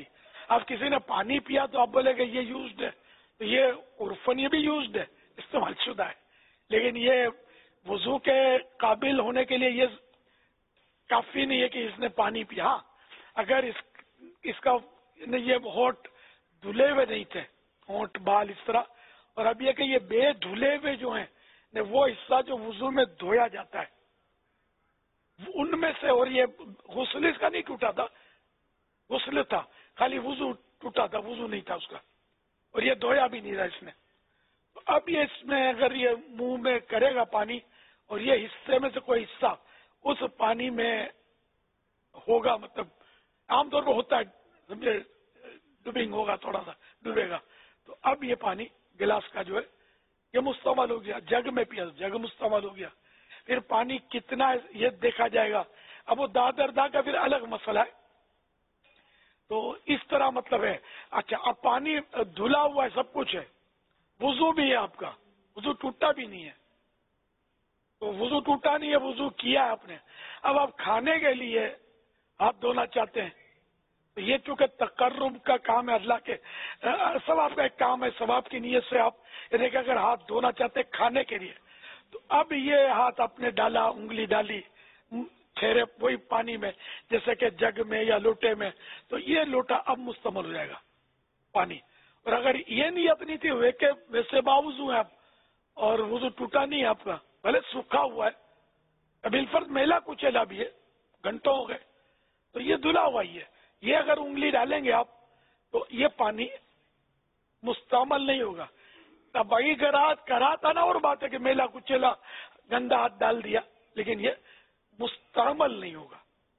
اب کسی نے پانی پیا تو آپ بولے کہ یہ یوزڈ ہے، تو یہ عرفن یہ بھی یوزڈ ہے، استعمال شدہ ہے، لیکن یہ وضو کے قابل ہونے کے لیے یہ کافی نہیں ہے کہ اس نے پانی پیا. ہاں اگر اس کا یہ ہونٹ دھلے ہوئے نہیں تھے، ہونٹ بال اس طرح، اور اب یہ کہ یہ بے دھلے ہوئے جو ہیں وہ حصہ جو وضو میں دھویا جاتا ہے ان میں سے، اور یہ غسل اس کا نہیں ٹوٹا تھا، غسل تھا خالی وضو ٹوٹا تھا، وضو نہیں تھا اس کا، اور یہ دھویا بھی نہیں تھا اس نے. تو اب یہ اس میں اگر یہ منہ میں کرے گا پانی اور یہ حصے میں سے کوئی حصہ اس پانی میں ہوگا، مطلب عام طور پہ ہوتا ہے سمجھے ڈبنگ ہوگا، تھوڑا سا ڈوبے گا، تو اب یہ پانی گلاس کا جو ہے یہ مستعمل ہو گیا، جگ میں پیا جگ مستعمل ہو گیا. پھر پانی کتنا ہے یہ دیکھا جائے گا. اب وہ دادر دا کا پھر الگ مسئلہ ہے. تو اس طرح مطلب ہے. اچھا اب پانی دھلا ہوا ہے، سب کچھ ہے، وضو بھی ہے آپ کا، وضو ٹوٹا بھی نہیں ہے، تو وضو ٹوٹا نہیں ہے، وضو کیا ہے آپ نے. اب آپ کھانے کے لیے ہاتھ دھونا چاہتے ہیں تو یہ چونکہ تقرب کا کام ہے، اللہ کے ثواب کا ایک کام ہے، ثواب کی نیت سے آپ یعنی کہ اگر ہاتھ دھونا چاہتے ہیں کھانے کے لیے، تو اب یہ ہاتھ آپ نے ڈالا، انگلی ڈالی ٹھہرے وہی پانی میں جیسے کہ جگ میں یا لوٹے میں، تو یہ لوٹا اب مستعمل ہو جائے گا پانی. اور اگر یہ نیت نہیں تھی ہوئے کہ ویسے باوضو ہیں آپ اور وضو ٹوٹا نہیں ہے آپ کا، بھلے سوکھا ہوا ہے، اب الفرد میلا کچیلا بھی ہے، گھنٹوں ہو گئے، تو یہ دھلا ہوا ہی ہے، یہ اگر انگلی ڈالیں گے آپ تو یہ پانی مستعمل نہیں ہوگا. تبعی کرا تھا نا، اور بات ہے کہ میلا کچیلا گندا ہاتھ ڈال دیا، لیکن یہ مستعمل نہیں ہوگا.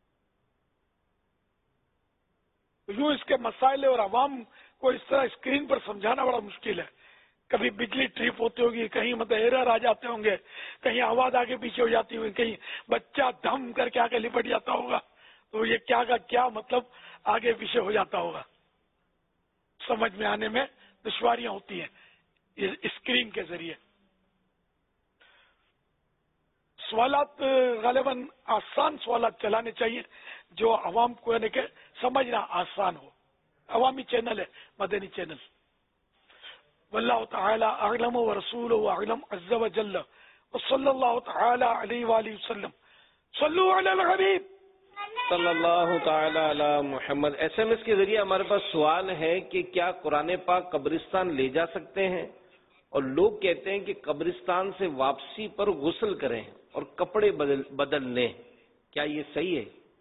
یوں اس کے مسائل اور عوام کو اس طرح اسکرین پر سمجھانا بڑا مشکل ہے. کبھی بجلی ٹرپ ہوتی ہوگی، کہیں مطلب ایرر آ جاتے ہوں گے، کہیں آواز آگے پیچھے ہو جاتی ہوگی، کہیں بچہ دھم کر کے آگے لپٹ جاتا ہوگا، تو یہ کیا کا کیا مطلب آگے پیچھے ہو جاتا ہوگا. سمجھ میں آنے میں دشواریاں ہوتی ہیں اسکرین کے ذریعے. سوالات غالباً آسان سوالات چلانے چاہیے جو عوام کو یعنی کہ سمجھنا آسان ہو. عوامی چینل ہے، مدنی چینل. واللہ تعالی اعلم ورسولہ اعلم عز وجل وصلی اللہ تعالی علیہ وآلہ وسلم. صلو علی الحبیب صلی اللہ تعالی علی محمد. ایس ایم ایس کے ذریعے ہمارے پاس سوال ہے کہ کیا قرآن پاک قبرستان لے جا سکتے ہیں؟ اور لوگ کہتے ہیں کہ قبرستان سے واپسی پر غسل کریں اور کپڑے بدل لیں، کیا یہ صحیح ہے؟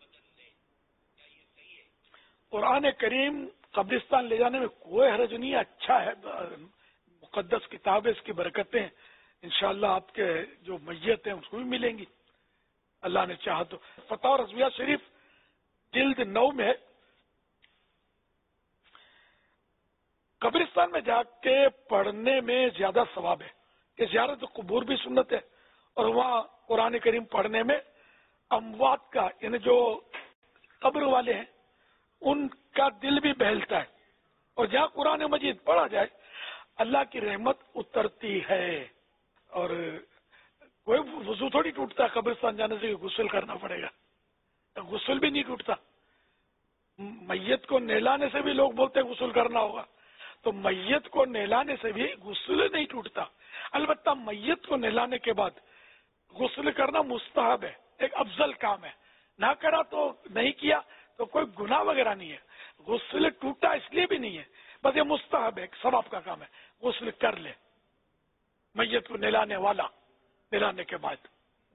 قرآن کریم قبرستان لے جانے میں کوئی حرج نہیں ہے، اچھا ہے، مقدس کتاب ہے، اس کی برکتیں انشاءاللہ آپ کے جو میت ہیں اس کو بھی ملیں گی اللہ نے چاہا تو. فتاوی رضویہ شریف جلد 9 میں قبرستان میں جا کے پڑھنے میں زیادہ ثواب ہے کہ زیارت قبور بھی سنت ہے، اور وہاں قرآن کریم پڑھنے میں اموات کا یعنی جو قبر والے ہیں ان کا دل بھی بہلتا ہے، اور جہاں قرآن مجید پڑھا جائے اللہ کی رحمت اترتی ہے. اور کوئی وضو تھوڑی ٹوٹتا ہے قبرستان جانے سے غسل کرنا پڑے گا، غسل بھی نہیں ٹوٹتا. میت کو نہلانے سے بھی لوگ بولتے ہیں غسل کرنا ہوگا، تو میت کو نہلانے سے بھی غسل نہیں ٹوٹتا. البتہ میت کو نہلانے کے بعد غسل کرنا مستحب ہے، ایک افضل کام ہے. نہ کرا تو نہیں کیا تو کوئی گناہ وغیرہ نہیں ہے. غسل ٹوٹا اس لیے بھی نہیں ہے، بس یہ مستحب ہے، ثواب کا کام ہے. غسل کر لے میت کو نہلانے والا، نہلانے کے بعد.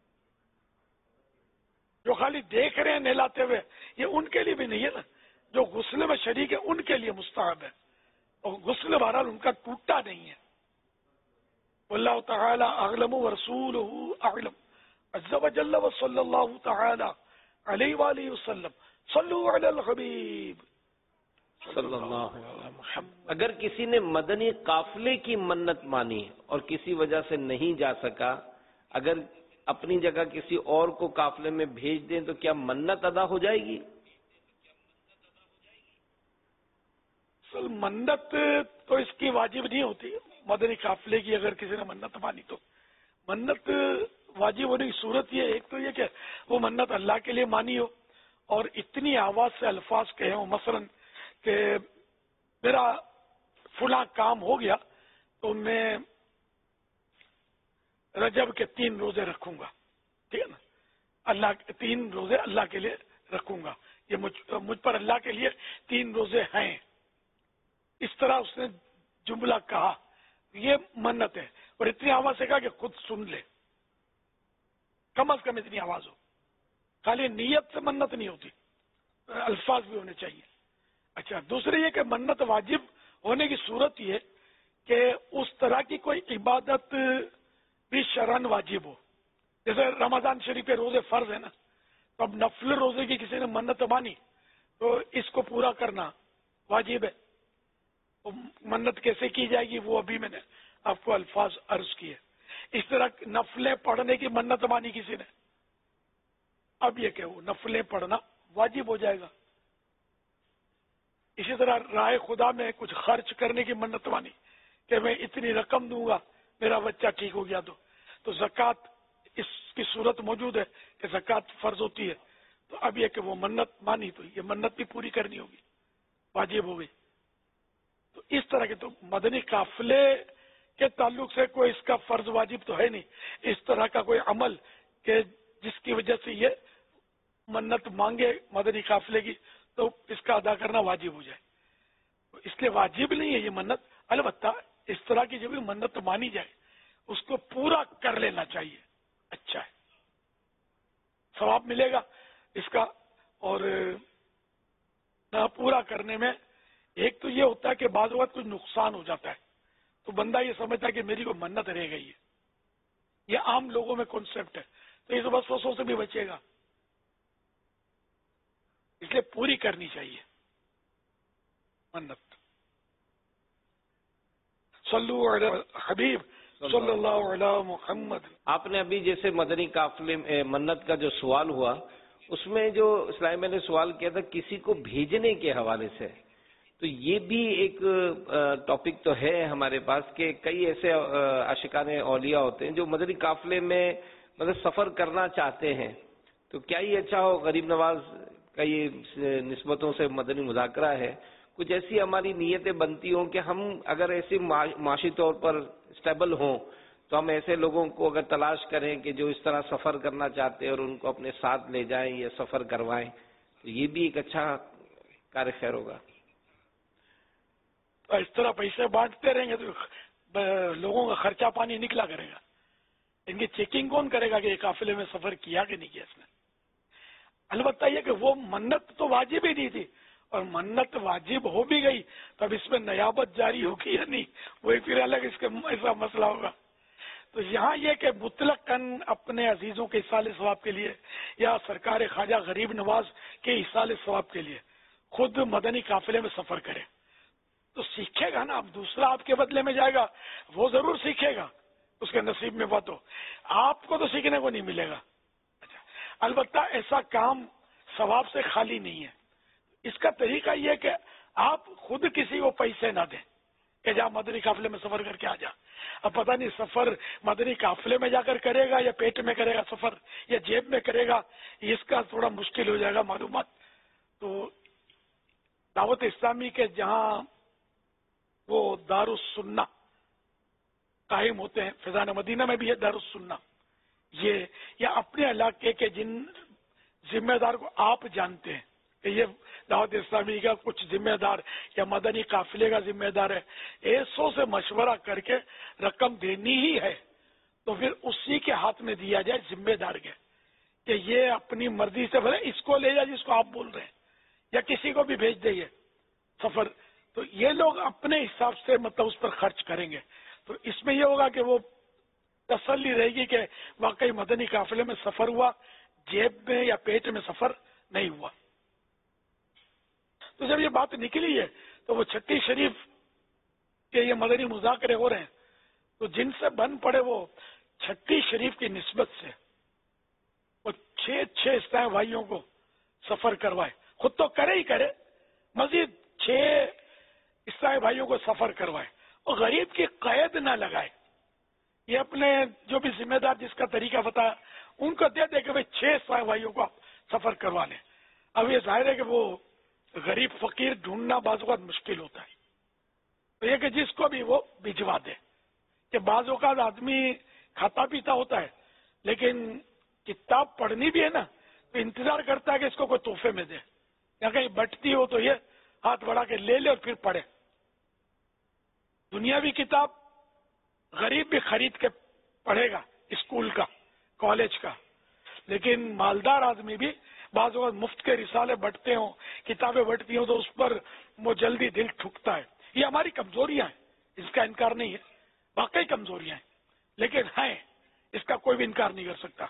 جو خالی دیکھ رہے ہیں نہلاتے ہوئے یہ ان کے لیے بھی نہیں ہے نا، جو غسل میں شریک ہے ان کے لیے مستحب ہے، اور غسل بہرحال ان کا ٹوٹا نہیں ہے. واللہ تعالی اعلم ورسولہ اعلم عز وجل وصلی اللہ تعالی علیہ وآلہ وسلم. صلو علی الحبیب صلی اللہ علیہ محمد. اگر کسی نے مدنی قافلے کی منت مانی اور کسی وجہ سے نہیں جا سکا، اگر اپنی جگہ کسی اور کو قافلے میں بھیج دیں تو کیا منت ادا ہو جائے گی؟ منت تو اس کی واجب نہیں ہوتی مدنی قافلے کی. اگر کسی نے منت مانی تو منت واجب ہونے کی صورت یہ ایک تو یہ کہ وہ منت اللہ کے لیے مانی ہو اور اتنی آواز سے الفاظ کہے ہوں، مثلا کہ میرا فلاں کام ہو گیا تو میں رجب کے 3 روزے رکھوں گا، ٹھیک ہے نا، اللہ کے 3 روزے اللہ کے لیے رکھوں گا، یہ مجھ پر اللہ کے لیے 3 روزے ہیں، اس طرح اس نے جملہ کہا، یہ منت ہے، اور اتنی آواز سے کہا کہ خود سن لے، کم از کم اتنی آواز ہو، خالی نیت سے منت نہیں ہوتی، الفاظ بھی ہونے چاہیے۔ اچھا، دوسرے یہ کہ منت واجب ہونے کی صورت یہ کہ اس طرح کی کوئی عبادت بھی شرعن واجب ہو، جیسے رمضان شریف کے روزے فرض ہے نا، تو اب نفل روزے کی کسی نے منت مانی تو اس کو پورا کرنا واجب ہے، منت کیسے کی جائے گی وہ ابھی میں نے آپ کو الفاظ عرض کیے۔ اس طرح نفلیں پڑھنے کی منت مانی کسی نے، اب یہ کہ وہ نفلیں پڑھنا واجب ہو جائے گا۔ اسی طرح راہ خدا میں کچھ خرچ کرنے کی منت مانی کہ میں اتنی رقم دوں گا میرا بچہ ٹھیک ہو گیا تو زکوٰۃ اس کی صورت موجود ہے کہ زکوٰۃ فرض ہوتی ہے، تو اب یہ کہ وہ منت مانی تو یہ منت بھی پوری کرنی ہوگی، واجب ہو گئی۔ تو اس طرح کے تو مدنی قافلے کے تعلق سے کوئی اس کا فرض واجب تو ہے نہیں، اس طرح کا کوئی عمل کہ جس کی وجہ سے یہ منت مانگے مدنی قافلے کی تو اس کا ادا کرنا واجب ہو جائے، اس لیے واجب نہیں ہے یہ منت، البتہ اس طرح کی جو بھی منت مانی جائے اس کو پورا کر لینا چاہیے، اچھا ہے، ثواب ملے گا اس کا۔ اور نہ پورا کرنے میں ایک تو یہ ہوتا ہے کہ بعض وقت کچھ نقصان ہو جاتا ہے تو بندہ یہ سمجھتا ہے کہ میری کوئی منت رہ گئی ہے، یہ عام لوگوں میں کانسیپٹ ہے، تو اس وسوسوں سے بھی بچے گا، اس لیے پوری کرنی چاہیے منت۔ صلو علی حبیب صلی اللہ علی محمد۔ آپ نے ابھی جیسے مدنی قافلے منت کا جو سوال ہوا اس میں جو اسلامی میں نے سوال کیا تھا کسی کو بھیجنے کے حوالے سے، تو یہ بھی ایک ٹاپک تو ہے ہمارے پاس کہ کئی ایسے عاشقان اولیاء ہوتے ہیں جو مدنی قافلے میں مطلب سفر کرنا چاہتے ہیں، تو کیا یہ اچھا ہو؟ غریب نواز کا یہ نسبتوں سے مدنی مذاکرہ ہے، کچھ ایسی ہماری نیتیں بنتی ہوں کہ ہم اگر ایسے معاشی طور پر اسٹیبل ہوں تو ہم ایسے لوگوں کو اگر تلاش کریں کہ جو اس طرح سفر کرنا چاہتے ہیں اور ان کو اپنے ساتھ لے جائیں یا سفر کروائیں، تو یہ بھی ایک اچھا کار خیر ہوگا۔ اس طرح پیسے بانٹتے رہیں گے تو لوگوں کا خرچہ پانی نکلا کرے گا، ان کی چیکنگ کون کرے گا کہ یہ قافلے میں سفر کیا کہ نہیں کیا اس نے؟ البتہ یہ کہ وہ منت تو واجب ہی نہیں تھی، اور منت واجب ہو بھی گئی تو اب اس میں نیابت جاری ہوگی یا نہیں وہی پھر الگ اس کا ایسا مسئلہ ہوگا۔ تو یہاں یہ کہ مطلقاً اپنے عزیزوں کے ایصال ثواب کے لیے یا سرکار خواجہ غریب نواز کے ایصال ثواب کے لیے خود مدنی قافلے میں سفر کرے تو سیکھے گا نا، اب دوسرا آپ کے بدلے میں جائے گا وہ ضرور سیکھے گا، اس کے نصیب میں بات ہو، آپ کو تو سیکھنے کو نہیں ملے گا۔ البتہ ایسا کام ثواب سے خالی نہیں ہے، اس کا طریقہ یہ کہ آپ خود کسی کو پیسے نہ دیں کہ جا مدنی قافلے میں سفر کر کے آ جا، اب پتہ نہیں سفر مدنی قافلے میں جا کر کرے گا یا پیٹ میں کرے گا سفر یا جیب میں کرے گا، اس کا تھوڑا مشکل ہو جائے گا معلومات۔ تو دعوت اسلامی کے جہاں وہ دارالسنہ قائم ہوتے ہیں، فیضان مدینہ میں بھی ہے دارالسنہ، یہ یا اپنے علاقے کے جن ذمہ دار کو آپ جانتے ہیں کہ یہ دعوت اسلامی کا کچھ ذمہ دار یا مدنی قافلے کا ذمہ دار ہے، ایسوں سے مشورہ کر کے رقم دینی ہی ہے تو پھر اسی کے ہاتھ میں دیا جائے ذمہ دار کے کہ یہ اپنی مرضی سے بھلے اس کو لے جائے جس کو آپ بول رہے ہیں یا کسی کو بھی بھیج دیں سفر، تو یہ لوگ اپنے حساب سے مطلب اس پر خرچ کریں گے، تو اس میں یہ ہوگا کہ وہ تسلی رہے گی کہ واقعی مدنی قافلے میں سفر ہوا، جیب میں یا پیٹ میں سفر نہیں ہوا۔ تو جب یہ بات نکلی ہے تو وہ چھٹی شریف کے یہ مدنی مذاکرے ہو رہے ہیں تو جن سے بن پڑے وہ چھٹی شریف کی نسبت سے وہ 6 اسلامی بھائیوں کو سفر کروائے، خود تو کرے ہی کرے، مزید 6 اسلامی بھائیوں کو سفر کروائے اور غریب کی قید نہ لگائے، یہ اپنے جو بھی ذمہ دار جس کا طریقہ بتایا ان کو دے دے کہ بھائی 6 اسلامی بھائیوں کو سفر کروا لیں۔ اب یہ ظاہر ہے کہ وہ غریب فقیر ڈھونڈنا بعض اوقات مشکل ہوتا ہے، तो ये कि जिसको भी वो भिजवा दे। कि बाज़ औक़ात आदमी खाता पीता होता है लेकिन किताब पढ़नी भी है ना, तो इंतजार करता है कि इसको कोई तोहफे में दे, या कहीं बटती हो तो ये हाथ बढ़ा के ले ले और फिर पढ़े। दुनियावी किताब गरीब भी खरीद के पढ़ेगा, स्कूल का, कॉलेज का, लेकिन मालदार आदमी भी बाज़ औक़ात मुफ्त के रिसाले बटते हों, किताबें बटती हों, तो उस पर वो जल्दी दिल ठुकता है। ये हमारी कमजोरियां हैं, इसका इनकार नहीं है, वाकई कमजोरियां हैं, लेकिन हैं, इसका कोई भी इनकार नहीं कर सकता।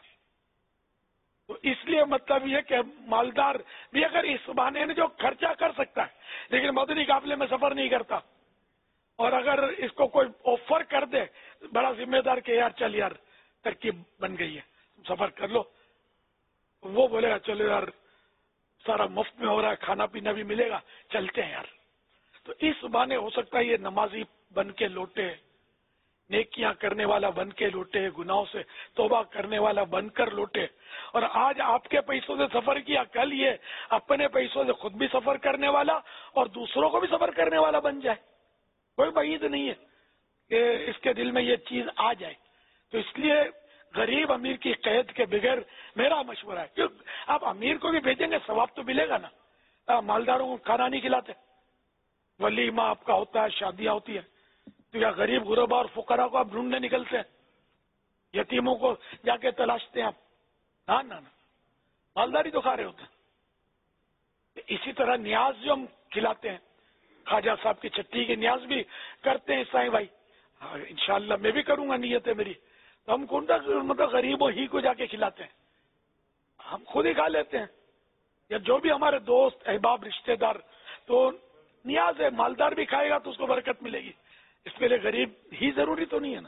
तो इसलिए मतलब ये कि मालदार भी अगर इस बहाने में जो खर्चा कर सकता है लेकिन मदनी काफिले में सफर नहीं करता, और अगर इसको कोई ऑफर कर दे बड़ा जिम्मेदार के यार चल यार तरकीब बन गई है सफर कर लो, वो बोलेगा चलो यार सारा मुफ्त में हो रहा है, खाना पीना भी मिलेगा, चलते हैं यार। तो इस बहाने हो सकता है ये नमाजी बन के लौटे, नेकियां करने वाला बन के लौटे, गुनाहों से तौबा करने वाला बनकर लौटे। और आज आपके पैसों से सफर किया, कल ये अपने पैसों से खुद भी सफर करने वाला और दूसरों को भी सफर करने वाला बन जाए। कोई बईद नहीं है कि इसके दिल में ये चीज आ जाए। तो इसलिए गरीब अमीर की कैद के बगैर मेरा मशवरा है, क्योंकि आप अमीर को भी भेजेंगे सवाब तो मिलेगा ना। मालदारों को खाना नहीं खिलाते, वलीमा आपका होता है, शादियां होती है, तो या गरीब गुरबा और फुकरा को आप ढूंढने निकलते हैं, यतीमों को जाके तलाशते हैं आप? ना ना ना, मालदारी तो खा रहे होते हैं। इसी तरह न्याज जो हम खिलाते हैं, ख्वाजा साहब की छठी की न्याज भी करते हैं साईं भाई। इंशाअल्लाह मैं भी करूंगा, नियत है मेरी। तो हम कौन सा मतलब गरीबों ही को जाके खिलाते हैं, हम खुद ही खा लेते हैं, या जो भी हमारे दोस्त अहबाब रिश्तेदार। तो न्याज है, मालदार भी खाएगा तो उसको बरकत मिलेगी, इसके लिए गरीब ही जरूरी तो नहीं है ना।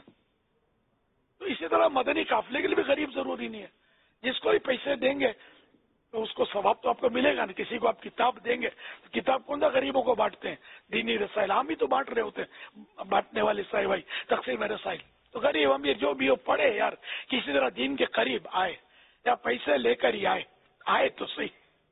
तो इसी तरह मदनी काफिले के लिए भी गरीब जरूरी नहीं है, जिसको भी पैसे देंगे तो उसको सवाब तो आपको मिलेगा ना। किसी को आप किताब देंगे तो किताब कौन सा गरीबों को बांटते हैं, दीनी रसाइल हम ही तो बांट रहे होते हैं, बांटने वाले साई भाई तकसीम रसाइल। तो गरीब अमीर जो भी हो पढ़े यार, किसी तरह दीन के करीब आए, या पैसे लेकर ही आए तो सही।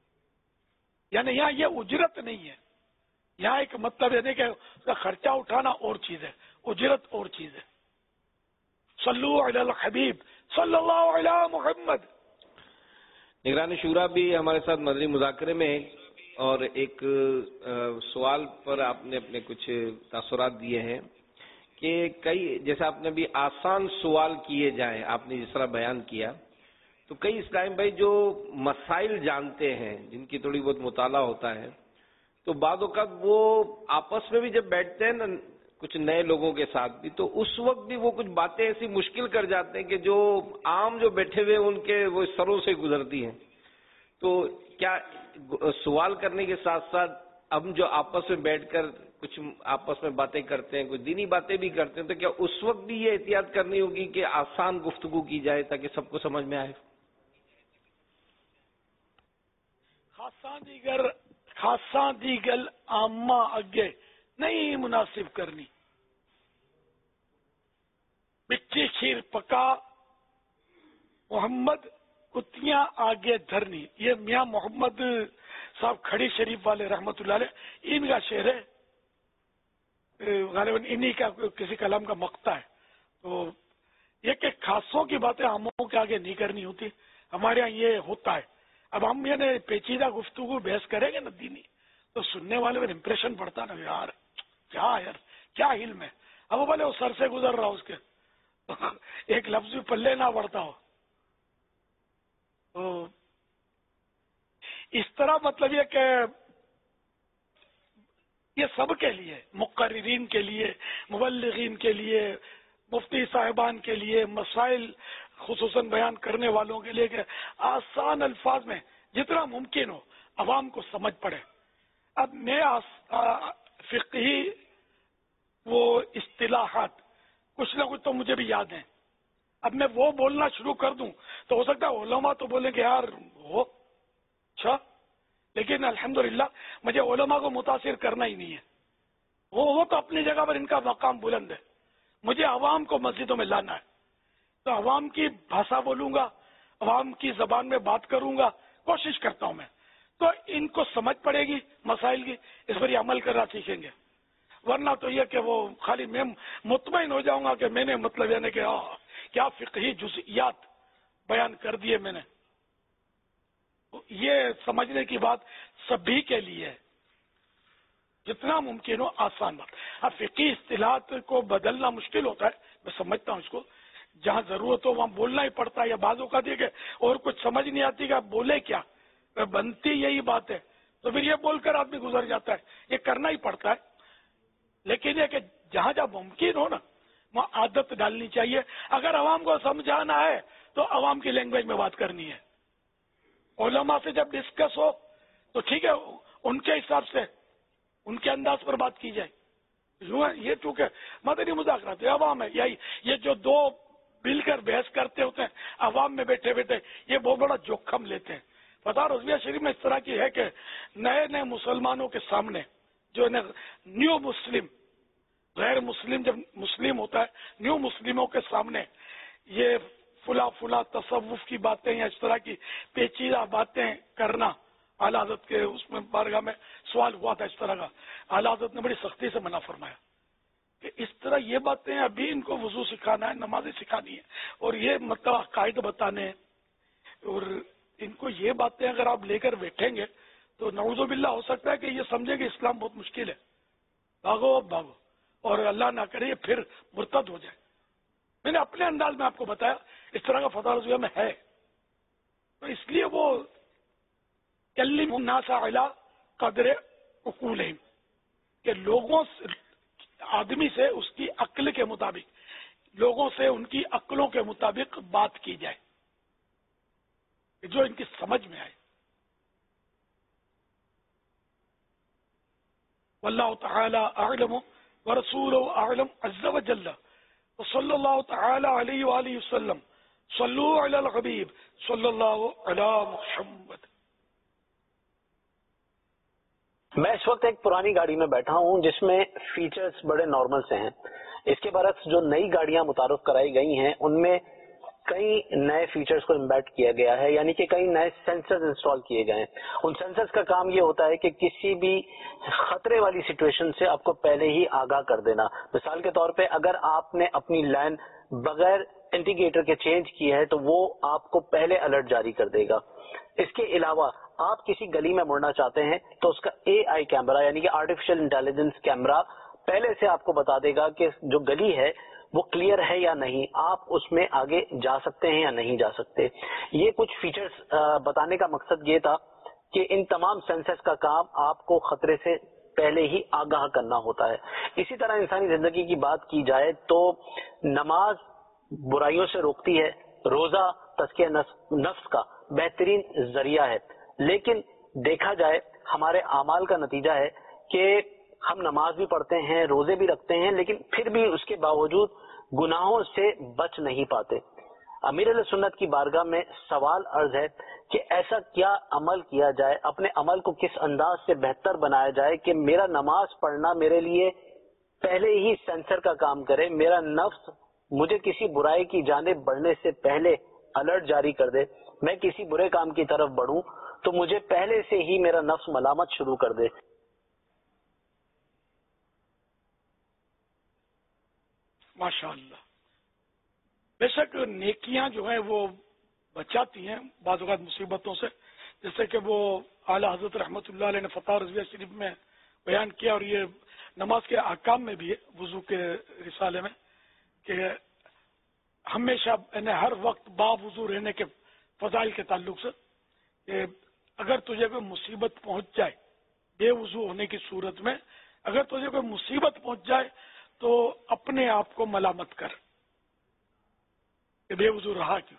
यानी यहाँ ये उजरत नहीं है, यहाँ एक मतलब यानी कि उसका खर्चा उठाना और चीज है, उजरत और चीज है। सल्लु अलल हबीब सल्लल्लाहु अलैहि मुहम्मद। निगरानी शूरा भी हमारे साथ मदनी मुज़ाकरे में है, और एक सवाल पर आपने अपने कुछ तासुरात दिए हैं कि कई, जैसे आपने भी आसान सवाल किए जाएं, आपने जिस तरह बयान किया, तो कई इस्लाम भाई जो मसाइल जानते हैं, जिनकी थोड़ी बहुत मुताला होता है, तो बाद वक़्त वो आपस में भी जब बैठते हैं ना कुछ नए लोगों के साथ भी, तो उस वक्त भी वो कुछ बातें ऐसी मुश्किल कर जाते हैं कि जो आम जो बैठे हुए उनके वो सरों से गुजरती हैं। तो क्या सवाल करने के साथ साथ हम जो आपस में बैठकर कुछ आपस में बातें करते हैं, कुछ दीनी बातें भी करते हैं, तो क्या उस वक्त भी ये एहतियात करनी होगी कि आसान गुफ्तगू की जाए ताकि सबको समझ में आए? खासा दी गल आमा अगे नहीं मुनासिब करनी, मिट्टी खीर पका मोहम्मद कुतियां आगे धरनी। ये मियाँ मोहम्मद साहब खड़ी शरीफ वाले रहमतुल्लाह अलैह, इनका शेर है, गालिबन इन्हीं का किसी कलाम का मक्ता है। तो ये कि खासों की बातें आमों के आगे नहीं करनी होती, हमारे यहाँ ये होता है। अब हम ये पेचीदा गुफ्तगू बहस करेंगे ना दीनी, तो सुनने वाले में इंप्रेशन पड़ता ना, यार क्या इल्म है। अब वो बोले वो सर से गुजर रहा उसके एक लफ्ज भी पल्ले ना पड़ता हो। तो इस तरह मतलब ये कि ये सब के लिए, मुक़र्रिरीन के लिए, मुबल्लिगीन के लिए, मुफ्ती साहिबान के लिए, मसाइल खुसूसन बयान करने वालों के लिए कि आसान अल्फाज में जितना मुमकिन हो अवाम को समझ पड़े। अब मैं फिक़ही वो इस्तिलाहात कुछ ना कुछ तो मुझे भी याद है, अब मैं वो बोलना शुरू कर दूं तो हो सकता है उलमा तो बोलेंगे यार हो अच्छा, लेकिन अल्हम्दुलिल्लाह मुझे उलमा को मुतासिर करना ही नहीं है। वो तो अपनी जगह पर इनका मकाम बुलंद है, मुझे अवाम को मस्जिदों में लाना है। तो अवाम की भाषा बोलूंगा, अवाम की जबान में बात करूंगा, कोशिश करता हूं मैं, तो इनको समझ पड़ेगी मसाइल की, इस पर अमल करना सीखेंगे। ورنہ تو یہ کہ وہ خالی میں مطمئن ہو جاؤں گا کہ میں نے مطلب یعنی کہ کیا فقہی جزئیات بیان کر دیے میں نے. یہ سمجھنے کی بات سبھی کے لیے ہے، جتنا ممکن ہو آسان بات. اب فقہی اصطلاحات کو بدلنا مشکل ہوتا ہے، میں سمجھتا ہوں اس کو، جہاں ضرورت ہو وہاں بولنا ہی پڑتا ہے، یا بعض اوقات یہ کہ اور کچھ سمجھ نہیں آتی کہ آپ بولے کیا، بنتی یہی بات ہے تو پھر یہ بول کر آدمی گزر جاتا ہے، یہ کرنا ہی پڑتا ہے. لیکن یہ کہ جہاں جہاں ممکن ہو نا وہاں عادت ڈالنی چاہیے. اگر عوام کو سمجھانا ہے تو عوام کی لینگویج میں بات کرنی ہے. علماء سے جب ڈسکس ہو تو ٹھیک ہے، ان کے حساب سے ان کے انداز پر بات کی جائے. یہ چونکہ مدنی مذاکرات عوام ہے، یہی یہ جو دو مل کر بحث کرتے ہوتے ہیں عوام میں بیٹھے بیٹھے، یہ بہت بڑا جوخم لیتے ہیں. فتح رضویہ شریف میں اس طرح کی ہے کہ نئے نئے مسلمانوں کے سامنے جو نیو مسلم، غیر مسلم جب مسلم ہوتا ہے، نیو مسلموں کے سامنے یہ فلا تصوف کی باتیں یا اس طرح کی پیچیدہ باتیں کرنا، اعلیٰ حضرت کے اس میں بارگاہ میں سوال ہوا تھا اس طرح کا، اعلیٰ حضرت نے بڑی سختی سے منع فرمایا کہ اس طرح یہ باتیں ابھی ان کو وضو سکھانا ہے، نمازیں سکھانی ہے، اور یہ مطلب عقائد بتانے ہیں، اور ان کو یہ باتیں اگر آپ لے کر بیٹھیں گے تو نعوذ باللہ ہو سکتا ہے کہ یہ سمجھیں کہ اسلام بہت مشکل ہے، بھاگو اب بھاگو، اور اللہ نہ کرے پھر مرتد ہو جائے. میں نے اپنے انداز میں آپ کو بتایا اس طرح کا فتح رضویہ میں ہے. تو اس لیے وہ کلم الناس علی قدر عقولہم، کہ لوگوں سے، آدمی سے اس کی عقل کے مطابق، لوگوں سے ان کی عقلوں کے مطابق بات کی جائے جو ان کی سمجھ میں آئے. واللہ تعالی اعلم ورسولہ اعلم عز وجل وصلی اللہ تعالی علیہ وآلہ وسلم. صلو علی الحبیب صلی اللہ علی محمد. میں اس وقت ایک پرانی گاڑی میں بیٹھا ہوں جس میں فیچرز بڑے نارمل سے ہیں. اس کے برعکس جو نئی گاڑیاں متعارف کرائی گئی ہیں ان میں کئی نئے فیچرز کو امبیڈ کیا گیا ہے، یعنی کہ کئی نئے سینسرز انسٹال کیے گئے ہیں. ان سینسرز کا کام یہ ہوتا ہے کہ کسی بھی خطرے والی سچویشن سے آپ کو پہلے ہی آگاہ کر دینا. مثال کے طور پہ اگر آپ نے اپنی لائن بغیر انڈیکیٹر کے چینج کی ہے تو وہ آپ کو پہلے الرٹ جاری کر دے گا. اس کے علاوہ آپ کسی گلی میں مڑنا چاہتے ہیں تو اس کا اے آئی کیمرہ یعنی کہ آرٹیفیشل انٹیلیجنس کیمرہ پہلے سے آپ کو بتا دے گا کہ جو گلی ہے وہ کلیئر ہے یا نہیں، آپ اس میں آگے جا سکتے ہیں یا نہیں جا سکتے. یہ کچھ فیچرز بتانے کا مقصد یہ تھا کہ ان تمام سینسرز کا کام آپ کو خطرے سے پہلے ہی آگاہ کرنا ہوتا ہے. اسی طرح انسانی زندگی کی بات کی جائے تو نماز برائیوں سے روکتی ہے، روزہ تزکیہ نفس کا بہترین ذریعہ ہے، لیکن دیکھا جائے ہمارے اعمال کا نتیجہ ہے کہ ہم نماز بھی پڑھتے ہیں، روزے بھی رکھتے ہیں، لیکن پھر بھی اس کے باوجود گناہوں سے بچ نہیں پاتے. امیر علیہ سنت کی بارگاہ میں سوال عرض ہے کہ ایسا کیا عمل کیا جائے، اپنے عمل کو کس انداز سے بہتر بنایا جائے کہ میرا نماز پڑھنا میرے لیے پہلے ہی سینسر کا کام کرے، میرا نفس مجھے کسی برائی کی جانب بڑھنے سے پہلے الرٹ جاری کر دے، میں کسی برے کام کی طرف بڑھوں تو مجھے پہلے سے ہی میرا نفس ملامت شروع کر دے. ماشاء اللہ. بے شک نیکیاں جو ہیں وہ بچاتی ہیں بعض اوقات مصیبتوں سے، جیسے کہ وہ اعلیٰ حضرت رحمۃ اللہ علیہ نے فتح رضویہ شریف میں بیان کیا، اور یہ نماز کے احکام میں بھی ہے وضو کے رسالے میں، کہ ہمیشہ یعنی ہر وقت باوضو رہنے کے فضائل کے تعلق سے کہ اگر تجھے کوئی مصیبت پہنچ جائے بے وضو ہونے کی صورت میں، اگر تجھے کوئی مصیبت پہنچ جائے تو اپنے آپ کو ملامت کر کہ بے وضو رہا کیوں.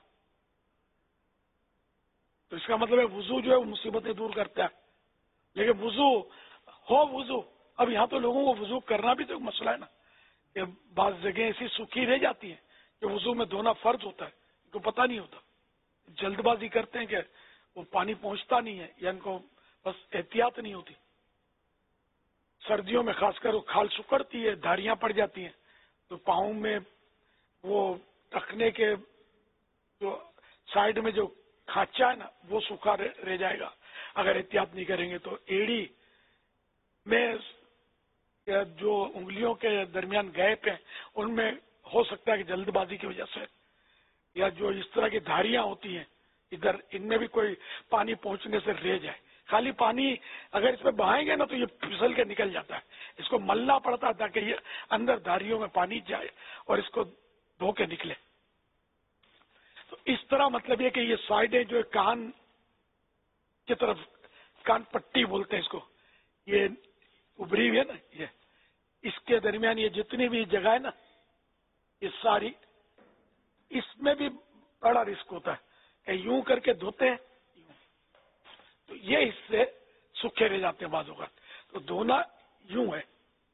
تو اس کا مطلب ہے وضو جو ہے وہ مصیبتیں دور کرتا ہے. لیکن وضو اب یہاں تو لوگوں کو وضو کرنا بھی تو ایک مسئلہ ہے نا، کہ بعض جگہیں ایسی سوکھی رہ جاتی ہیں کہ وضو میں دھونا فرض ہوتا ہے، ان کو پتہ نہیں ہوتا، جلد بازی کرتے ہیں کہ وہ پانی پہنچتا نہیں ہے، یا ان کو بس احتیاط نہیں ہوتی. سردیوں میں خاص کر وہ کھال سکڑتی ہے، دھاریاں پڑ جاتی ہیں، تو پاؤں میں وہ ٹکنے کے جو سائڈ میں جو کھانچا ہے نا وہ سوکھا رہ جائے گا اگر احتیاط نہیں کریں گے. تو ایڑی میں کہ جو انگلیوں کے درمیان گیپ ہیں ان میں ہو سکتا ہے کہ جلد بازی کی وجہ سے یا جو اس طرح کی دھاریاں ہوتی ہیں ادھر ان میں بھی کوئی پانی پہنچنے سے رہ جائے. خالی پانی اگر اس میں بہائیں گے نا تو یہ پھسل کے نکل جاتا ہے. اس کو ملنا پڑتا ہے تاکہ یہ اندر دھاریوں میں پانی جائے اور اس کو دھو کے نکلے. تو اس طرح مطلب یہ کہ یہ سائڈیں جو کان کی طرف کان پٹی بولتے ہیں اس کو, یہ ابری ہوئی ہے نا, یہ اس کے درمیان یہ جتنی بھی جگہ ہے نا یہ ساری, اس میں بھی بڑا رسک ہوتا ہے کہ یوں کر کے دھوتے ہیں تو یہ حصے سوکھے رہ جاتے ہیں بعض اوقات. تو دھونا یوں ہے,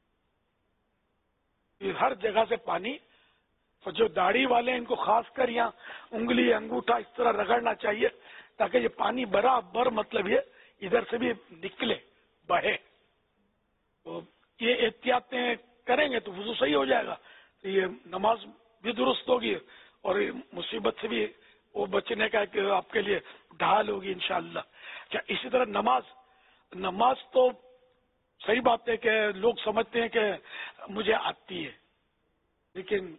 یہ ہر جگہ سے پانی, اور جو داڑھی والے ہیں ان کو خاص کر یہاں انگلی انگوٹھا اس طرح رگڑنا چاہیے تاکہ یہ پانی برابر مطلب یہ ادھر سے بھی نکلے بہے. تو یہ احتیاطیں کریں گے تو وضو صحیح ہو جائے گا, تو یہ نماز بھی درست ہوگی اور مصیبت سے بھی وہ بچنے کا کہ آپ کے لیے ڈھال ہوگی انشاءاللہ. کیا اسی طرح نماز تو صحیح بات ہے کہ لوگ سمجھتے ہیں کہ مجھے آتی ہے, لیکن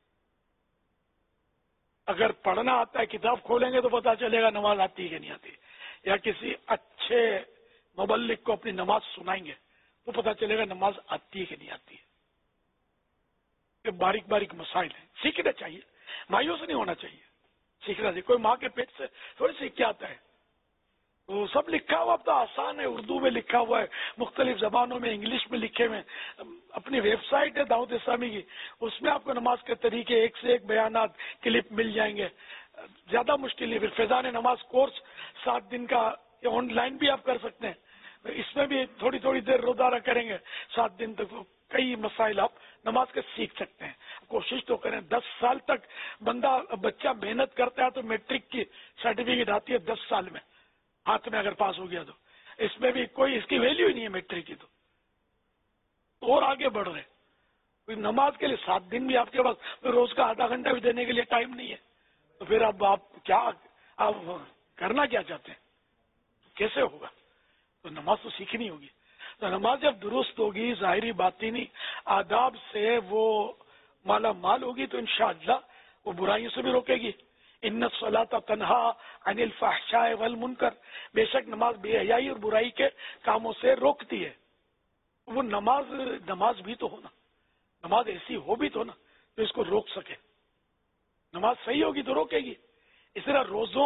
اگر پڑھنا آتا ہے کتاب کھولیں گے تو پتا چلے گا نماز آتی ہے کہ نہیں آتی, یا کسی اچھے مبلغ کو اپنی نماز سنائیں گے تو پتا چلے گا نماز آتی ہے کہ نہیں آتی ہے. یہ باریک باریک مسائل ہیں, سیکھنا چاہیے, مایوس نہیں ہونا چاہیے, سیکھنا چاہیے. کوئی ماں کے پیٹ سے تھوڑی سیکھ کے آتا ہے, تو سب لکھا ہوا اب تو آسان ہے, اردو میں لکھا ہوا ہے, مختلف زبانوں میں, انگلش میں لکھے ہوئے. اپنی ویب سائٹ ہے دعوت اسلامی کی, اس میں آپ کو نماز کے طریقے ایک سے ایک بیانات کلپ مل جائیں گے. زیادہ مشکل نہیں. پھر فیضان نماز کورس 7 دن کا آن لائن بھی آپ کر سکتے ہیں, اس میں بھی تھوڑی تھوڑی دیر روزانہ کریں گے 7 دن تک کئی مسائل آپ نماز کے سیکھ سکتے ہیں. کوشش تو کریں. 10 سال تک بچہ محنت کرتا ہے تو میٹرک کی سرٹیفکیٹ آتی ہے 10 سال میں ہاتھ میں اگر پاس ہو گیا تو. اس میں بھی کوئی اس کی ویلیو ہی نہیں ہے میٹرک کی, تو اور آگے بڑھ رہے. کوئی نماز کے لیے 7 دن بھی آپ کے پاس روز کا آدھا گھنٹہ بھی دینے کے لیے ٹائم نہیں ہے, تو پھر اب آپ کرنا کیا چاہتے ہیں, کیسے ہوگا؟ تو نماز تو سیکھنی ہوگی. تو نماز جب درست ہوگی, ظاہری باطنی آداب سے وہ مالا مال ہوگی, تو انشاءاللہ وہ برائیوں سے بھی روکے گی. ان الصلاۃ تنہا عن الفحشاء والمنکر, بے شک نماز بے حیائی اور برائی کے کاموں سے روکتی ہے. وہ نماز بھی تو ہونا, نماز ایسی ہو بھی تو نا تو اس کو روک سکے. نماز صحیح ہوگی تو روکے گی. اس طرح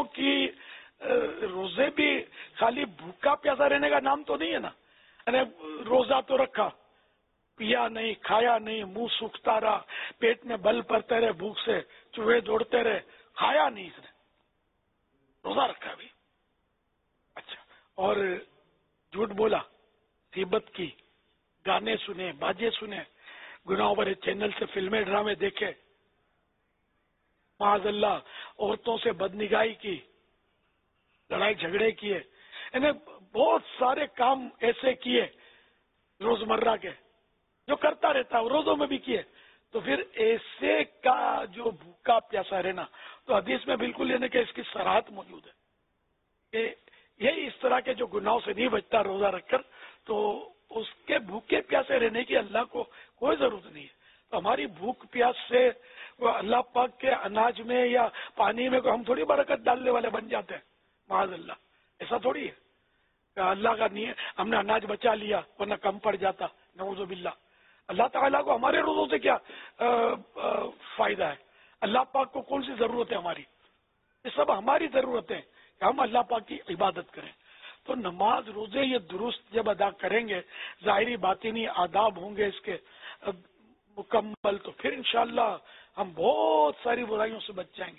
روزے بھی خالی بھوکا پیاسا رہنے کا نام تو نہیں ہے نا. روزہ تو رکھا, پیا نہیں, کھایا نہیں, منہ سوکھتا رہا, پیٹ میں بل پڑتے رہے, بھوک سے چوہے دوڑتے رہے, کھایا نہیں, اس نے روزہ رکھا بھی. اچھا, اور جھوٹ بولا, غیبت کی, گانے سنے, باجے سنے, گناہوں بھرے چینل سے فلمیں ڈرامے دیکھے, معاذ اللہ عورتوں سے بدنگاہی کی, لڑائی جھگڑے کیے, انہیں بہت سارے کام ایسے کیے روزمرہ کے جو کرتا رہتا ہے, روزوں میں بھی کیے. تو پھر ایسے کا جو بھوکا پیاسا رہنا, تو حدیث میں بالکل یعنی کہ اس کی صراحت موجود ہے کہ یہ اس طرح کے جو گناہوں سے نہیں بچتا روزہ رکھ کر, تو اس کے بھوکے پیاسے رہنے کی اللہ کو کوئی ضرورت نہیں ہے. تو ہماری بھوک پیاس سے وہ اللہ پاک کے اناج میں یا پانی میں ہم تھوڑی برکت ڈالنے والے بن جاتے ہیں, معاذ اللہ. ایسا تھوڑی ہے کہ اللہ کا نہیں ہے, ہم نے اناج بچا لیا ورنہ کم پڑ جاتا, نعوذ باللہ. اللہ تعالیٰ کو ہمارے روزوں سے کیا فائدہ ہے؟ اللہ پاک کو کون سی ضرورت ہے ہماری؟ یہ سب ہماری ضرورت ہے کہ ہم اللہ پاک کی عبادت کریں. تو نماز روزے یہ درست جب ادا کریں گے, ظاہری باطنی آداب ہوں گے اس کے مکمل, تو پھر انشاءاللہ ہم بہت ساری برائیوں سے بچ جائیں گے.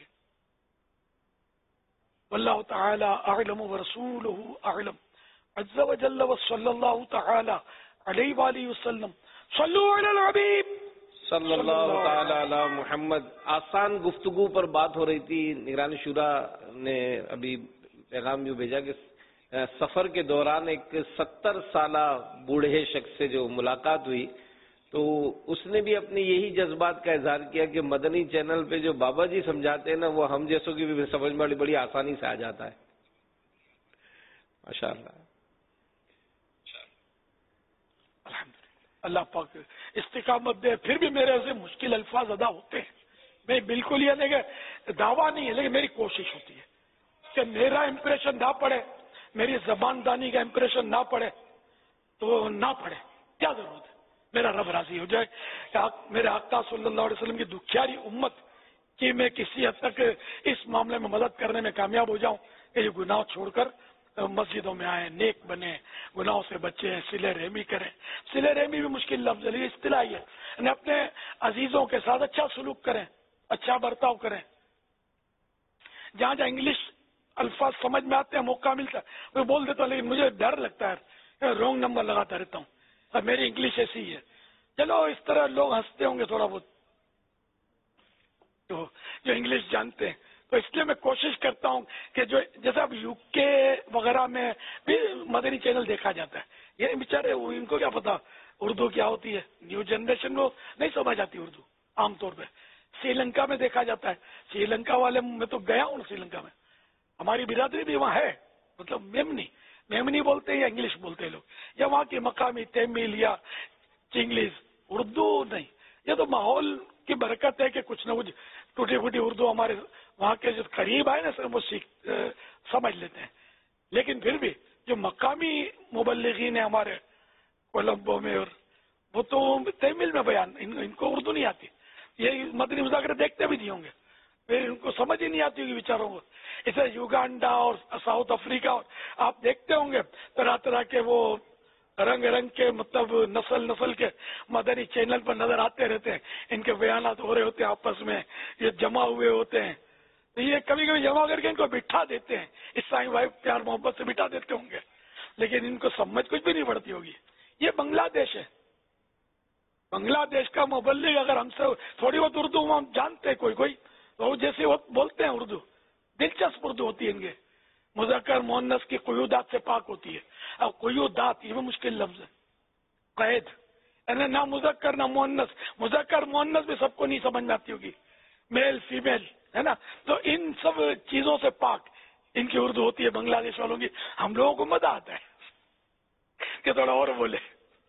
واللہ تعالی اعلم ورسولہ اعلم عز وجل وصلی اللہ تعالی علیہ وآلہ وسلم. صلو علی الحبیب صلی اللہ تعالی علی محمد. آسان گفتگو پر بات ہو رہی تھی. نگران شورا نے ابھی پیغام یوں بھیجا کہ سفر کے دوران ایک 70 سالہ بوڑھے شخص سے جو ملاقات ہوئی تو اس نے بھی اپنے یہی جذبات کا اظہار کیا کہ مدنی چینل پہ جو بابا جی سمجھاتے ہیں نا وہ ہم جیسوں کی بھی سمجھ میں بڑی آسانی سے آ جاتا ہے. ماشاء اللہ. اللہ پاک استقامت دے. پھر بھی میرے سے مشکل الفاظ ادا ہوتے ہیں. میں بالکل یہ نہیں کہ دعویٰ نہیں ہے، لیکن میری کوشش ہوتی ہے کہ میرا امپریشن نہ پڑے، میری زبان دانی کا امپریشن نہ پڑے تو نہ پڑے. کیا ضرورت ہے؟ میرا رب راضی ہو جائے کہ میرے آقا صلی اللہ علیہ وسلم کی دکھیاری امت کی میں کسی حد تک اس معاملے میں مدد کرنے میں کامیاب ہو جاؤں کہ یہ گناہ چھوڑ کر مسجدوں میں آئیں، نیک بنے، گناہوں سے بچیں، صلہ رحمی کریں. صلہ رحمی بھی مشکل لفظ ہے، اصطلاحی ہے. یعنی اپنے عزیزوں کے ساتھ اچھا سلوک کریں، اچھا برتاؤ کریں. جہاں جہاں انگلش الفاظ سمجھ میں آتے ہیں، موقع ملتا ہے میں بول دیتا ہوں، لیکن مجھے ڈر لگتا ہے، رونگ نمبر لگاتا رہتا ہوں. اب میری انگلش ایسی ہی ہے. چلو اس طرح لوگ ہنستے ہوں گے تھوڑا بہت تو جو انگلش جانتے ہیں، تو اس لیے میں کوشش کرتا ہوں کہ جو جیسا اب یو کے وغیرہ میں بھی مدنی چینل دیکھا جاتا ہے، یہ بیچارے ان کو کیا پتا اردو کیا ہوتی ہے. نیو جنریشن کو نہیں سمجھ آتی اردو عام طور پہ. سری لنکا میں دیکھا جاتا ہے، سری لنکا والے میں تو گیا ہوں سری لنکا میں، ہماری برادری بھی وہاں ہے. مطلب میمنی بولتے ہیں یا انگلش بولتے ہیں لوگ، یا وہاں کی مقامی تیمیل یا چنگلیز، اردو نہیں. یہ تو ماحول کی برکت ہے کہ کچھ نہ کچھ ٹوٹی پھوٹی اردو ہمارے وہاں کے جو قریب آئے نا سر وہ سمجھ لیتے ہیں. لیکن پھر بھی جو مقامی مبلغین ہیں ہمارے کولمبو میں، اور وہ تو تیمیل میں بیان، ان کو اردو نہیں آتی. یہ مدنی مذاکرے دیکھتے بھی نہیں ہوں گے، پھر ان کو سمجھ ہی نہیں آتی ہوگی بیچاروں کو. اسے یوگانڈا اور ساؤتھ افریقہ اور آپ دیکھتے ہوں گے طرح طرح کے وہ رنگ کے مطلب نسل کے مدنی چینل پر نظر آتے رہتے ہیں. ان کے بیانات ہو رہے ہوتے ہیں، آپس میں یہ جمع ہوئے ہوتے ہیں. تو یہ کبھی کبھی جمع کر کے ان کو بٹھا دیتے ہیں، عیسائی بھائی پیار محبت سے بٹھا دیتے ہوں گے، لیکن ان کو سمجھ کچھ بھی نہیں پڑتی ہوگی. یہ بنگلہ دیش ہے. بنگلہ دیش کا مبلغ اگر ہم سے تھوڑی بہت اردو ہم جانتے ہیں، کوئی تو جیسے وہ بولتے ہیں اردو، دلچسپ اردو ہوتی ہے ان کے. مذکر مؤنث کی قیودات سے پاک ہوتی ہے. اب قیودات یہ بھی مشکل لفظ ہے. قید یعنی نہ مذکر نہ مؤنث، مذکر مؤنث بھی سب کو نہیں سمجھ میں آتی ہوگی، میل فیمیل ہے نا. تو ان سب چیزوں سے پاک ان کی اردو ہوتی ہے بنگلہ دیش والوں کی. ہم لوگوں کو مزہ آتا ہے کہ تھوڑا اور بولے.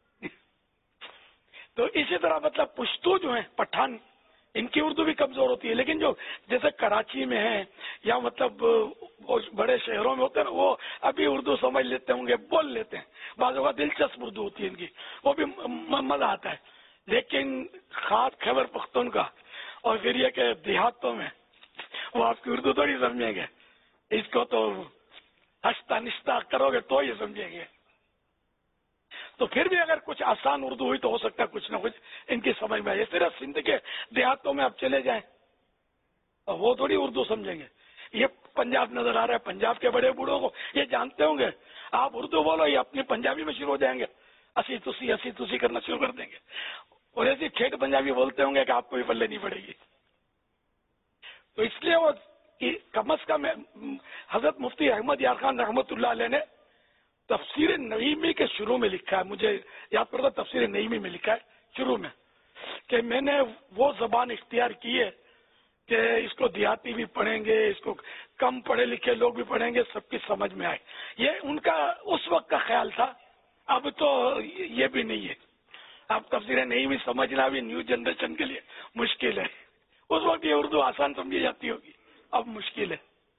تو اسی طرح مطلب پشتو جو ہیں پٹھان، ان کی اردو بھی کمزور ہوتی ہے. لیکن جو جیسے کراچی میں ہیں یا مطلب بڑے شہروں میں ہوتے ہیں نا، وہ ابھی اردو سمجھ لیتے ہوں گے، بول لیتے ہیں. بعض اوقات دلچسپ اردو ہوتی ہے ان کی، وہ بھی مزہ آتا ہے. لیکن خاص خیبر پختونخوا اور پھر یہ کہ دیہاتوں میں وہ آپ کی اردو تھوڑی سمجھیں گے. اس کو تو ہستا نشتا کرو گے تو یہ سمجھیں گے. تو پھر بھی اگر کچھ آسان اردو ہوئی تو ہو سکتا ہے کچھ نہ کچھ ان کی سمجھ میں آئے. صرف سندھ کے دیہاتوں میں آپ چلے جائیں وہ تھوڑی اردو سمجھیں گے. یہ پنجاب نظر آ رہا ہے، پنجاب کے بڑے بوڑھوں کو یہ جانتے ہوں گے. آپ اردو بولو، یہ اپنی پنجابی میں شروع ہو جائیں گے، اسی تسی کرنا شروع کر دیں گے. اور ایسی ٹھیک پنجابی بولتے ہوں گے کہ آپ کو بھی پلے نہیں پڑے گی. تو اس لیے وہ کم از کم حضرت مفتی احمد یار خان رحمۃ اللہ علیہ نے تفسیر نعیمی کے شروع میں لکھا ہے، مجھے یاد پڑتا تفسیر نعیمی میں لکھا ہے شروع میں، کہ میں نے وہ زبان اختیار کی ہے کہ اس کو دیہاتی بھی پڑھیں گے، اس کو کم پڑھے لکھے لوگ بھی پڑھیں گے، سب کی سمجھ میں آئے. یہ ان کا اس وقت کا خیال تھا. اب تو یہ بھی نہیں ہے. اب تفسیر نعیمی سمجھنا بھی نیو جنریشن کے لیے مشکل ہے. اس وقت یہ اردو آسان سمجھی جاتی ہوگی، اب مشکل ہے.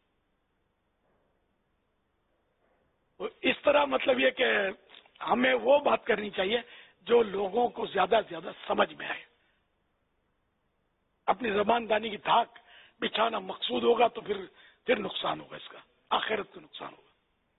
اس طرح مطلب یہ کہ ہمیں وہ بات کرنی چاہیے جو لوگوں کو زیادہ سے زیادہ سمجھ میں آئے. اپنی زبان دانی کی دھاک بچھانا مقصود ہوگا تو پھر نقصان ہوگا، اس کا آخرت کو نقصان ہوگا.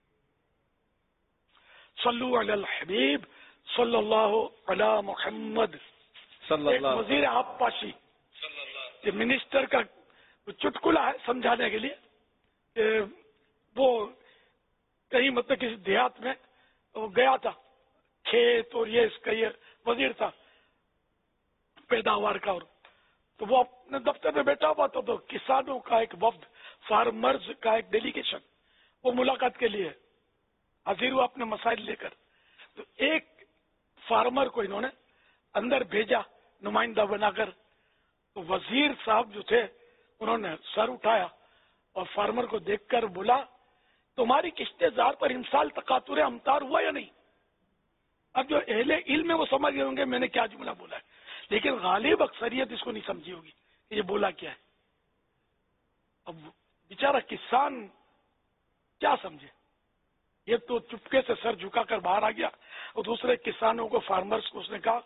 صلو علی الحبیب صلی اللہ علی محمد. ایک وزیر آپ پاشی یہ منسٹر کا چٹکلا ہے سمجھانے کے لیے کہ وہ کہیں مطلب کسی دیہات میں وہ گیا تھا، کھیت اور یہ اس کا یہ وزیر تھا پیداوار کا، اور تو وہ اپنے دفتر میں بیٹھا ہوا تھا. تو کسانوں کا ایک وفد، فارمرز کا ایک ڈیلیگیشن وہ ملاقات کے لیے حاضر ہوا اپنے مسائل لے کر. تو ایک فارمر کو انہوں نے اندر بھیجا نمائندہ بنا کر. تو وزیر صاحب جو تھے انہوں نے سر اٹھایا اور فارمر کو دیکھ کر بولا، تمہاری کشتے زار پر امسال تقاطر امطار ہوا یا نہیں؟ اب جو اہل علم ہے وہ سمجھ گئے ہوں گے میں نے کیا جملہ بولا ہے، لیکن غالب اکثریت اس کو نہیں سمجھی ہوگی کہ یہ بولا کیا ہے. اب بیچارہ کسان کیا سمجھے، یہ تو چپکے سے سر جھکا کر باہر آ گیا، اور دوسرے کسانوں کو، فارمرز کو اس نے کہا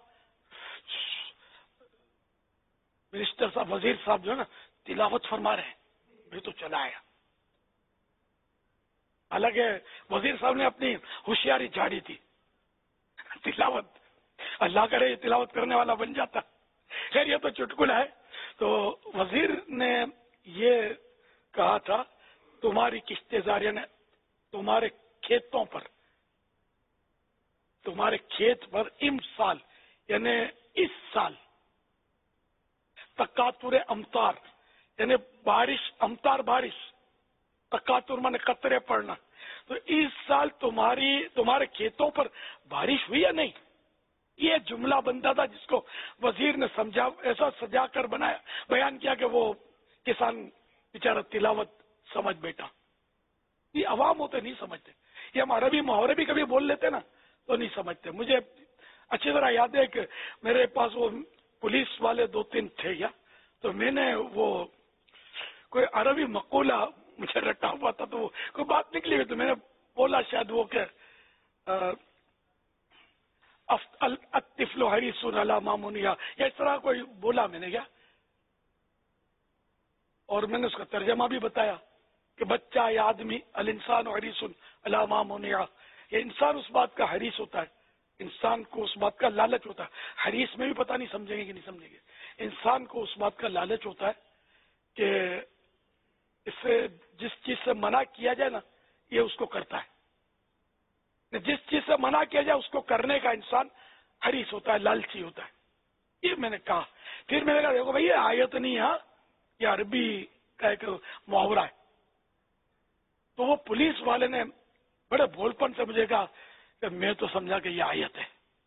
منسٹر صاحب، وزیر صاحب جو ہے نا تلاوت فرما رہے ہیں. میں تو چلا آیا. حالانکہ وزیر صاحب نے اپنی ہوشیاری جھاڑی تھی، تلاوت اللہ کرے یہ تلاوت کرنے والا بن جاتا. خیر یہ تو چٹکلا ہے. تو وزیر نے یہ کہا تھا تمہاری کشتے زاریہ نے تمہارے کھیتوں پر، تمہارے کھیت پر امسال یعنی اس سال تکاتر امطار یعنی بارش، امطار بارش، تکاتر مانے قطرے پڑنا. تو اس سال تمہارے کھیتوں پر بارش ہوئی یا نہیں؟ یہ جملہ بنتا تھا جس کو وزیر نے سمجھا، ایسا سجا کر بنایا، بیان کیا کہ وہ کسان بیچارہ تلاوت سمجھ بیٹھا. یہ عوام ہوتے نہیں سمجھتے. یہ ہم عربی محاورے بھی کبھی بول لیتے نا تو نہیں سمجھتے. مجھے اچھی طرح یاد ہے کہ میرے پاس وہ پولیس والے 2-3 تھے یا تو میں نے وہ کوئی عربی مقولہ مجھے رٹا ہوا تھا تو وہ کوئی بات نکلی ہوئی تو میں نے بولا شاید وہ کہ الطفل حریص علی ما منع، یا اس طرح کوئی بولا میں نے کیا، اور میں نے اس کا ترجمہ بھی بتایا کہ بچہ یا آدمی الانسان حریص علی ما منع، یہ انسان اس بات کا حریص ہوتا ہے، انسان کو اس بات کا لالچ ہوتا ہے. حریص میں بھی پتہ نہیں سمجھیں گے کہ نہیں سمجھیں گے. انسان کو اس بات کا لالچ ہوتا ہے کہ اس سے جس چیز سے منع کیا جائے نا یہ اس کو کرتا ہے. جس چیز سے منع کیا جائے اس کو کرنے کا انسان حریص ہوتا ہے، لالچی ہوتا ہے. یہ میں نے کہا. پھر میں نے کہا دیکھو بھائی یہ آیت نہیں ہے، یہ عربی کا ایک محاورہ ہے. تو وہ پولیس والے نے بڑے بھولپن سے مجھے کہا کہ میں تو سمجھا کہ یہ آیت ہے.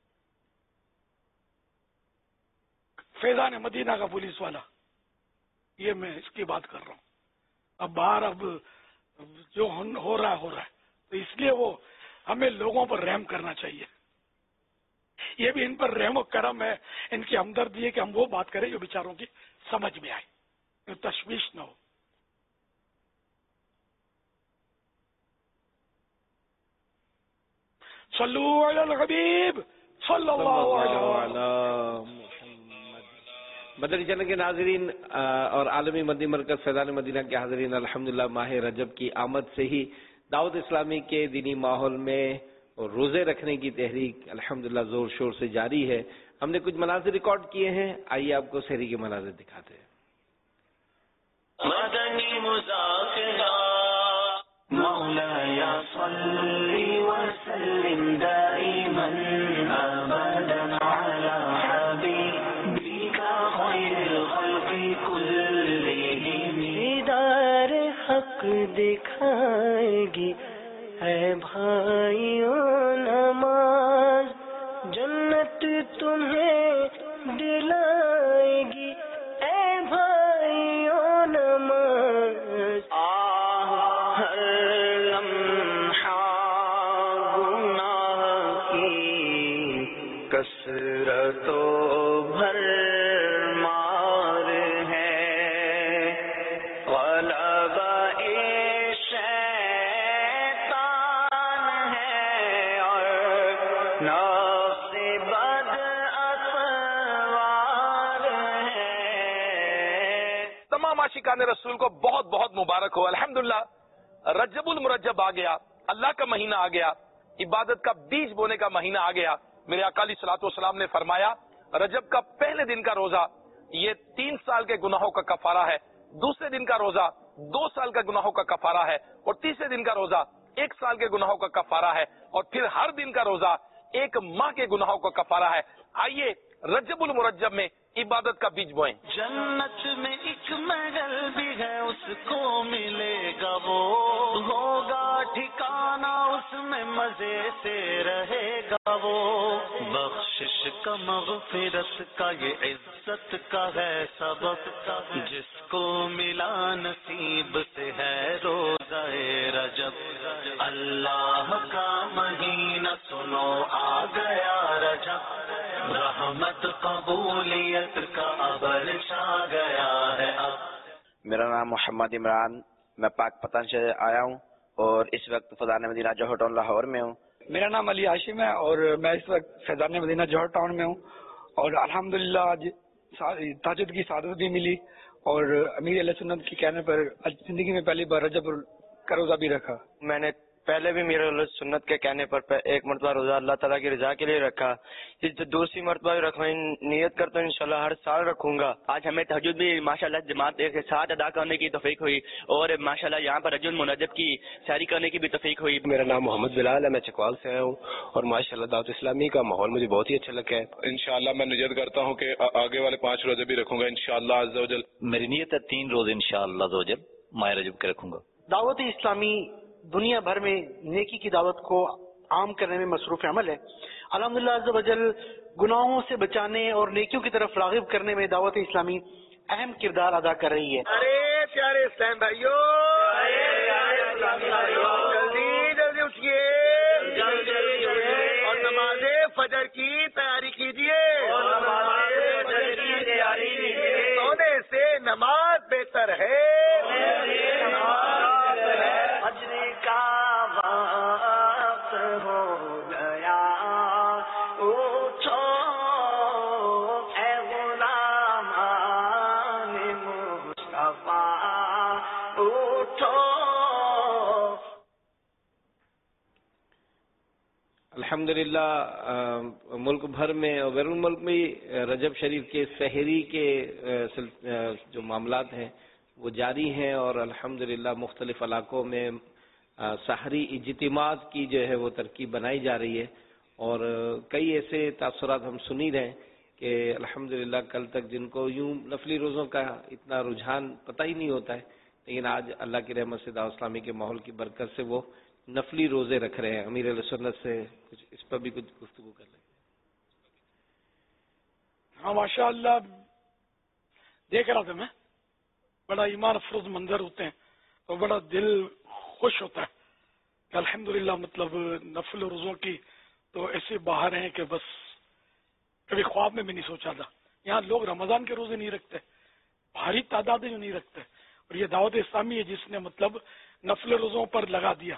فیضان مدینہ کا پولیس والا، یہ میں اس کی بات کر رہا ہوں. اب باہر اب جو ہو رہا ہے تو اس لیے وہ ہمیں لوگوں پر رحم کرنا چاہیے. یہ بھی ان پر رحم و کرم ہے، ان کی ہمدردی ہے کہ ہم وہ بات کریں جو بیچاروں کی سمجھ میں آئے، تشویش نہ ہو. صلو علی الحبیب صلی اللہ علیہ وسلم. مدنی چینل کے ناظرین اور عالمی مدنی مرکز فیضان مدینہ کے حاضرین، الحمدللہ ماہ رجب کی آمد سے ہی دعوت اسلامی کے دینی ماحول میں روزے رکھنے کی تحریک الحمدللہ زور شور سے جاری ہے. ہم نے کچھ مناظر ریکارڈ کیے ہیں، آئیے آپ کو سحری کے مناظر دکھاتے ہیں. مدنی مذاکرہ مولایا صلی وسلم دائما ابدا علی حبیبک خیر الخلق کلہم. دیدار حق دکھائے گی اے بھائیوں نماز، جنت تمہیں دلائے گی اے بھائیوں نماز. ہر لمحہ گناہ کی کثرت و بھر مار ہے، غلبہ عاشقان رسول کو بہت بہت مبارک ہو. الحمدللہ رجب المرجب آ گیا، اللہ کا مہینہ آ گیا، عبادت کا بیج بونے کا مہینہ آ گیا. میرے آقا علیہ الصلوۃ والسلام نے فرمایا رجب کا پہلے دن کا روزہ یہ 3 سال کے گناہوں کا کفارہ ہے، دوسرے دن کا روزہ 2 سال کا گناہوں کا کفارہ ہے، اور تیسرے دن کا روزہ 1 سال کے گناہوں کا کفارہ ہے، اور پھر ہر دن کا روزہ 1 ماہ کے گناہوں کا کفارہ ہے. آئیے رجب المرجب میں عبادت کا بیج بوئیں. جنت میں ایک محل بھی ہے اس کو ملے گا، وہ ہوگا ٹھکانہ اس میں مزے سے رہے گا. وہ بخشش کا مغفرت کا یہ عزت کا ہے سبب، جس کو ملا نصیب سے ہے روزہ روزہ رجب اللہ کا مہینہ سنو آ گیا رجب رحمت قبولیت کا ابر چھا گیا ہے اب. میرا نام محمد عمران، میں پاک پتن سے آیا ہوں اور اس وقت فیضان مدینہ جوہر ٹاؤن لاہور میں ہوں. میرا نام علی ہاشم ہے اور میں اس وقت فیضان مدینہ جوہر ٹاؤن میں ہوں، اور الحمدللہ آج تہجد کی سعادت بھی ملی اور امیر علیہ سنت کے کہنے پر آج زندگی میں پہلی بار رجب کا روزہ بھی رکھا. میں نے پہلے بھی امیر علیہ سنت کے کہنے پر ایک مرتبہ روزہ اللہ تعالیٰ کی رضا کے لیے رکھا. دوسری مرتبہ بھی رکھنے نیت کرتا ہوں انشاءاللہ ہر سال رکھوں گا. آج ہمیں تہجد بھی ماشاءاللہ جماعت کے ساتھ ادا کرنے کی توفیق ہوئی اور ماشاءاللہ یہاں پر رجب المرجب کی سیری کرنے کی بھی توفیق ہوئی. میرا نام محمد بلال ہے، میں چکوال سے آیا ہوں اور ماشاءاللہ دعوت اسلامی کا ماحول مجھے بہت ہی اچھا لگا ہے. انشاءاللہ میں نیت کرتا ہوں کہ آگے والے 5 روزے بھی رکھوں گا انشاءاللہ عز و جل. میری نیت ہے 3 روزے انشاءاللہ عز و جل ماہ رجب کے رکھوں گا. دعوت اسلامی دنیا بھر میں نیکی کی دعوت کو عام کرنے میں مصروف عمل ہے. الحمدللہ عز و جل گناہوں سے بچانے اور نیکیوں کی طرف راغب کرنے میں دعوت اسلامی اہم کردار ادا کر رہی ہے. ارے پیارے اسلام بھائیو، جلدی اٹھیے اور نماز فجر کی تیاری کیجیے. سونے سے نماز بہتر ہے. فجر کا وقت ہو گیا اٹھو اے غلامان مصطفیٰ اٹھو. الحمدللہ ملک بھر میں اور بیرون ملک میں رجب شریف کے سحری کے جو معاملات ہیں وہ جاری ہیں اور الحمدللہ مختلف علاقوں میں سحری اجتماعات کی جو ہے وہ ترکیب بنائی جا رہی ہے اور کئی ایسے تاثرات ہم سنی رہے کہ الحمدللہ کل تک جن کو یوں نفلی روزوں کا اتنا رجحان پتہ ہی نہیں ہوتا ہے، لیکن آج اللہ کی رحمت سے دعوت اسلامی کے ماحول کی برکت سے وہ نفلی روزے رکھ رہے ہیں. امیر علیہ سنت سے کچھ اس پر بھی کچھ گفتگو کر لیں. ہاں ماشاءاللہ دیکھ رہا تھا میں، بڑا ایمان افروز منظر ہوتے ہیں اور بڑا دل خوش ہوتا ہے کہ الحمدللہ مطلب نفل روزوں کی تو ایسے باہر ہیں کہ بس کبھی خواب میں بھی نہیں سوچا تھا. یہاں لوگ رمضان کے روزے نہیں رکھتے، بھاری تعداد میں نہیں رکھتے، اور یہ دعوت اسلامی ہے جس نے مطلب نفل روزوں پر لگا دیا.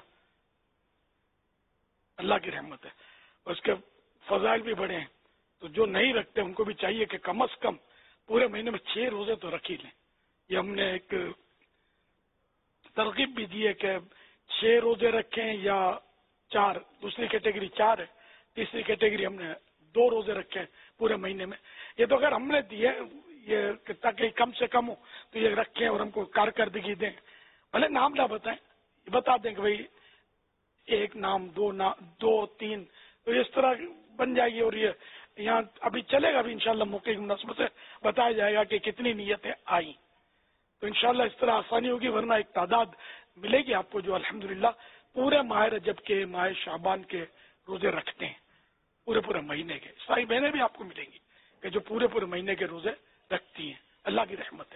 اللہ کی رحمت ہے اور اس کے فضائل بھی بڑے ہیں. تو جو نہیں رکھتے ان کو بھی چاہیے کہ کم از کم پورے مہینے میں 6 روزے تو رکھ ہی لیں. یہ ہم نے ایک ترغیب بھی دی ہے کہ 6 روزے رکھیں یا 4. دوسری کیٹیگری 4 ہے، تیسری کیٹیگری ہم نے 2 روزے رکھے پورے مہینے میں. یہ تو اگر ہم نے دی ہے یہ تاکہ کم سے کم ہو تو یہ رکھیں اور ہم کو کارکردگی دیں. بھلے نام نہ بتائیں، بتا دیں کہ بھائی 1 نام 2 3 تو اس طرح بن جائے گی. اور یہ یہاں ابھی چلے گا، ابھی انشاءاللہ موقع کی مناسبت سے بتایا جائے گا کہ کتنی نیتیں آئیں. تو انشاءاللہ اس طرح آسانی ہوگی، ورنہ ایک تعداد ملے گی آپ کو جو الحمدللہ پورے ماہ رجب کے، ماہ شعبان کے روزے رکھتے ہیں، پورے مہینے کے. ساری بہنیں بھی آپ کو ملیں گی کہ جو پورے مہینے کے روزے رکھتی ہیں. اللہ کی رحمت ہے.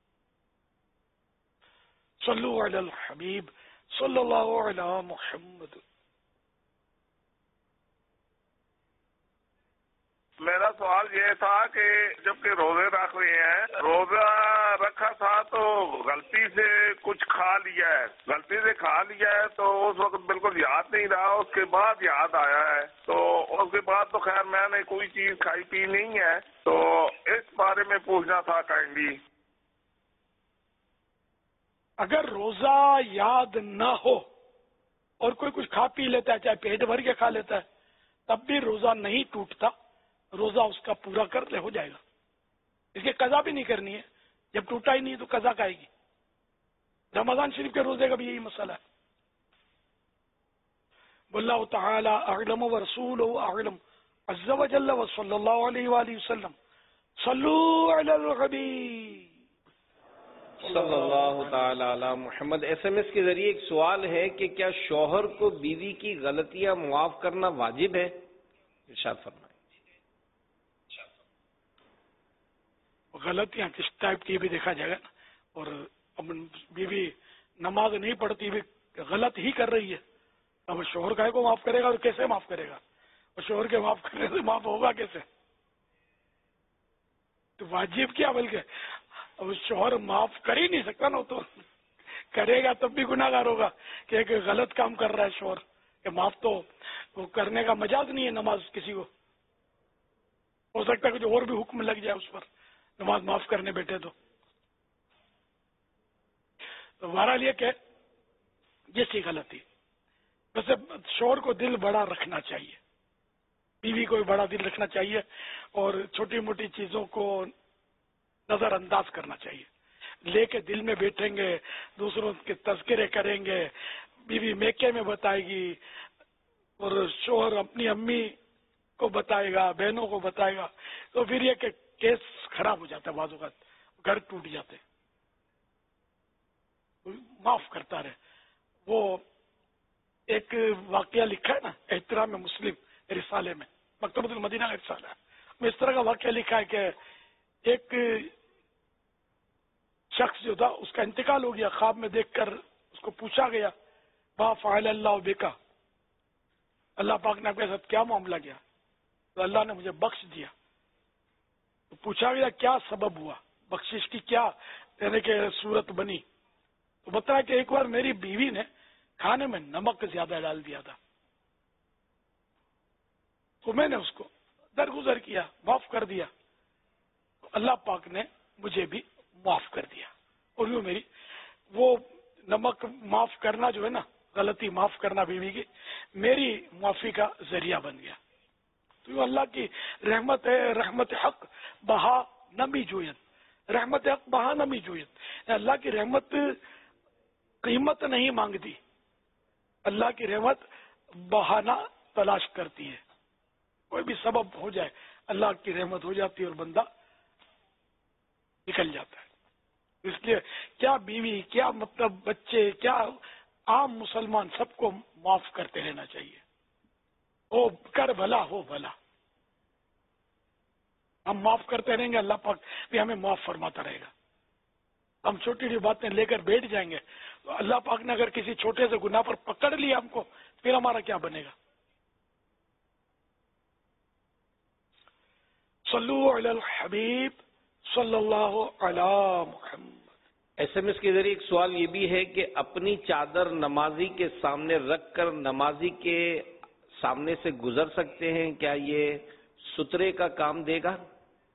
صلو علی الحبیب صلی اللہ علی محمد. میرا سوال یہ تھا کہ جب کہ روزے رکھ رہے ہیں، روزہ رکھا تھا تو غلطی سے کچھ کھا لیا ہے، تو اس وقت بالکل یاد نہیں رہا، اس کے بعد یاد آیا ہے، تو اس کے بعد تو خیر میں نے کوئی چیز کھائی پی نہیں ہے، تو اس بارے میں پوچھنا تھا کائنڈلی. اگر روزہ یاد نہ ہو اور کوئی کچھ کھا پی لیتا ہے، چاہے پیٹ بھر کے کھا لیتا ہے، تب بھی روزہ نہیں ٹوٹتا، روزہ اس کا پورا کر لے ہو جائے گا. اس کی قضا بھی نہیں کرنی ہے، جب ٹوٹا ہی نہیں تو قضا کھائے گی. رمضان شریف کے روزے کا بھی یہی مسئلہ ہے. واللہ تعالی اعلم ورسولہ اعلم عز وجل وصلی اللہ علیہ وآلہ وسلم. صلو علی الحبیب صلی اللہ تعالی علی محمد. SMS کے ذریعے ایک سوال ہے کہ کیا شوہر کو بیوی کی غلطیاں معاف کرنا واجب ہے؟ ارشاد فرمائیں. غلطیاں کس ٹائپ کی بھی دیکھا جائے گا نا. اور بیوی نماز نہیں پڑھتی بھی کہ غلط ہی کر رہی ہے، اب شوہر کا کو معاف کرے گا اور کیسے معاف کرے گا؟ اور شوہر کے معاف کرنے سے معاف ہوگا کیسے؟ تو واجب کیا، بلکہ اب شوہر معاف کر ہی نہیں سکتا نا، تو کرے گا تب بھی گناہگار ہوگا کہ ایک غلط کام کر رہا ہے شوہر، کہ معاف تو وہ کرنے کا مجاز نہیں ہے نماز کسی کو، ہو سکتا ہے کہ جو اور بھی حکم لگ جائے اس پر نماز معاف کرنے بیٹھے تو بہرحال یہ کہ یہ سی غلطی، ویسے شوہر کو دل بڑا رکھنا چاہیے، بیوی کو بھی بڑا دل رکھنا چاہیے اور چھوٹی موٹی چیزوں کو نظر انداز کرنا چاہیے، لے کے دل میں بیٹھیں گے، دوسروں کے تذکرے کریں گے، بیوی میکے میں بتائے گی اور شوہر اپنی امی کو بتائے گا، بہنوں کو بتائے گا، تو پھر یہ کہ کیس خراب ہو جاتا ہے، بعض اوقات گھر ٹوٹ جاتے، معاف کرتا رہے۔ وہ ایک واقعہ لکھا ہے نا احترام مسلم رسالے میں، مکتبۃ المدینہ کا رسالہ ہے، میں اس طرح کا واقعہ لکھا ہے کہ ایک شخص جو تھا اس کا انتقال ہو گیا، خواب میں دیکھ کر اس کو پوچھا گیا ما فعل اللہ بکا، اللہ پاک نے آپ کے ساتھ کیا معاملہ کیا؟ تو اللہ نے مجھے بخش دیا۔ تو پوچھا گیا کیا سبب ہوا، بخشش کی کیا یعنی کہ صورت بنی؟ تو بتایا کہ ایک بار میری بیوی نے کھانے میں نمک زیادہ ڈال دیا تھا، تو میں نے اس کو درگزر کیا، معاف کر دیا، تو اللہ پاک نے مجھے بھی معاف کر دیا، اور یوں میری وہ نمک معاف کرنا جو ہے نا، غلطی معاف کرنا بیوی کی، میری معافی کا ذریعہ بن گیا۔ تو یہ اللہ کی رحمت ہے، رحمت حق بہا نمی جویت، رحمت حق بہا نمی جویت، اللہ کی رحمت قیمت نہیں مانگتی، اللہ کی رحمت بہانہ تلاش کرتی ہے، کوئی بھی سبب ہو جائے اللہ کی رحمت ہو جاتی ہے اور بندہ نکل جاتا ہے۔ اس لیے کیا بیوی، کیا مطلب بچے، کیا عام مسلمان، سب کو معاف کرتے رہنا چاہیے، ہو کر بھلا ہو بھلا، ہم معاف کرتے رہیں گے اللہ پاک بھی ہمیں معاف فرماتا رہے گا۔ ہم چھوٹی چھوٹی باتیں لے کر بیٹھ جائیں گے تو اللہ پاک نے اگر کسی چھوٹے سے گناہ پر پکڑ لیا ہم کو، پھر ہمارا کیا بنے گا؟ صلو علی الحبیب صلی اللہ علی محمد۔ ایس ایم ایس کے ذریعے ایک سوال یہ بھی ہے کہ اپنی چادر نمازی کے سامنے رکھ کر نمازی کے سامنے سے گزر سکتے ہیں، کیا یہ سترے کا کام دے گا؟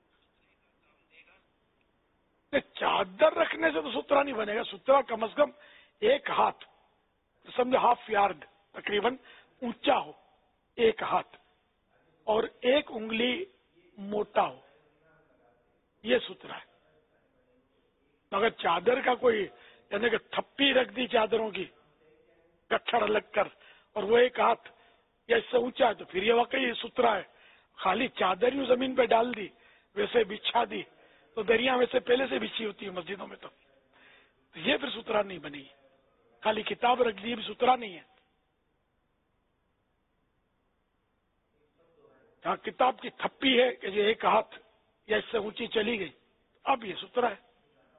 چادر رکھنے سے تو سترا نہیں بنے گا، سترا کم از کم ایک ہاتھ، سمجھو ہاف یارڈ تقریباً اونچا ہو، ایک ہاتھ، اور ایک انگلی موٹا ہو، یہ سترا ہے۔ اگر چادر کا کوئی یعنی کہ تھپی رکھ دی چادروں کی گٹھڑ لگ کر اور وہ ایک ہاتھ یا اس سے اونچا ہے تو پھر یہ واقعی سترا ہے۔ خالی چادر یوں زمین پہ ڈال دی، ویسے بچھا دی، تو دریا ویسے پہلے سے بچھی ہوتی ہے مسجدوں میں، تو یہ پھر سترا نہیں بنی، خالی کتاب رکھ دی بھی سترا نہیں ہے۔ ہاں کتاب کی تھپی ہے کہ یہ ایک ہاتھ یا اس سے اونچی چلی گئی، اب یہ سترا ہے۔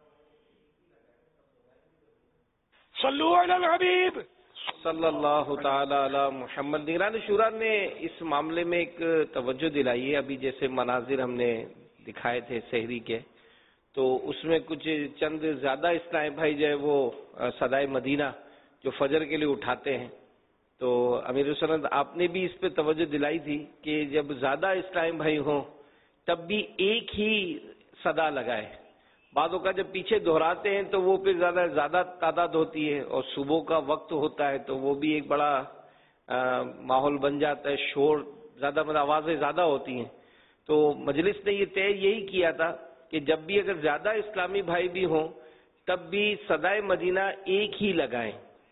صلو علی الحبیب صلی اللہ تعالی علی محمد۔ نگران شورا نے اس معاملے میں ایک توجہ دلائی ہے، ابھی جیسے مناظر ہم نے دکھائے تھے سحری کے، تو اس میں کچھ چند زیادہ اسلام بھائی جو ہے وہ صدائے مدینہ جو فجر کے لیے اٹھاتے ہیں، تو امیر سند آپ نے بھی اس پہ توجہ دلائی تھی کہ جب زیادہ اسلام بھائی ہوں تب بھی ایک ہی صدا لگائے، بعضوں کا جب پیچھے دہراتے ہیں تو وہ پھر زیادہ تعداد ہوتی ہے، اور صبح کا وقت ہوتا ہے تو وہ بھی ایک بڑا ماحول بن جاتا ہے، شور زیادہ، مطلب آوازیں زیادہ ہوتی ہیں، تو مجلس نے یہ طے یہی کیا تھا کہ جب بھی اگر زیادہ اسلامی بھائی بھی ہوں تب بھی صدائے مدینہ ایک ہی لگائیں۔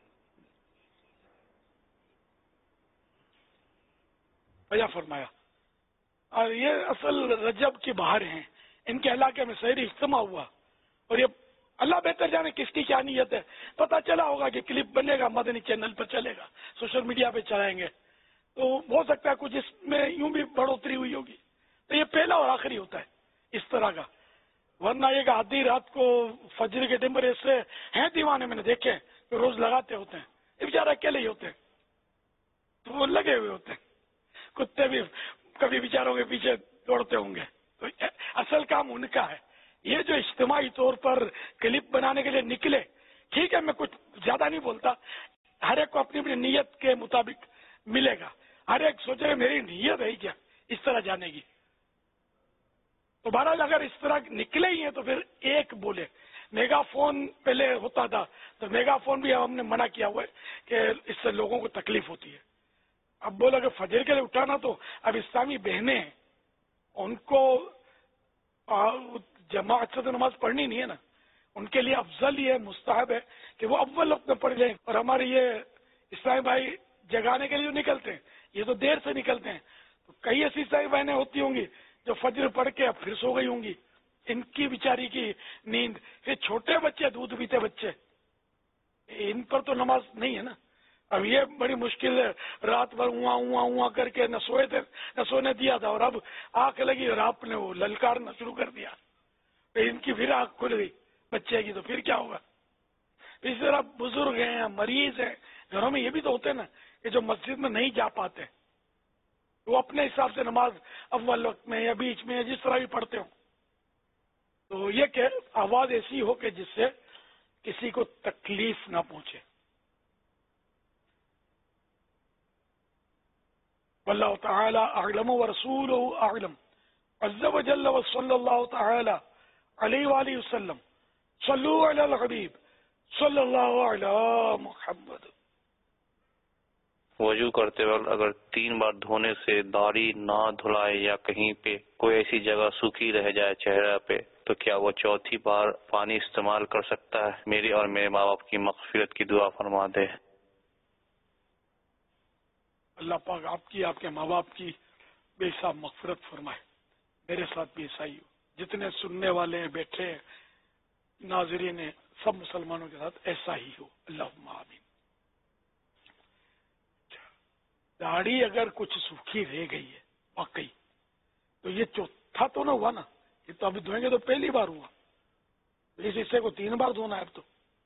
بھیا فرمایا، اور یہ اصل رجب کی بہار ہیں، ان کے علاقے میں سحری اجتماع ہوا، اور یہ اللہ بہتر جانے کس کی کیا نیت ہے، پتہ چلا ہوگا کہ کلپ بنے گا، مدنی چینل پر چلے گا، سوشل میڈیا پہ چلائیں گے، تو ہو سکتا ہے کچھ اس میں یوں بھی بڑھوتری ہوئی ہوگی، تو یہ پہلا اور آخری ہوتا ہے اس طرح کا، ورنہ یہ کہ آدھی رات کو فجر کے ٹائم پر ایسے ہیں دیوانے میں نے دیکھے کہ روز لگاتے ہوتے ہیں، یہ بیچارے اکیلے ہی ہوتے ہیں تو وہ لگے ہوئے ہوتے ہیں. کتے بھی کبھی بیچاروں کے پیچھے دوڑتے ہوں گے. تو اصل کام ان کا ہے. یہ جو اجتماعی طور پر کلپ بنانے کے لیے نکلے، ٹھیک ہے، میں کچھ زیادہ نہیں بولتا، ہر ایک کو اپنی اپنی نیت کے مطابق ملے گا. ہر ایک سوچے میری نیت ہے کیا اس طرح جانے کی. تو بہرحال اگر اس طرح نکلے ہی ہیں تو پھر ایک بولے. میگا فون پہلے ہوتا تھا تو میگا فون بھی ہم نے منع کیا ہوا ہے کہ اس سے لوگوں کو تکلیف ہوتی ہے. اب بولا کہ فجر کے لیے اٹھانا تو اب اسلامی بہنیں ہیں، ان کو جماعت سے تو نماز پڑھنی نہیں ہے نا، ان کے لیے افضل یہ مستحب ہے کہ وہ اول وقت میں پڑھ لیں. اور ہمارے یہ اسلامی بھائی جگانے کے لیے جو نکلتے ہیں یہ تو دیر سے نکلتے ہیں. تو کئی ایسی اسلامی بہنیں ہوتی ہوں گی جو فجر پڑھ کے اب پھر سو گئی ہوں گی، ان کی بیچاری کی نیند. پھر چھوٹے بچے، دودھ پیتے بچے، ان پر تو نماز نہیں ہے نا. اب یہ بڑی مشکل ہے، رات بھر اواں کر کے نہ سوئے تھے، نہ سونے دیا تھا، اور اب آنکھ لگی اور آپ نے وہ للکارنا شروع کر دیا. ان کی پھر آنکھ کھل گئی بچے کی، تو پھر کیا ہوگا. اس طرح بزرگ ہیں، مریض ہیں، گھروں میں یہ بھی تو ہوتے ہیں نا کہ جو مسجد میں نہیں جا پاتے، وہ اپنے حساب سے نماز اول وقت میں یا بیچ میں یا جس طرح بھی پڑھتے ہوں. تو یہ کہ آواز ایسی ہو کہ جس سے کسی کو تکلیف نہ پہنچے. واللہ تعالی اعلم ورسولہ اعلم عز وجل وصلی اللہ تعالی علیہ وآلہ وسلم. صلو علی الحبیب صلی اللہ علی محمد. وضو کرتے وقت اگر 3 بار دھونے سے داڑھی نہ دھلائے یا کہیں پہ کوئی ایسی جگہ سوکھی رہ جائے چہرہ پہ تو کیا وہ 4تھی بار پانی استعمال کر سکتا ہے؟ میری اور میرے ماں باپ کی مغفرت کی دعا فرما دے. اللہ پاک آپ کی، آپ کے ماں باپ کی بے حساب مغفرت فرمائے. میرے ساتھ بھی ایسا ہی ہو. جتنے سننے والے ہیں، بیٹھے ہیں، ناظرین ہیں، سب مسلمانوں کے ساتھ ایسا ہی ہو. اللہم آمین. داڑھی اگر کچھ سوکھی رہ گئی ہے واقعی تو یہ 4تھا تو نہ ہوا نا. یہ تو ابھی دھوئیں گے تو پہلی بار ہوا. اس حصے کو 3 بار دھونا ہے. اب تو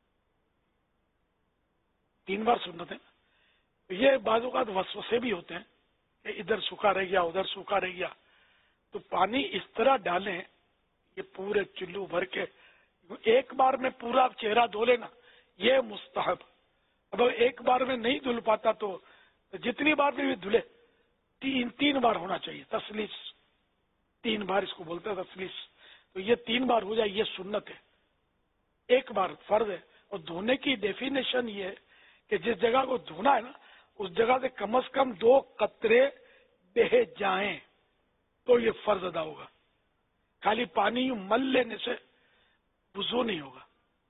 3 بار سنت ہے. یہ بعض اوقات وسوسے بھی ہوتے ہیں کہ ادھر سوکھا رہ گیا، ادھر سوکھا رہ گیا. تو پانی اس طرح ڈالیں، یہ پورے چلو بھر کے ایک بار میں پورا چہرہ دھو لینا، یہ مستحب. اب ایک بار میں نہیں دھل پاتا تو جتنی بار بھی دھلے 3 بار ہونا چاہیے. تسلیس 3 بار اس کو بولتے ہیں تسلیس. تو یہ 3 بار ہو جائے، یہ سنت ہے. ایک بار فرض ہے. اور دھونے کی ڈیفینیشن یہ ہے کہ جس جگہ کو دھونا ہے نا اس جگہ سے کم از کم 2 قطرے بہہ جائیں تو یہ فرض ادا ہوگا. خالی پانی مل لینے سے وضو نہیں ہوگا.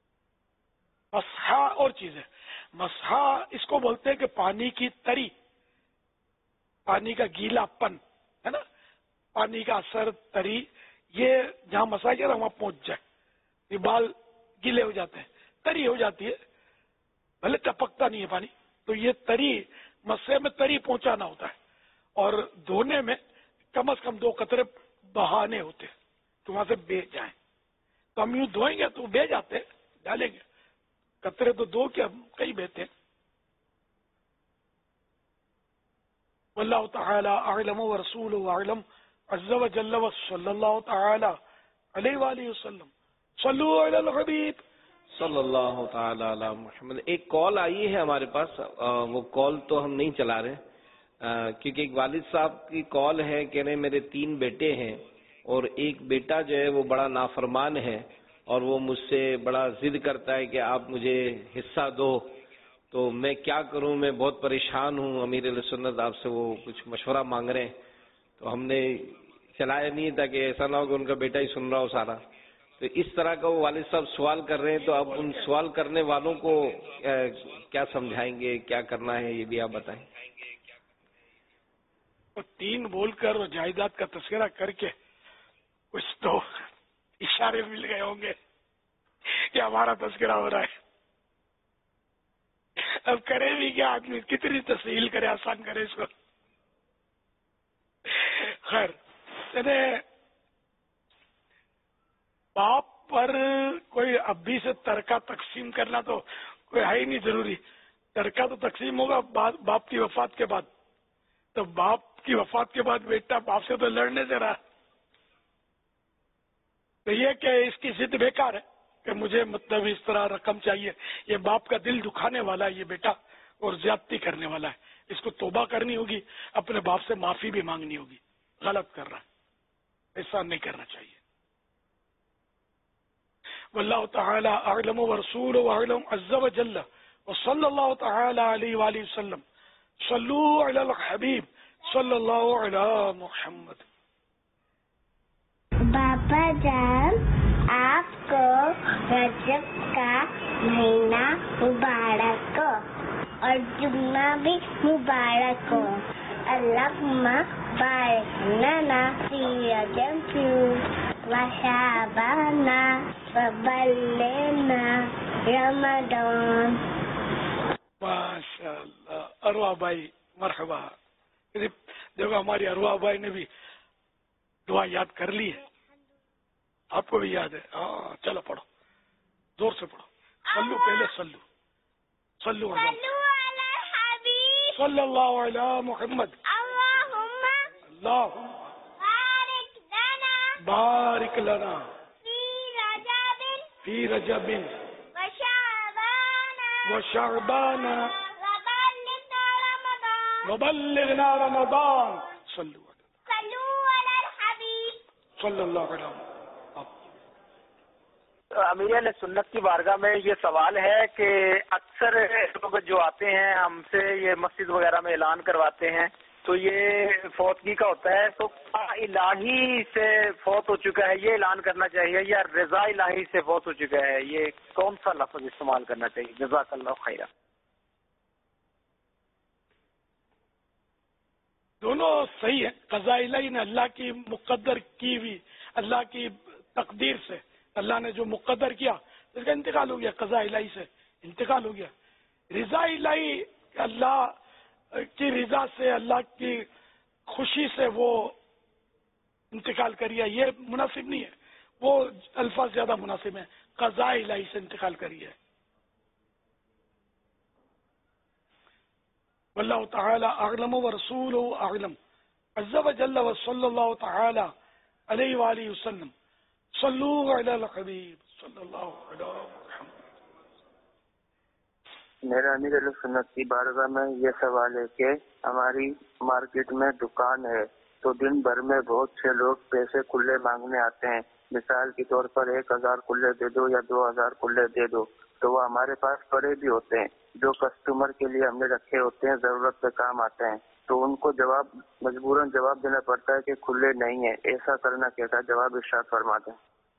مسحا اور چیز ہے. مسحا اس کو بولتے ہیں کہ پانی کی تری، پانی کا گیلا پن ہے نا، پانی کا اثر، تری، یہ جہاں مسا کیا وہاں پہنچ جائے. یہ بال گیلے ہو جاتے ہیں، تری ہو جاتی ہے، بھلے ٹپکتا نہیں ہے پانی. تو یہ تری، مسے میں تری پہنچانا ہوتا ہے. اور دھونے میں کم از کم 2 قطرے بہانے ہوتے ہیں تو وہاں سے بہ جائیں. تو ہم یوں دھوئیں گے تو بہ جاتے ہیں، ڈالیں گے قطرے تو 2 کے کئی بہتے ہیں. واللہ تعالی اعلم ورسولہ اعلم عز وجل وصلی اللہ تعالی علیہ وآلہ وسلم. صلو علی الحبیب صلی اللہ تعالی علی محمد. ایک کال آئی ہے ہمارے پاس، وہ کال تو ہم نہیں چلا رہے کیونکہ ایک والد صاحب کی کال ہے، کہہ رہے میرے 3 بیٹے ہیں اور ایک بیٹا جو ہے وہ بڑا نافرمان ہے اور وہ مجھ سے بڑا ضد کرتا ہے کہ آپ مجھے حصہ دو. تو میں کیا کروں، میں بہت پریشان ہوں. امیر اہل سنت آپ سے وہ کچھ مشورہ مانگ رہے ہیں. تو ہم نے چلایا نہیں تھا کہ ایسا نہ ہو کہ ان کا بیٹا ہی سن رہا ہو سارا. تو اس طرح کا وہ والد صاحب سوال کر رہے ہیں، تو اب ان سوال کرنے والوں کو کیا سمجھائیں گے، کیا کرنا ہے، یہ بھی آپ بتائیں. 3 بول کر اور جائیداد کا تذکرہ کر کے کچھ تو اشارے مل گئے ہوں گے کہ ہمارا تذکرہ ہو رہا ہے. اب کرے بھی کیا آدمی، کتنی تسہیل کرے، آسان کرے اس کو. خیر، باپ پر کوئی ابھی سے ترکہ تقسیم کرنا تو کوئی ہے ہی نہیں ضروری. ترکہ تو تقسیم ہوگا باپ کی وفات کے بعد. تو باپ کی وفات کے بعد بیٹا باپ سے تو لڑنے سے رہا. تو یہ کہ اس کی ضد بیکار ہے کہ مجھے مطلب اس طرح رقم چاہیے. یہ باپ کا دل دکھانے والا ہے یہ بیٹا, اور زیادتی کرنے والا ہے. اس کو توبہ کرنی ہوگی, اپنے باپ سے معافی بھی مانگنی ہوگی. غلط کر رہا ہے, ایسا نہیں کرنا چاہیے. واللہ تعالی اعلم ورسولہ اعلم عز وجل وصلی اللہ تعالی علیہ وآلہ وسلم. صلو علی الحبیب صلی اللہ علی محمد. بابا جان آپ کو رجب کا مہینہ مبارک ہو اور جمعہ بھی مبارک ہو. اللہم بارک لنا فی رجب وشعبان وبلغنا رمضان. ماشاء اللہ. اروا بھائی مرحبا. دیکھو ہماری اروا بھائی نے بھی دعا یاد کر لی ہے, آپ کو بھی یاد ہے. ہاں چلو پڑھو, زور سے پڑھو. صلو پہلے صلو صلی اللہ علی محمد. اللہم بارک لنا فی رجب وشعبان وبلغنا رمضان. صلو علی الحبیب صلی اللہ علیہ وسلم. امیر اہل سنت کی بارگاہ میں یہ سوال ہے کہ اکثر لوگ جو آتے ہیں ہم سے یہ مسجد وغیرہ میں اعلان کرواتے ہیں تو یہ فوتگی کا ہوتا ہے, تو الہی سے فوت ہو چکا ہے یہ اعلان کرنا چاہیے یا رضا الہی سے فوت ہو چکا ہے, یہ کون سا لفظ استعمال کرنا چاہیے؟ جزاک اللہ خیرہ. دونوں صحیح ہے. قضاء الہی نے اللہ کی مقدر کی ہوئی, اللہ کی تقدیر سے اللہ نے جو مقدر کیا اس کا انتقال ہو گیا, قضاء الہی سے انتقال ہو گیا. رضا الہی اللہ کی رضا سے, اللہ کی خوشی سے وہ انتقال کریے, یہ مناسب نہیں ہے. وہ الفاظ زیادہ مناسب ہیں. قضاء الہی سے انتقال کریے. واللہ تعالی اعلم ورسولہ اعلم عز وجل وصلی اللہ تعالی علیہ وآلہ وسلم. صلو علی الحبیب صلی اللہ علیہ محمد. میرا امیر اہل سنت کی بارگاہ میں یہ سوال ہے کہ ہماری مارکیٹ میں دکان ہے تو دن بھر میں بہت سے لوگ پیسے کھلے مانگنے آتے ہیں. مثال کے طور پر 1000 کھلے دے دو یا 2000 کھلے دے دو, تو وہ ہمارے پاس پڑے بھی ہوتے ہیں جو کسٹمر کے لیے ہم نے رکھے ہوتے ہیں, ضرورت پہ کام آتے ہیں, تو ان کو مجبوراً جواب دینا پڑتا ہے کہ کھلے نہیں ہیں. ایسا کرنا کیسا؟ جواب ارشاد فرما دیں.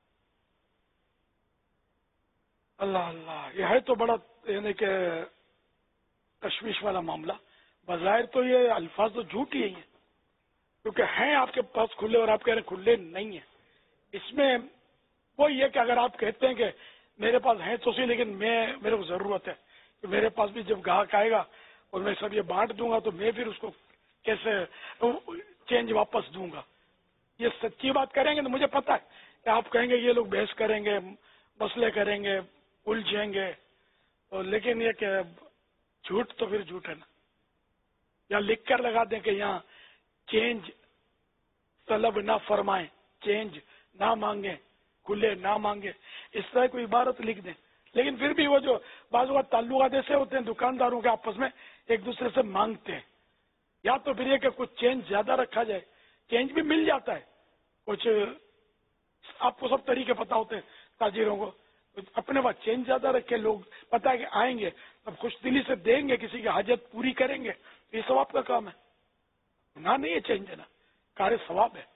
اللہ اللہ, یہ ہے تو بڑا یعنی کہ تشویش والا معاملہ. بظاہر تو یہ الفاظ تو جھوٹ ہی ہیں کیونکہ ہیں آپ کے پاس کھلے اور آپ کہہ رہے ہیں کھلے نہیں ہیں. اس میں وہ یہ کہ اگر آپ کہتے ہیں کہ میرے پاس ہیں تو صحیح لیکن میرے کو ضرورت ہے کہ میرے پاس بھی جب گاہک آئے گا اور میں سب یہ بانٹ دوں گا تو میں پھر اس کو کیسے چینج واپس دوں گا. یہ سچی بات کریں گے تو مجھے پتا ہے کہ آپ کہیں گے یہ لوگ بحث کریں گے, مسئلے کریں گے, الجھیں گے, لیکن یہ کہ جھوٹ تو پھر جھوٹ ہے نا. یا لکھ کر لگا دیں کہ یہاں چینج طلب نہ فرمائیں, چینج نہ مانگیں, کھلے نہ مانگیں, اس طرح کوئی عبارت لکھ دیں. لیکن پھر بھی وہ جو بعض اوقات تعلقات ایسے ہوتے ہیں دکانداروں کے آپس میں ایک دوسرے سے مانگتے ہیں, یا تو پھر یہ کہ کچھ چینج زیادہ رکھا جائے, چینج بھی مل جاتا ہے. کچھ آپ کو سب طریقے پتا ہوتے ہیں تاجروں کو, اپنے پاس چینج زیادہ رکھے, لوگ پتا ہے کہ آئیں گے اب خوش دلی سے دیں گے, کسی کی حاجت پوری کریں گے, یہ ثواب کا کام ہے. نہ نہیں ہے چینج دینا, کار ثواب ہے.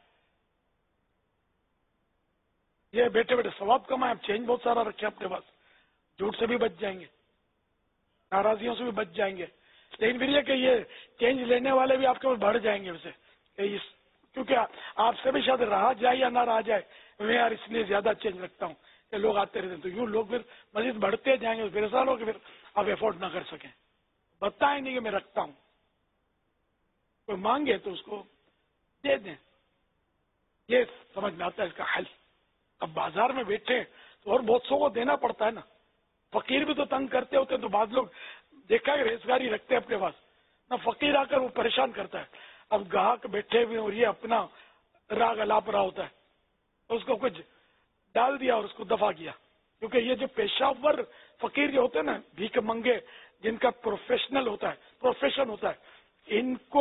یہ بیٹھے بیٹھے ثواب کمائیں. اب چینج بہت سارا رکھے اپنے پاس, جھوٹ سے بھی بچ جائیں گے, ناراضیوں سے بھی بچ جائیں گے. لیکن پھر یہ کہ یہ چینج لینے والے بھی آپ کے پاس بڑھ جائیں گے ویسے, کیونکہ آپ سے بھی شاید رہا جائے یا نہ رہا جائے, میں یار اس لیے زیادہ چینج رکھتا ہوں کہ لوگ آتے رہتے ہیں, تو یوں لوگ پھر مزید بڑھتے جائیں گے, پھر ایسا لوگ پھر آپ افورڈ نہ کر سکیں. بتائیں نہیں کہ میں رکھتا ہوں, کوئی مانگے تو اس کو دے دیں. یہ سمجھ میں آتا ہے اس کا حل. اب بازار میں بیٹھے تو اور بہت سو کو دینا پڑتا ہے نا, فقیر بھی تو تنگ کرتے ہوتے ہیں, تو بعض لوگ देखा है रेजगारी रखते हैं अपने पास ना, फकीर आकर वो परेशान करता है। अब ग्राहक बैठे हुए और ये अपना राग अलाप रहा होता है तो उसको कुछ डाल दिया और उसको दफा किया, क्योंकि ये जो पेशावर फकीर जो होते हैं ना, भीख मंगे, जिनका प्रोफेशन होता है, इनको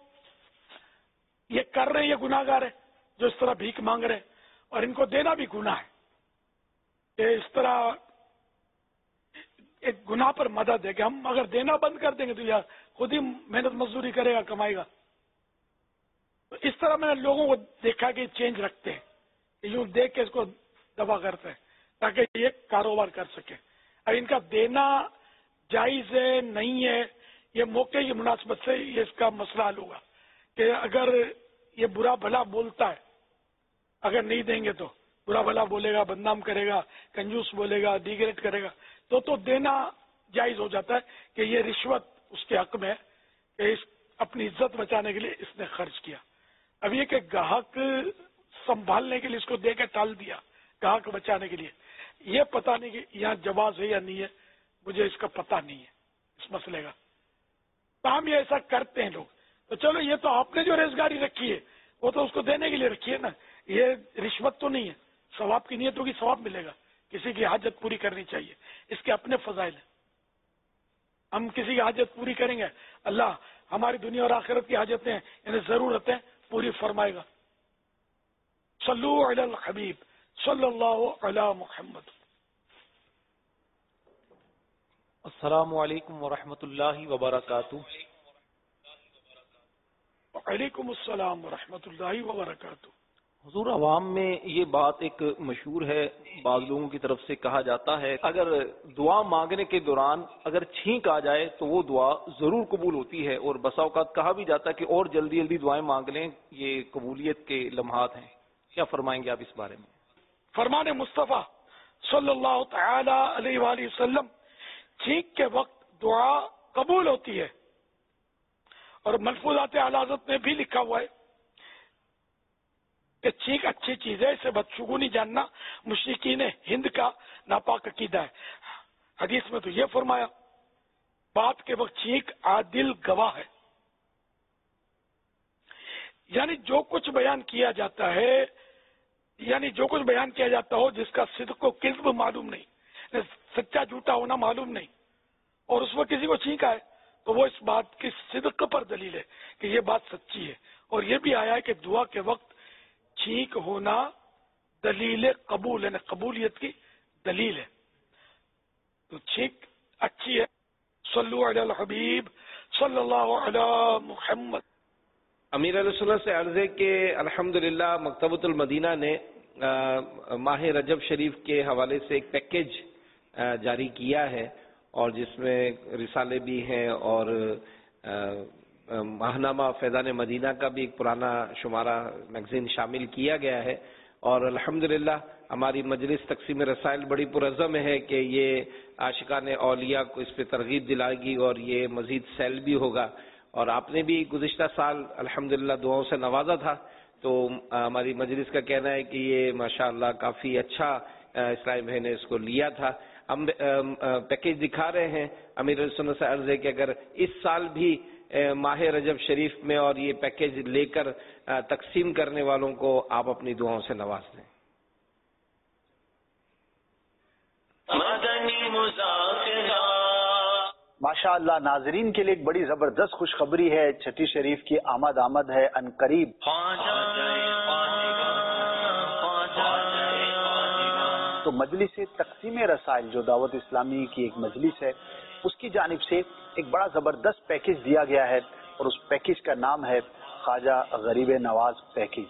ये कर रहे हैं, ये गुनाहगार है जो इस तरह भीख मांग रहे हैं, और इनको देना भी गुनाह है। ये इस तरह एक गुनाह पर मदद है कि हम अगर देना बंद कर देंगे तो यार खुद ही मेहनत मजदूरी करेगा, कमाएगा। तो इस तरह मैंने लोगों को देखा कि चेंज रखते हैं, यूं देख के इसको दबा करते हैं ताकि ये कारोबार कर सके। अब इनका देना जायज है नहीं है, ये मौके की मुनासिबत से ये इसका मसला हल होगा कि अगर ये बुरा भला बोलता है, अगर नहीं देंगे तो बुरा भला बोलेगा, बदनाम करेगा, कंजूस बोलेगा, डिग्रेड करेगा, तो देना जायज हो जाता है कि ये रिश्वत उसके हक में है कि इस अपनी इज्जत बचाने के लिए इसने खर्च किया। अब ये कि ग्राहक संभालने के लिए इसको दे के टाल दिया, ग्राहक बचाने के लिए, ये पता नहीं कि यहाँ जवाब है या नहीं है, मुझे इसका पता नहीं है इस मसले का। तो हम ये ऐसा करते हैं लोग। तो चलो ये तो आपने जो रेजगारी रखी है वो तो उसको देने के लिए रखी है ना, ये रिश्वत तो नहीं है। सवाब की नीयत होगी, सवाब मिलेगा, किसी की हाजत पूरी करनी चाहिए, इसके अपने फजाइल है। हम किसी की हाजत पूरी करेंगे, अल्लाह हमारी दुनिया और आखिरत की हाजतें यानी जरूरतें पूरी फरमाएगा। सल्लु अलल हबीब सल्लल्लाहु अला मुहम्मद। अस्सलामु अलैकुम व रहमतुल्लाहि व बरकातुहू। वालेकुम अस्सलाम व रहमतुल्लाहि व बरकातुहू। हुजूर, अवाम में ये बात एक मशहूर है, बाद लोगों की तरफ से कहा जाता है अगर दुआ मांगने के दौरान अगर छींक आ जाए तो वो दुआ जरूर कबूल होती है, और बसा औकात कहा भी जाता है कि और जल्दी जल्दी दुआएं मांग लें, ये कबूलियत के लम्हात हैं। क्या फरमाएंगे आप इस बारे में? फरमाने मुस्तफ़ा सल्लल्लाहु तआला अलैहि वसल्लम, छींक के वक्त दुआ कबूल होती है, और मलफूजात आला हज़रत में भी लिखा हुआ है कि छींक अच्छी चीज है, इसे बदशगुनी जानना मुशरिकीन हिंद का नापाक अकीदा है। हदीस में तो ये फरमाया, बात के वक्त छींक आदिल गवाह है, यानी जो कुछ बयान किया जाता है, यानी जो कुछ बयान किया जाता हो जिसका सिद्क को किस्ब मालूम नहीं, सच्चा झूठा होना मालूम नहीं, और उस वक्त किसी को छींक आए तो वो इस बात की सिद्क पर दलील है कि ये बात सच्ची है। और ये भी आया है कि दुआ के वक्त छींक होना दलील कबूल है, कबूलियत की दलील है। तो छींक अच्छी है। सल्लु अलल हबीब सल्लल्लाहु अला मुहम्मद। अमीर अल-सुन्नत से अर्ज है कि अल्हम्दुलिल्लाह मकतबतुल मदीना ने माह रजब शरीफ के हवाले से एक पैकेज जारी किया है, और जिसमें रिसाले भी हैं और माहनामा फैज़ान मदीना का भी एक पुराना शुमारा मैगजीन शामिल किया गया है। और अल्हम्दुलिल्लाह हमारी मजलिस तक़सीम रसाइल बड़ी पुरज़्ज़म है कि ये आशिकान औलिया को इस पर तरगीब दिलाएगी और ये मज़ीद सेल भी होगा। और आपने भी गुज़िश्ता साल अल्हम्दुलिल्लाह दुआओं से नवाजा था, तो हमारी मजलिस का कहना है कि ये माशाअल्लाह काफ़ी अच्छा इस्लामी भाई ने इसको लिया था। हम पैकेज दिखा रहे हैं। अमीर अल-सुन्नत से अर्ज़ है कि अगर इस साल भी माह रजब शरीफ में और ये पैकेज लेकर तकसीम करने वालों को आप अपनी दुआओं से नवाज दें। माशाअल्लाह, नाजरीन के लिए एक बड़ी जबरदस्त खुशखबरी है। छठी शरीफ की आमद है अनकरीब। तो मजलिस तकसीम रसाइल जो दावत इस्लामी की एक मजलिस है, उसकी जानिब से एक बड़ा जबरदस्त पैकेज दिया गया है, और उस पैकेज का नाम है ख्वाजा गरीब नवाज पैकेज।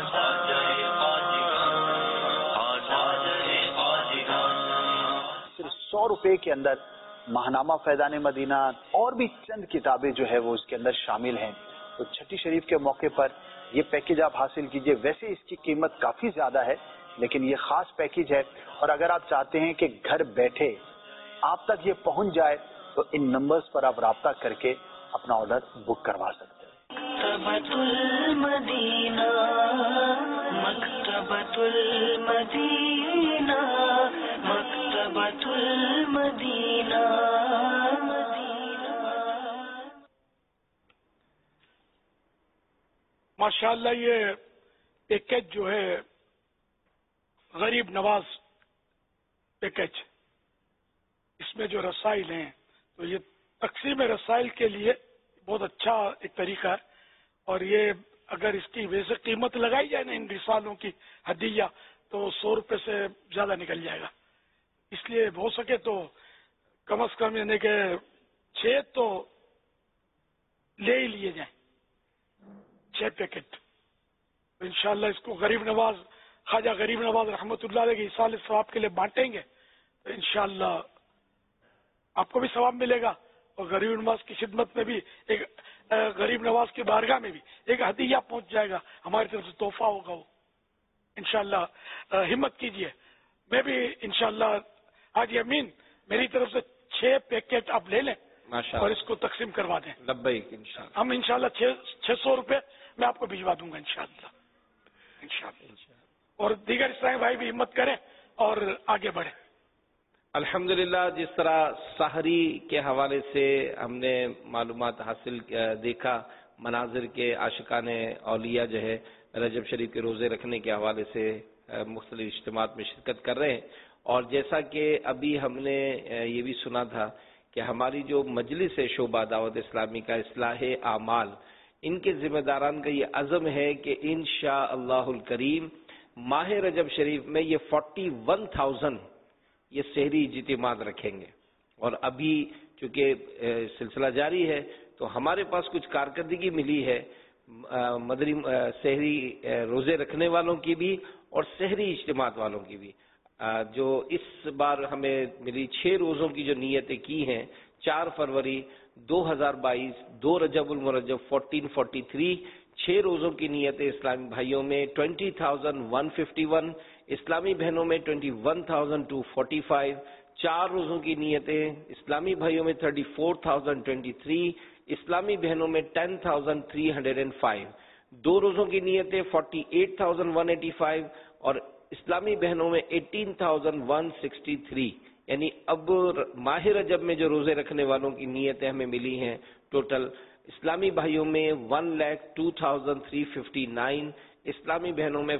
सिर्फ 100 रुपए के अंदर माहनामा फैज़ान मदीना और भी चंद किताबें जो है वो इसके अंदर शामिल हैं। तो छठी शरीफ के मौके पर ये पैकेज आप हासिल कीजिए। वैसे इसकी कीमत काफी ज्यादा है, लेकिन ये खास पैकेज है, और अगर आप चाहते हैं कि घर बैठे आप तक ये पहुंच जाए तो इन नंबर्स पर आप राब्ता करके अपना ऑर्डर बुक करवा सकते हैं। मकतबतुल मदीना, मकतबतुल मदीना, मकतबतुल मदीना। माशाअल्लाह ये पैकेज जो है गरीब नवाज पैकेज, इसमें जो रसाइल हैं तो ये तकसीम रसाइल के लिए बहुत अच्छा एक तरीका है। और ये अगर इसकी वैसे कीमत लगाई जाए ना इन रिसालों की हदिया तो 100 रुपये से ज्यादा निकल जाएगा। इसलिए हो सके तो कम से कम यानी कि 6 तो ले ही लिए जाए, 6 पैकेट। तो इंशाअल्लाह इसको गरीब नवाज ख्वाजा गरीब नवाज रहमतुल्लाह अलैह के इसाले सवाब के लिए बांटेंगे तो इंशाअल्लाह आपको भी सवाब मिलेगा और गरीब नवाज की खिदमत में भी एक गरीब नवाज की बारगाह में भी एक हदिया पहुंच जाएगा, हमारी तरफ से तोहफा होगा वो। इंशाअल्लाह हिम्मत कीजिए। मैं भी इंशाअल्लाह हाजी अमीन मेरी तरफ से 6 पैकेट आप ले लें और इसको तकसीम करवा दें। लब्बैक इंशाअल्लाह। हम इंशाअल्लाह 600 रुपये मैं आपको भिजवा दूंगा इंशाअल्लाह। और दीगर इस्लामी भाई भी हिम्मत करें और आगे बढ़े। अल्हम्दुलिल्लाह, जिस तरह सहरी के हवाले से हमने मालूमात हासिल देखा, मनाजिर के आशिकाने औलिया जो है रजब शरीफ के रोजे रखने के हवाले से मुख्तलिफ इज्तिमात में शिरकत कर रहे हैं। और जैसा कि अभी हमने ये भी सुना था कि हमारी जो मजलिस है शोबा दावत इस्लामी का इस्लाहे आमाल, इनके जिम्मेदारान का ये अज़म है कि इंशाअल्लाहुल करीम माह रजब शरीफ में ये 41,000 ये सहरी इज्तिमात रखेंगे। और अभी चूंकि सिलसिला जारी है तो हमारे पास कुछ कारकर्दगी मिली है मदरी सहरी रोजे रखने वालों की भी और सहरी इज्तिमात वालों की भी। जो इस बार हमें मिली 6 रोजों की जो नियतें की हैं, 4 फरवरी 2022, 2 रजबुल मुरज्जब 1443, 6 रोजों की नियतें इस्लामी भाइयों में 20,151, इस्लामी बहनों में 21,245, 4 रोजों की नियतें इस्लामी भाइयों में 34,023, इस्लामी बहनों में 10,305, 2 रोजों की नियतें 48,185 और इस्लामी बहनों में 18,163। यानी अब माह रजब में जो रोजे रखने वालों की नियतें हमें मिली हैं टोटल, इस्लामी भाइयों में 1,02,359, इस्लामी बहनों में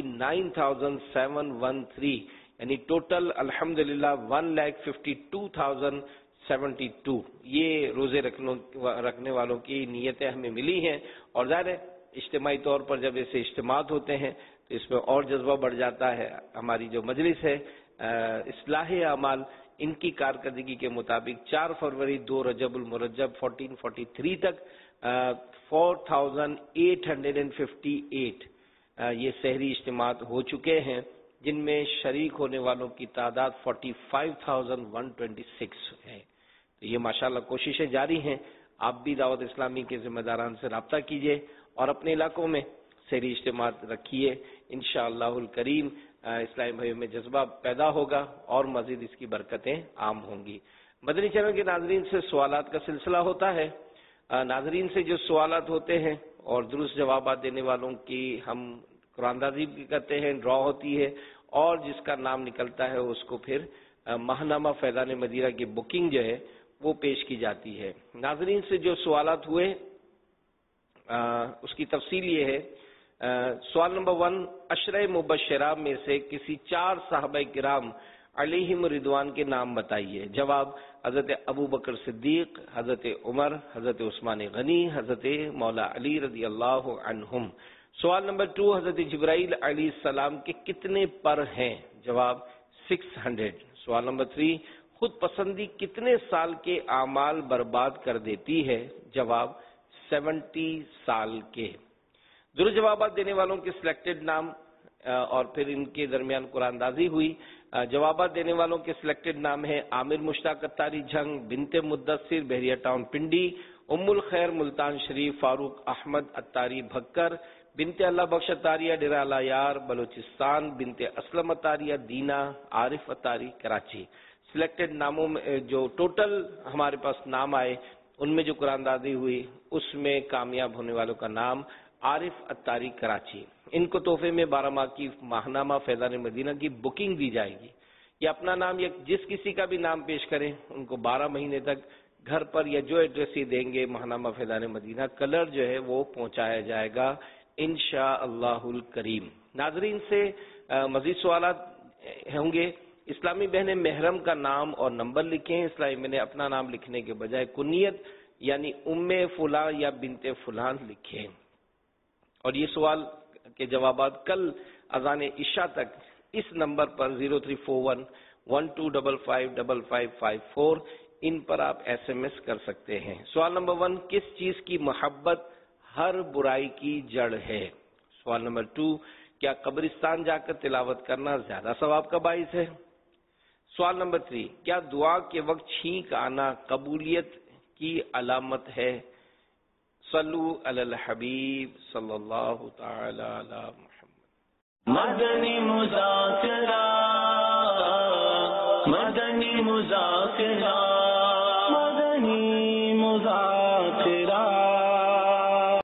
49,713, यानी टोटल अल्हम्दुलिल्लाह 1,52,072 ये रोजे रखने वालों की नियतें हमें मिली हैं। और ज़ाहिर है इज्तिमाई तौर पर जब ऐसे इज्तिमात होते हैं तो इसमें और जज्बा बढ़ जाता है। हमारी जो मजलिस है इस्लाहे अमाल, इनकी कारकर्दगी के मुताबिक 4 फरवरी 2 रजबुल मुरज्जब 1443 तक 4,858 ये सहरी इज्तिमात हो चुके हैं, जिनमें शरीक होने वालों की तादाद 45,126 है। तो ये माशाल्लाह कोशिशें जारी हैं। आप भी दावत इस्लामी के जिम्मेदारान से रब्ता कीजिए और अपने इलाकों में सहरी इज्तिमात रखिए। इंशाअल्लाहुल करीम इस्लामी भाइयों में जज्बा पैदा होगा और मजीद इसकी बरकतें आम होंगी। मदनी चैनल के नाजरीन से सवालात का सिलसिला होता है। नाजरीन से जो सवालात होते हैं और दुरुस्त जवाब देने वालों की हम कुरानदाजी भी करते हैं, ड्रॉ होती है और जिसका नाम निकलता है उसको फिर माहनामा फैज़ान मदीना की बुकिंग जो है वो पेश की जाती है। नाजरीन से जो सवालात हुए उसकी तफसील ये है। सवाल नंबर 1, अशरे मुबश्शरा में से किसी 4 साहबा किराम अलैहिम रिदवान के नाम बताइए। जवाब, हजरत अबू बकर सिद्दीक, हजरत उमर, हजरत उस्मान गनी, हजरत मौला अली रजी अल्लाह अन्हुम। सवाल नंबर 2, हजरत जिब्राइल अलैहिस्सलाम के कितने पर हैं? जवाब, 600। सवाल नंबर 3, खुद पसंदी कितने साल के आमाल बर्बाद कर देती है? जवाब, 70 साल के। दुरुस्त जवाब देने वालों के सिलेक्टेड नाम और फिर इनके दरमियान कुरानदाजी हुई। जवाब देने वालों के सिलेक्टेड नाम है आमिर मुश्ताक अत्तारी झंग, बिनते मुद्दसिर बहरिया टाउन पिंडी, उम्मुल खैर मुल्तान शरीफ, फारूक अहमद अत्तारी भक्कर, बिनते अल्लाह बख्श अत्तारिया डेरा लायार बलूचिस्तान, बिनते असलम अत्तारिया दीना, आरिफ अत्तारी कराची। सिलेक्टेड नामों में जो टोटल हमारे पास नाम आए उनमें जो कुरानदाजी हुई उसमें कामयाब होने वालों का नाम आरिफ अत्तारी कराची। इनको तोहफे में 12 माह की माहनामा फैज़ान मदीना की बुकिंग दी जाएगी। ये अपना नाम या जिस किसी का भी नाम पेश करें उनको 12 महीने तक घर पर या जो एड्रेस ही देंगे माहनामा फैज़ान मदीना कलर जो है वो पहुंचाया जाएगा انشاءاللہ الکریم۔ ناظرین سے مزید سوالات ہوں گے۔ اسلامی بہنیں محرم کا نام اور نمبر لکھیں۔ اسلامی بہنیں اپنا نام لکھنے کے بجائے کنیت یعنی ام فلاں یا بنت فلان لکھیں۔ اور یہ سوال کے جوابات کل اذان عشاء تک اس نمبر پر 034112555554 ان پر آپ SMS کر سکتے ہیں۔ سوال نمبر 1، کس چیز کی محبت ہر برائی کی جڑ ہے؟ سوال نمبر 2، کیا قبرستان جا کر تلاوت کرنا زیادہ ثواب کا باعث ہے؟ سوال نمبر 3، کیا دعا کے وقت چھینک آنا قبولیت کی علامت ہے؟ صلو علی الحبیب صلی اللہ تعالی علی محمد۔ مدنی مذاکرہ، مدنی مذاکرہ۔